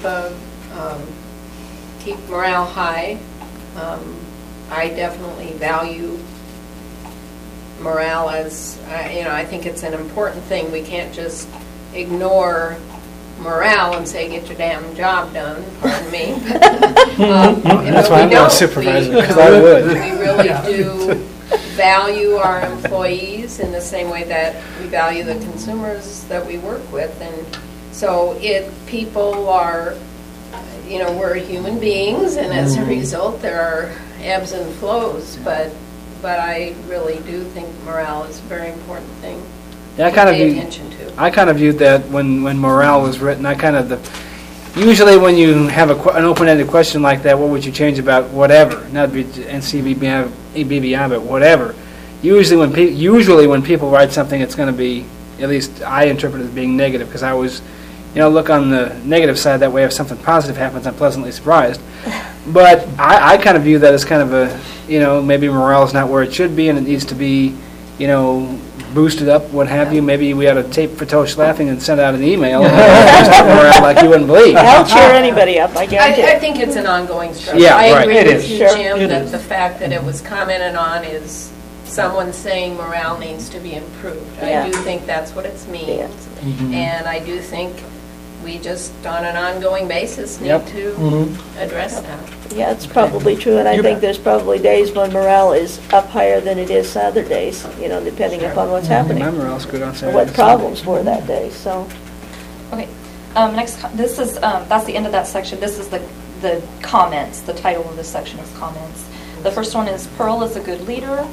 morale high. I definitely value morale as, I think it's an important thing. We can't just ignore morale and say, get your damn job done, pardon me. That's why I'm not a supervisor, because I would. We really do value our employees in the same way that we value the consumers that we work with. And so if people are, we're human beings, and as a result there are ebbs and flows, but I really do think morale is a very important thing. Yeah, I kind of viewed that when morale was written. Usually when you have an open-ended question like that, what would you change about whatever? Not be NCBVI, but whatever. Usually when people write something, it's going to be, at least I interpret it as being negative, because I always, look on the negative side. That way, if something positive happens, I'm pleasantly surprised. But I kind of view that as kind of a, maybe morale is not where it should be, and it needs to be, boosted up, what have you. Maybe we ought to tape Bertosh laughing and send out an email like you wouldn't believe. I'll cheer anybody up, I guarantee. I think it's an ongoing struggle. Yeah, I right. agree It with is. you, Sure. Jim, that the fact that it was commented on is someone saying morale needs to be improved. Yeah. I do think that's what it means. Yeah. And I do think we just, on an ongoing basis, need Yep. to address that. Yeah, it's probably true, and I think there's probably days when morale is up higher than it is other days, depending upon what's happening. My morale's good on Saturday. What problems were that day, so. Okay. This is, that's the end of that section. This is the comments. The title of this section is comments. The first one is Pearl is a good leader.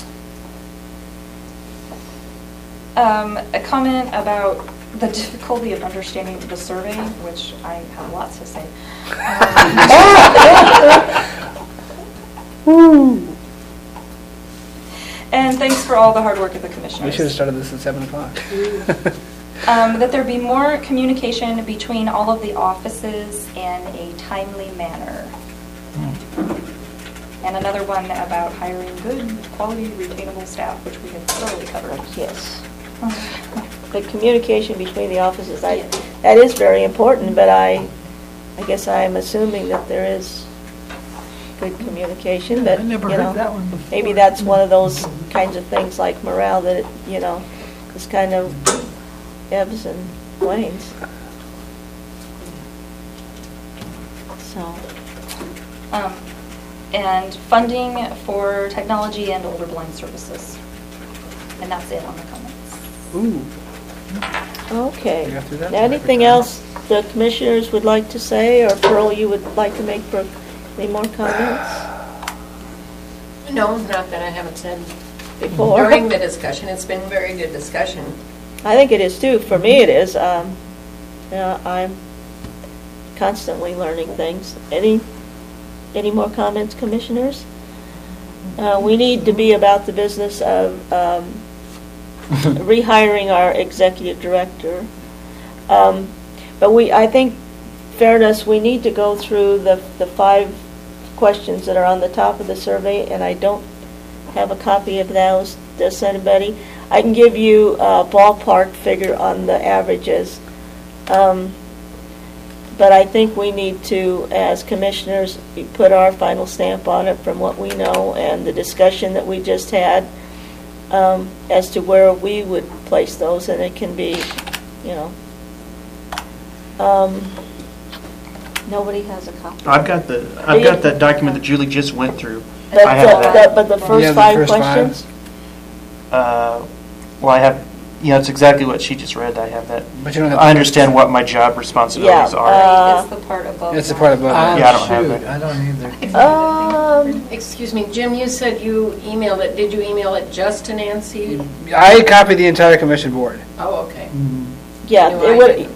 A comment about the difficulty of understanding the survey, which I have lots to say. And thanks for all the hard work of the commissioners. We should have started this at 7 o'clock. That there be more communication between all of the offices in a timely manner. And another one about hiring good, quality, retainable staff, which we have thoroughly covered. Yes. The communication between the offices, that is very important, but I guess I'm assuming that there is good communication, but, I never you know, heard that one before. maybe that's one of those kinds of things like morale that, you know, is kind of ebbs and wane. So, And funding for technology and older blind services. And that's it on the comments. Ooh. okay. We got through that Anything perfect else the commissioners would like to say, or Pearl, you would like to make any more comments No, not that I haven't said before? during the discussion. It's been very good discussion. I think it is too. For me, it is. I'm constantly learning things. Any more comments, commissioners? We need to be about the business of rehiring our executive director. But I think, fairness, we need to go through the 5 questions that are on the top of the survey, and I don't have a copy of those. Does anybody? I can give you a ballpark figure on the averages. But I think we need to, as commissioners, put our final stamp on it from what we know and the discussion that we just had as to where we would place those, and it can be, you know. Nobody has a copy. I've got that document that Julie just went through. But I have that. but the first Yeah, the 5 first 5. questions? Well, I have, it's exactly what she just read. I have that. But you don't have I understand what my job responsibilities Yeah, are. It's the part above. It's the that. part above that. Yeah, I don't have shoot, that. I don't either. Excuse me, Jim, you said you emailed it. Did you email it just to Nancy? I copied the entire commission board. Oh, okay. Yeah, No, it I would, didn't.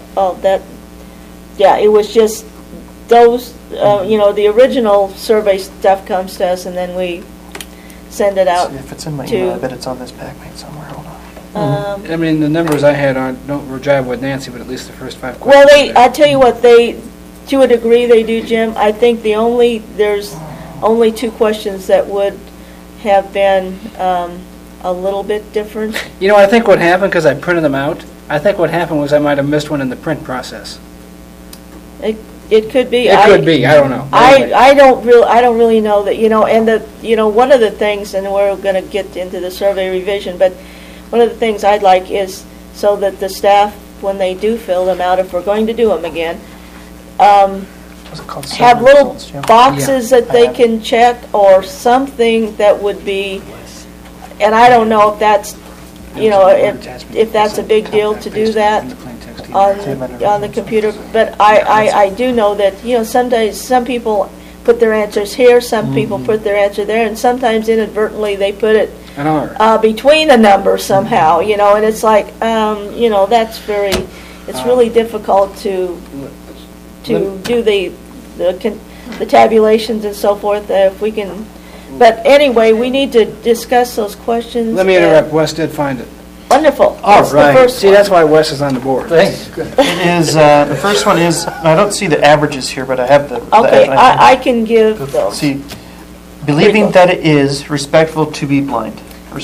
it was just those, the original survey stuff comes to us, and then we send it out. If it's in my to- email, I bet it's on this packmate somewhere. Hold on. I mean, the numbers I had don't jive with Nancy, but at least the first 5 Well, questions. I tell you what, to a degree they do, Jim. I think there's only 2 questions that would have been a little bit different. You know, I think what happened, because I printed them out, I think what happened was I might have missed one in the print process. It could be. It could be, I don't know. I don't really know that, and one of the things, and we're going to get into the survey revision, but one of the things I'd like is so that the staff, when they do fill them out, if we're going to do them again, What's it called? have Survey little results, Jim? boxes that I they have. can check, or something that would be, and I don't know if that's, if that's a big deal to do that on the computer, but I do know that, sometimes some people put their answers here, some people put their answer there, and sometimes inadvertently they put it An hour. between the numbers somehow, and it's like, that's it's really difficult to do the tabulations and so forth, if we can, but anyway, we need to discuss those questions. Let me interrupt, Wes did find it. Wonderful. All That's the right. first See, one. that's why Wes is on the board. Thanks. It is, the first one is, I don't see the averages here, but I have the. Okay, I can give those. See, believing that it is respectable to be blind.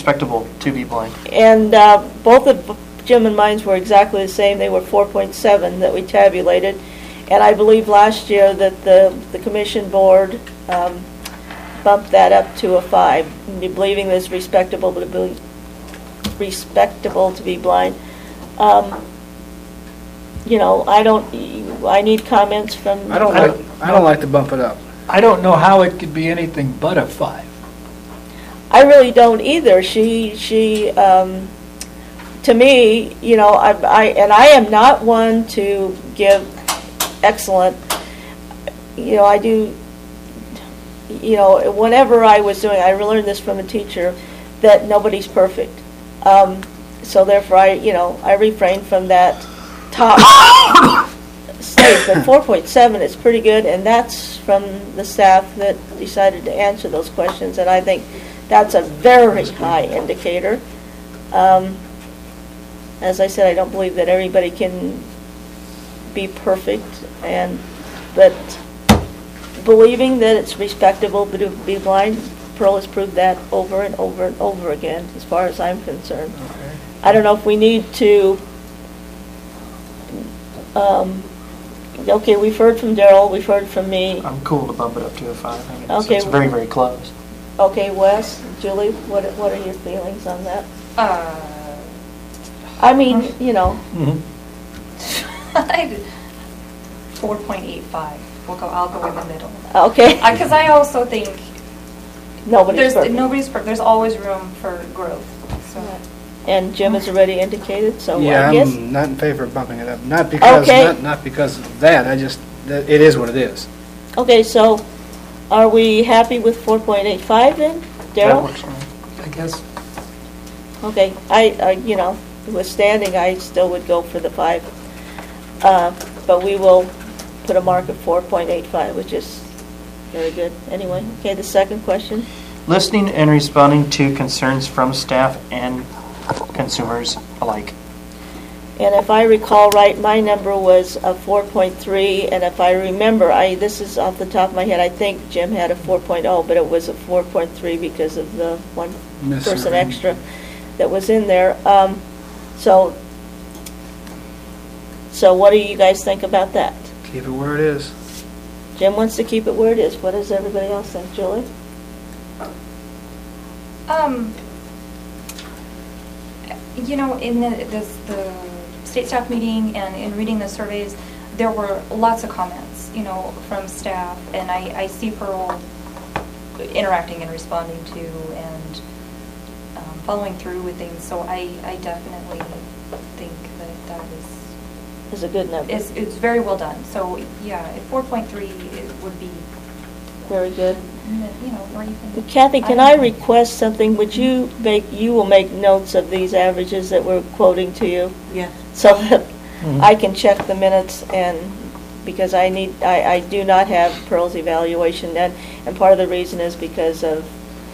And both of Jim and mine's were exactly the same. They were 4.7 that we tabulated. And I believe last year that the commission board bumped that up to a 5, believing that it's respectable to be blind. I need comments from. I don't like to bump it up. I don't know how it could be anything but a 5. I really don't either. She to me, you know, I am not one to give excellent, you know, I do, you know, whenever I was doing, I learned this from a teacher, that nobody's perfect. So therefore, I refrain from that top stage. But 4.7 is pretty good, and that's from the staff that decided to answer those questions, and I think that's a very high indicator. As I said, I don't believe that everybody can be perfect, but believing that it's respectable to be blind, Pearl has proved that over and over and over again, as far as I'm concerned. Okay. I don't know if we need to, okay, we've heard from Daryl, we've heard from me. I'm cool to bump it up to a 5. I mean, Okay. it's very, very close. Okay, Wes, Julie, what are your feelings on that? I mean, you know. 4.85. I'll go in the middle. Okay. Because I also think Nobody's perfect. nobody's perfect. There's always room for growth. So. And Jim has already indicated, so Yeah, I guess. I'm not in favor of bumping it up. Not because, Okay. not because of that, it is what it is. Okay, so are we happy with 4.85 then? That Daryl? works for me. I guess. Okay, I you know, withstanding, I still would go for the 5. But we will put a mark of 4.85, which is very good. Anyway, okay, the second question. Listening and responding to concerns from staff and consumers alike. And if I recall right, my number was a 4.3, and if I remember, this is off the top of my head, I think Jim had a 4.0, but it was a 4.3 because of the one Missing. person extra that was in there. So what do you guys think about that? Keep it where it is. Jim wants to keep it where it is. What does everybody else think? Julie? You know, in the state staff meeting and in reading the surveys, there were lots of comments, you know, from staff, and I see Pearl interacting and responding to and following through with things. So I definitely think that Is a good number. it's very well done. So yeah, at 4.3 it would be, Very good. you know, where you can. Kathy, can I request something? Would you will make notes of these averages that we're quoting to you? Yes. So that I can check the minutes, and because I do not have Pearl's evaluation, and part of the reason is because of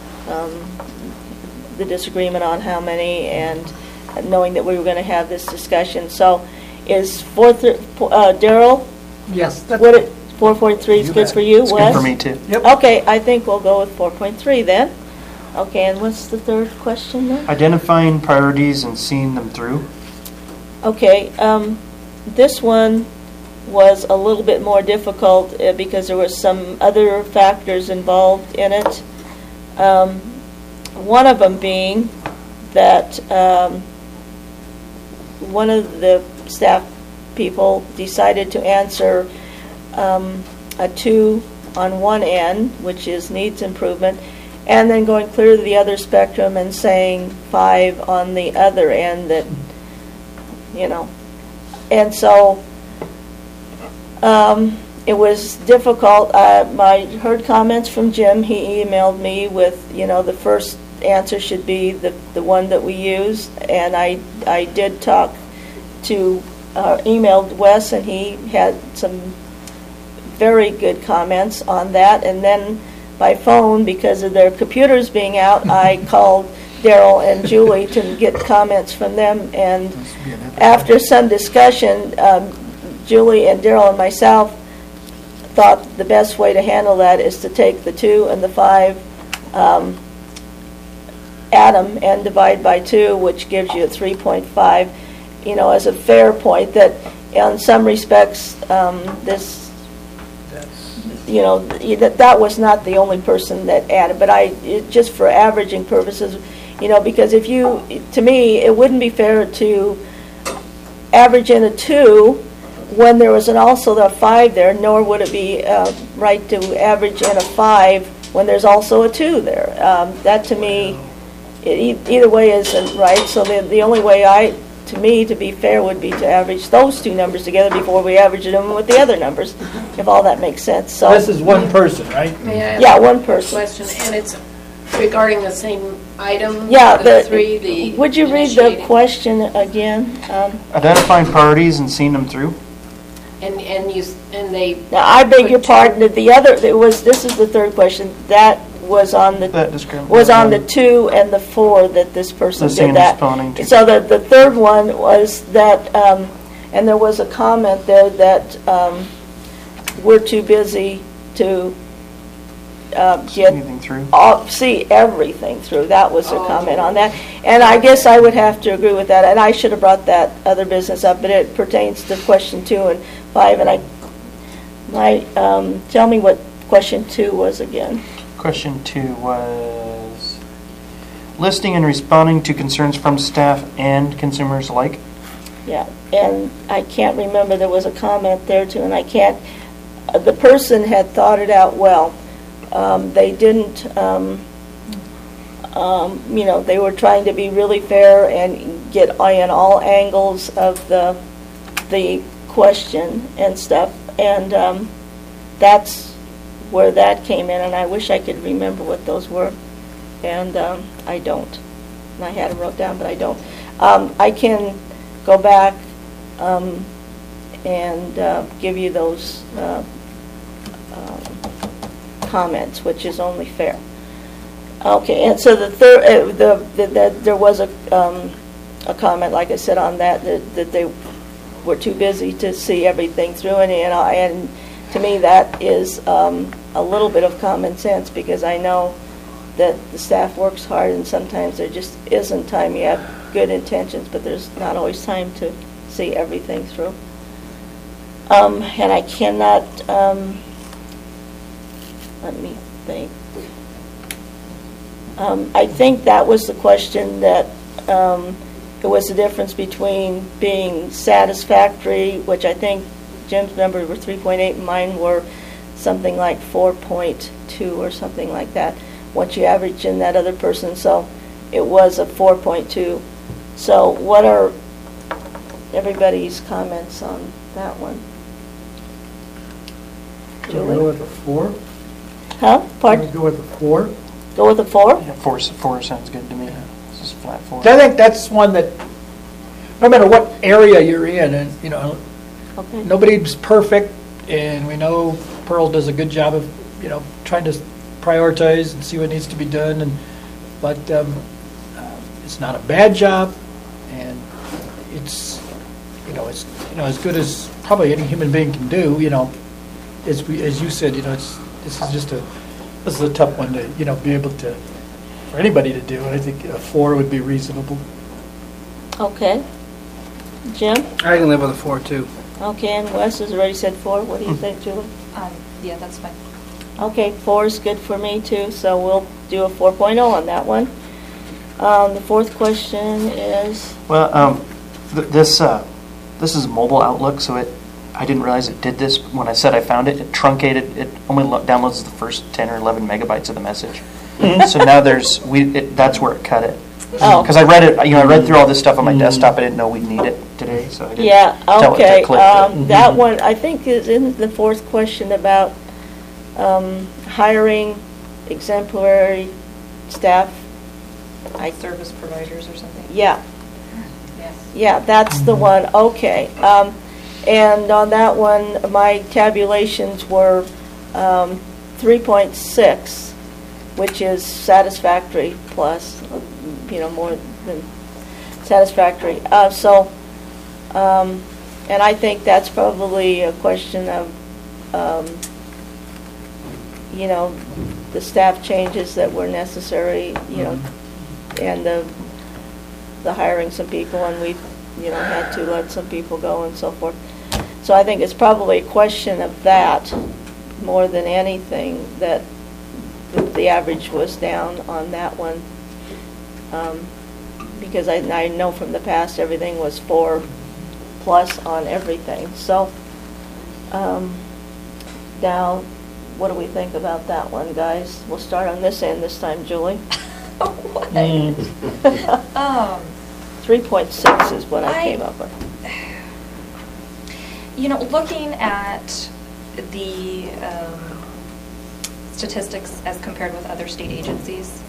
the disagreement on how many, and knowing that we were going to have this discussion. So is Daryl, Yes. 4.3 is good for you, It's Wes? good for me too. Yep. Okay, I think we'll go with 4.3 then. Okay, and what's the third question then? Identifying priorities and seeing them through. Okay, this one was a little bit more difficult because there were some other factors involved in it. One of them being that one of the staff people decided to answer a 2 on one end, which is needs improvement, and then going clear to the other spectrum and saying 5 on the other end, that, you know. And so it was difficult. I heard comments from Jim. He emailed me with, you know, the first answer should be the one that we use, and I did talk to, emailed Wes, and he had some very good comments on that. And then by phone, because of their computers being out, I called Daryl and Julie to get comments from them. And after some discussion, Julie and Daryl and myself thought the best way to handle that is to take the 2 and the 5, add them and divide by 2, which gives you a 3.5, you know, as a fair point. That in some respects, you know, that was not the only person that added, but just for averaging purposes, you know, because to me, it wouldn't be fair to average in a 2 when there was also a 5 there, nor would it be right to average in a 5 when there's also a 2 there. That to me either way isn't right, so the only way to me, to be fair, would be to average those two numbers together before we average them with the other numbers, if all that makes sense, so. This is one person, right? May I ask Yeah, a one person. question? And it's regarding the same item? Yeah, the three, the would you read the initiating- question again? Identifying priorities and seeing them through. And they, Now, I beg Put your two- pardon, this is the third question, that was on the That discrimination. was on the 2 and the 4 that this person The singing did and that. responding to. So the third one was that, and there was a comment there that we're too busy to get Anything through. see everything through. That was a Oh. comment on that. And I guess I would have to agree with that. And I should have brought that other business up, but it pertains to question 2 and 5. And tell me what question 2 was again. Question 2 was listing and responding to concerns from staff and consumers alike. Yeah, and I can't remember, there was a comment there too, and I can't, the person had thought it out well. They didn't, they were trying to be really fair and get in all angles of the question and stuff, and that's where that came in, and I wish I could remember what those were, and I don't. And I had them wrote down, but I don't. I can go back and give you those comments, which is only fair. Okay, and so the third, there was a comment, like I said, on that they were too busy to see everything through, and to me that is a little bit of common sense, because I know that the staff works hard and sometimes there just isn't time. You have good intentions, but there's not always time to see everything through. And I cannot, let me think. I think that was the question that it was the difference between being satisfactory, which I think Jim's numbers were 3.8 and mine were something like 4.2 or something like that, once you average in that other person. So it was a 4.2. So what are everybody's comments on that one? Can we go with a 4? Huh? Can we Pardon? go with a 4? Go with a 4? Yeah, 4 sounds good to me. It's just flat 4. I think that's one that, no matter what area you're in, and Okay. nobody's perfect, and we know Pearl does a good job of, trying to prioritize and see what needs to be done, but it's not a bad job, and it's as good as probably any human being can do. As you said, this is a tough one to be able to, for anybody to do, and I think a 4 would be reasonable. Okay. Jim? I can live with a 4 too. Okay, and Wes has already said 4. What do you think, Julie? Yeah, that's fine. Okay, 4 is good for me too, so we'll do a 4.0 on that one. The fourth question is, Well, this is a mobile Outlook, so I didn't realize it did this. When I said I found it, it truncated. It only downloads the first 10 or 11 megabytes of the message. So now that's where it cut it. Oh. Because I read it, I read through all this stuff on my desktop. I didn't know we'd need it today, so I didn't yeah, tell it okay. to click it. That one, I think, is in the fourth question about hiring exemplary staff. Service providers or something. Yeah, Yes. yeah, that's the one, okay. And on that one, my tabulations were 3.6, which is satisfactory plus, more than satisfactory. And I think that's probably a question of, the staff changes that were necessary, and the hiring some people, and we've, had to let some people go and so forth. So I think it's probably a question of that more than anything, that the average was down on that one. Because I know from the past everything was 4+ on everything. So now, what do we think about that one, guys? We'll start on this end this time, Julie. What? 3.6 is what I I- came up with. You know, looking at the statistics as compared with other state agencies,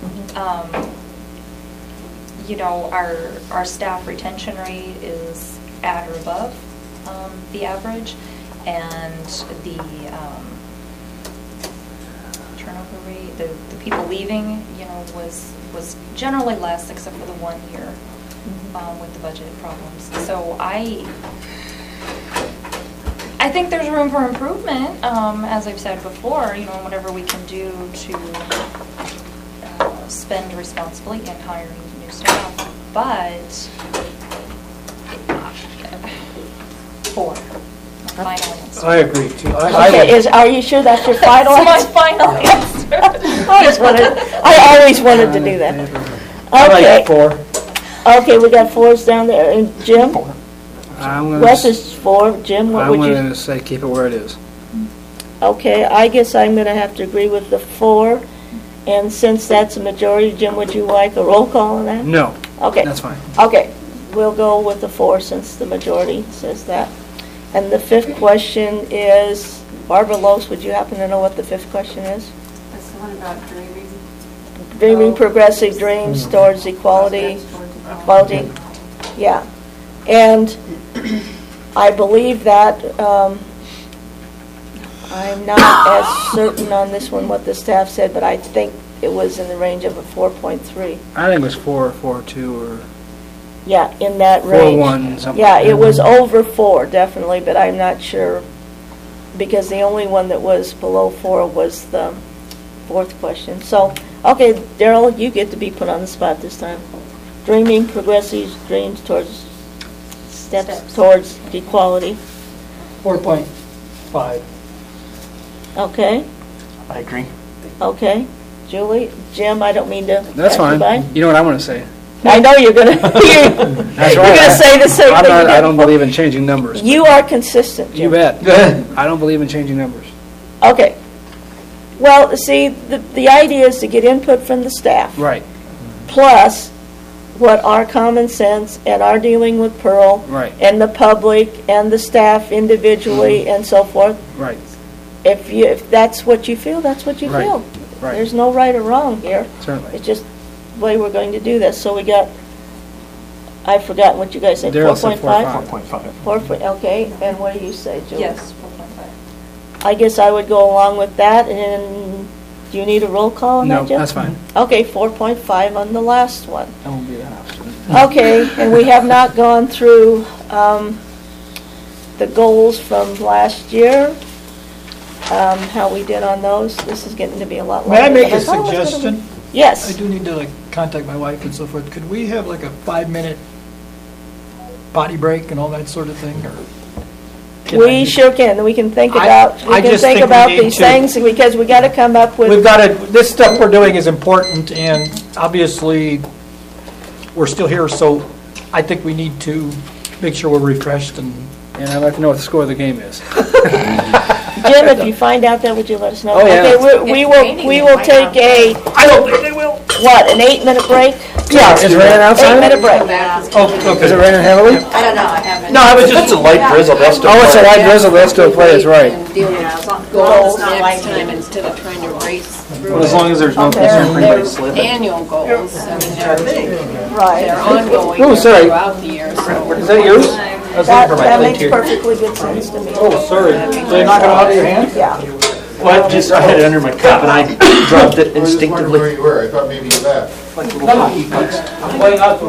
you know, our staff retention rate is at or above the average, and the turnover rate, the people leaving, you know, was generally less except for the 1 year with the budget problems. So I think there's room for improvement, as I've said before, you know, whatever we can do to spend responsibly in hiring new staff, but 4, my final answer. I agree too. Okay, are you sure that's your final That's my answer? final answer. I always wanted to do that. I Okay, like 4. okay, we got 4s down there, and Jim? I'm gonna Wes s- is 4, Jim, what I'm would you? going to say keep it where it is. Okay, I guess I'm going to have to agree with the 4, and since that's a majority, Jim, would you like a roll call on that? No, Okay. that's fine. Okay, we'll go with the 4 since the majority says that. And the 5th question is, Barbara Lopes, would you happen to know what the 5th question is? That's the one about dreaming. Dreaming progressive dreams towards equality, equality, yeah. And I believe that, I'm not as certain on this one what the staff said, but I think it was in the range of a 4.3. I think it was 4.42 or Yeah, in that range. 4.1, something. Yeah, it was over 4, definitely, but I'm not sure, because the only one that was below 4 was the 4th question. So, okay, Daryl, you get to be put on the spot this time. Dreaming progressive dreams towards steps towards equality. 4.5. Okay, I agree. okay. Julie, Jim, I don't mean to. That's pass you fine. by. You know what I'm going to say. I know you're gonna. That's You're right. gonna say the same I'm thing. not, I don't believe in changing numbers. You are consistent, Jim. You bet. I don't believe in changing numbers. Okay. Well, see, the idea is to get input from the staff, Right, plus what our common sense and our dealing with Pearl right, and the public and the staff individually and so forth. right, If that's what you feel, that's what you Right. feel. right, There's no right or wrong here. certainly. It's just the way we're going to do this. So we got, I've forgotten what you guys said, Daryl said 4.5? 4.5. Okay, and what do you say, Julie? Yes, 4.5. I guess I would go along with that, and do you need a roll call on No, that, Jim? that's fine. Okay, 4.5 on the last one. I won't be that option. Okay, and we have not gone through the goals from last year, how we did on those. This is getting to be a lot May I longer make than a thought it was gonna be. suggestion? Yes. I do need to contact my wife and so forth. Could we have like a 5-minute potty break and all that sort of thing, or? can I We just- sure can. We can think I- about, I just think we about need these to- things, because we got to come up with. We've got to, this stuff we're doing is important, and obviously, we're still here, so I think we need to make sure we're refreshed and. And I'd like to know what the score of the game is. Jim, if you find out that, would you let us know? Oh, yeah. Okay, we will, raining, we it will might take not. a, I don't think they will. what, an 8-minute break? Yeah, Is it raining outside? 8-minute break. Oh, Is it raining heavily? I don't know, I haven't. No, I was just. It's a light drizzle, that's still. Oh, it's a light drizzle, they'll still play, it's right. And deal with Yeah, as long goals as it's not next lightning. time instead of trying to race through. Well, as long as there's no Okay. concern for anybody They're slipping. annual goals, I mean, they're Right. ongoing Oh, sorry. throughout the year, so. Is that yours? I was That, looking for my that plate makes here. perfectly good sense to me. Oh, sorry. So you're not going to out of your hand? Yeah. Well, I had it under my cup and I dropped it I was just wondering where instinctively. you were. I thought maybe you left. Like little hockey pucks. I'm playing out the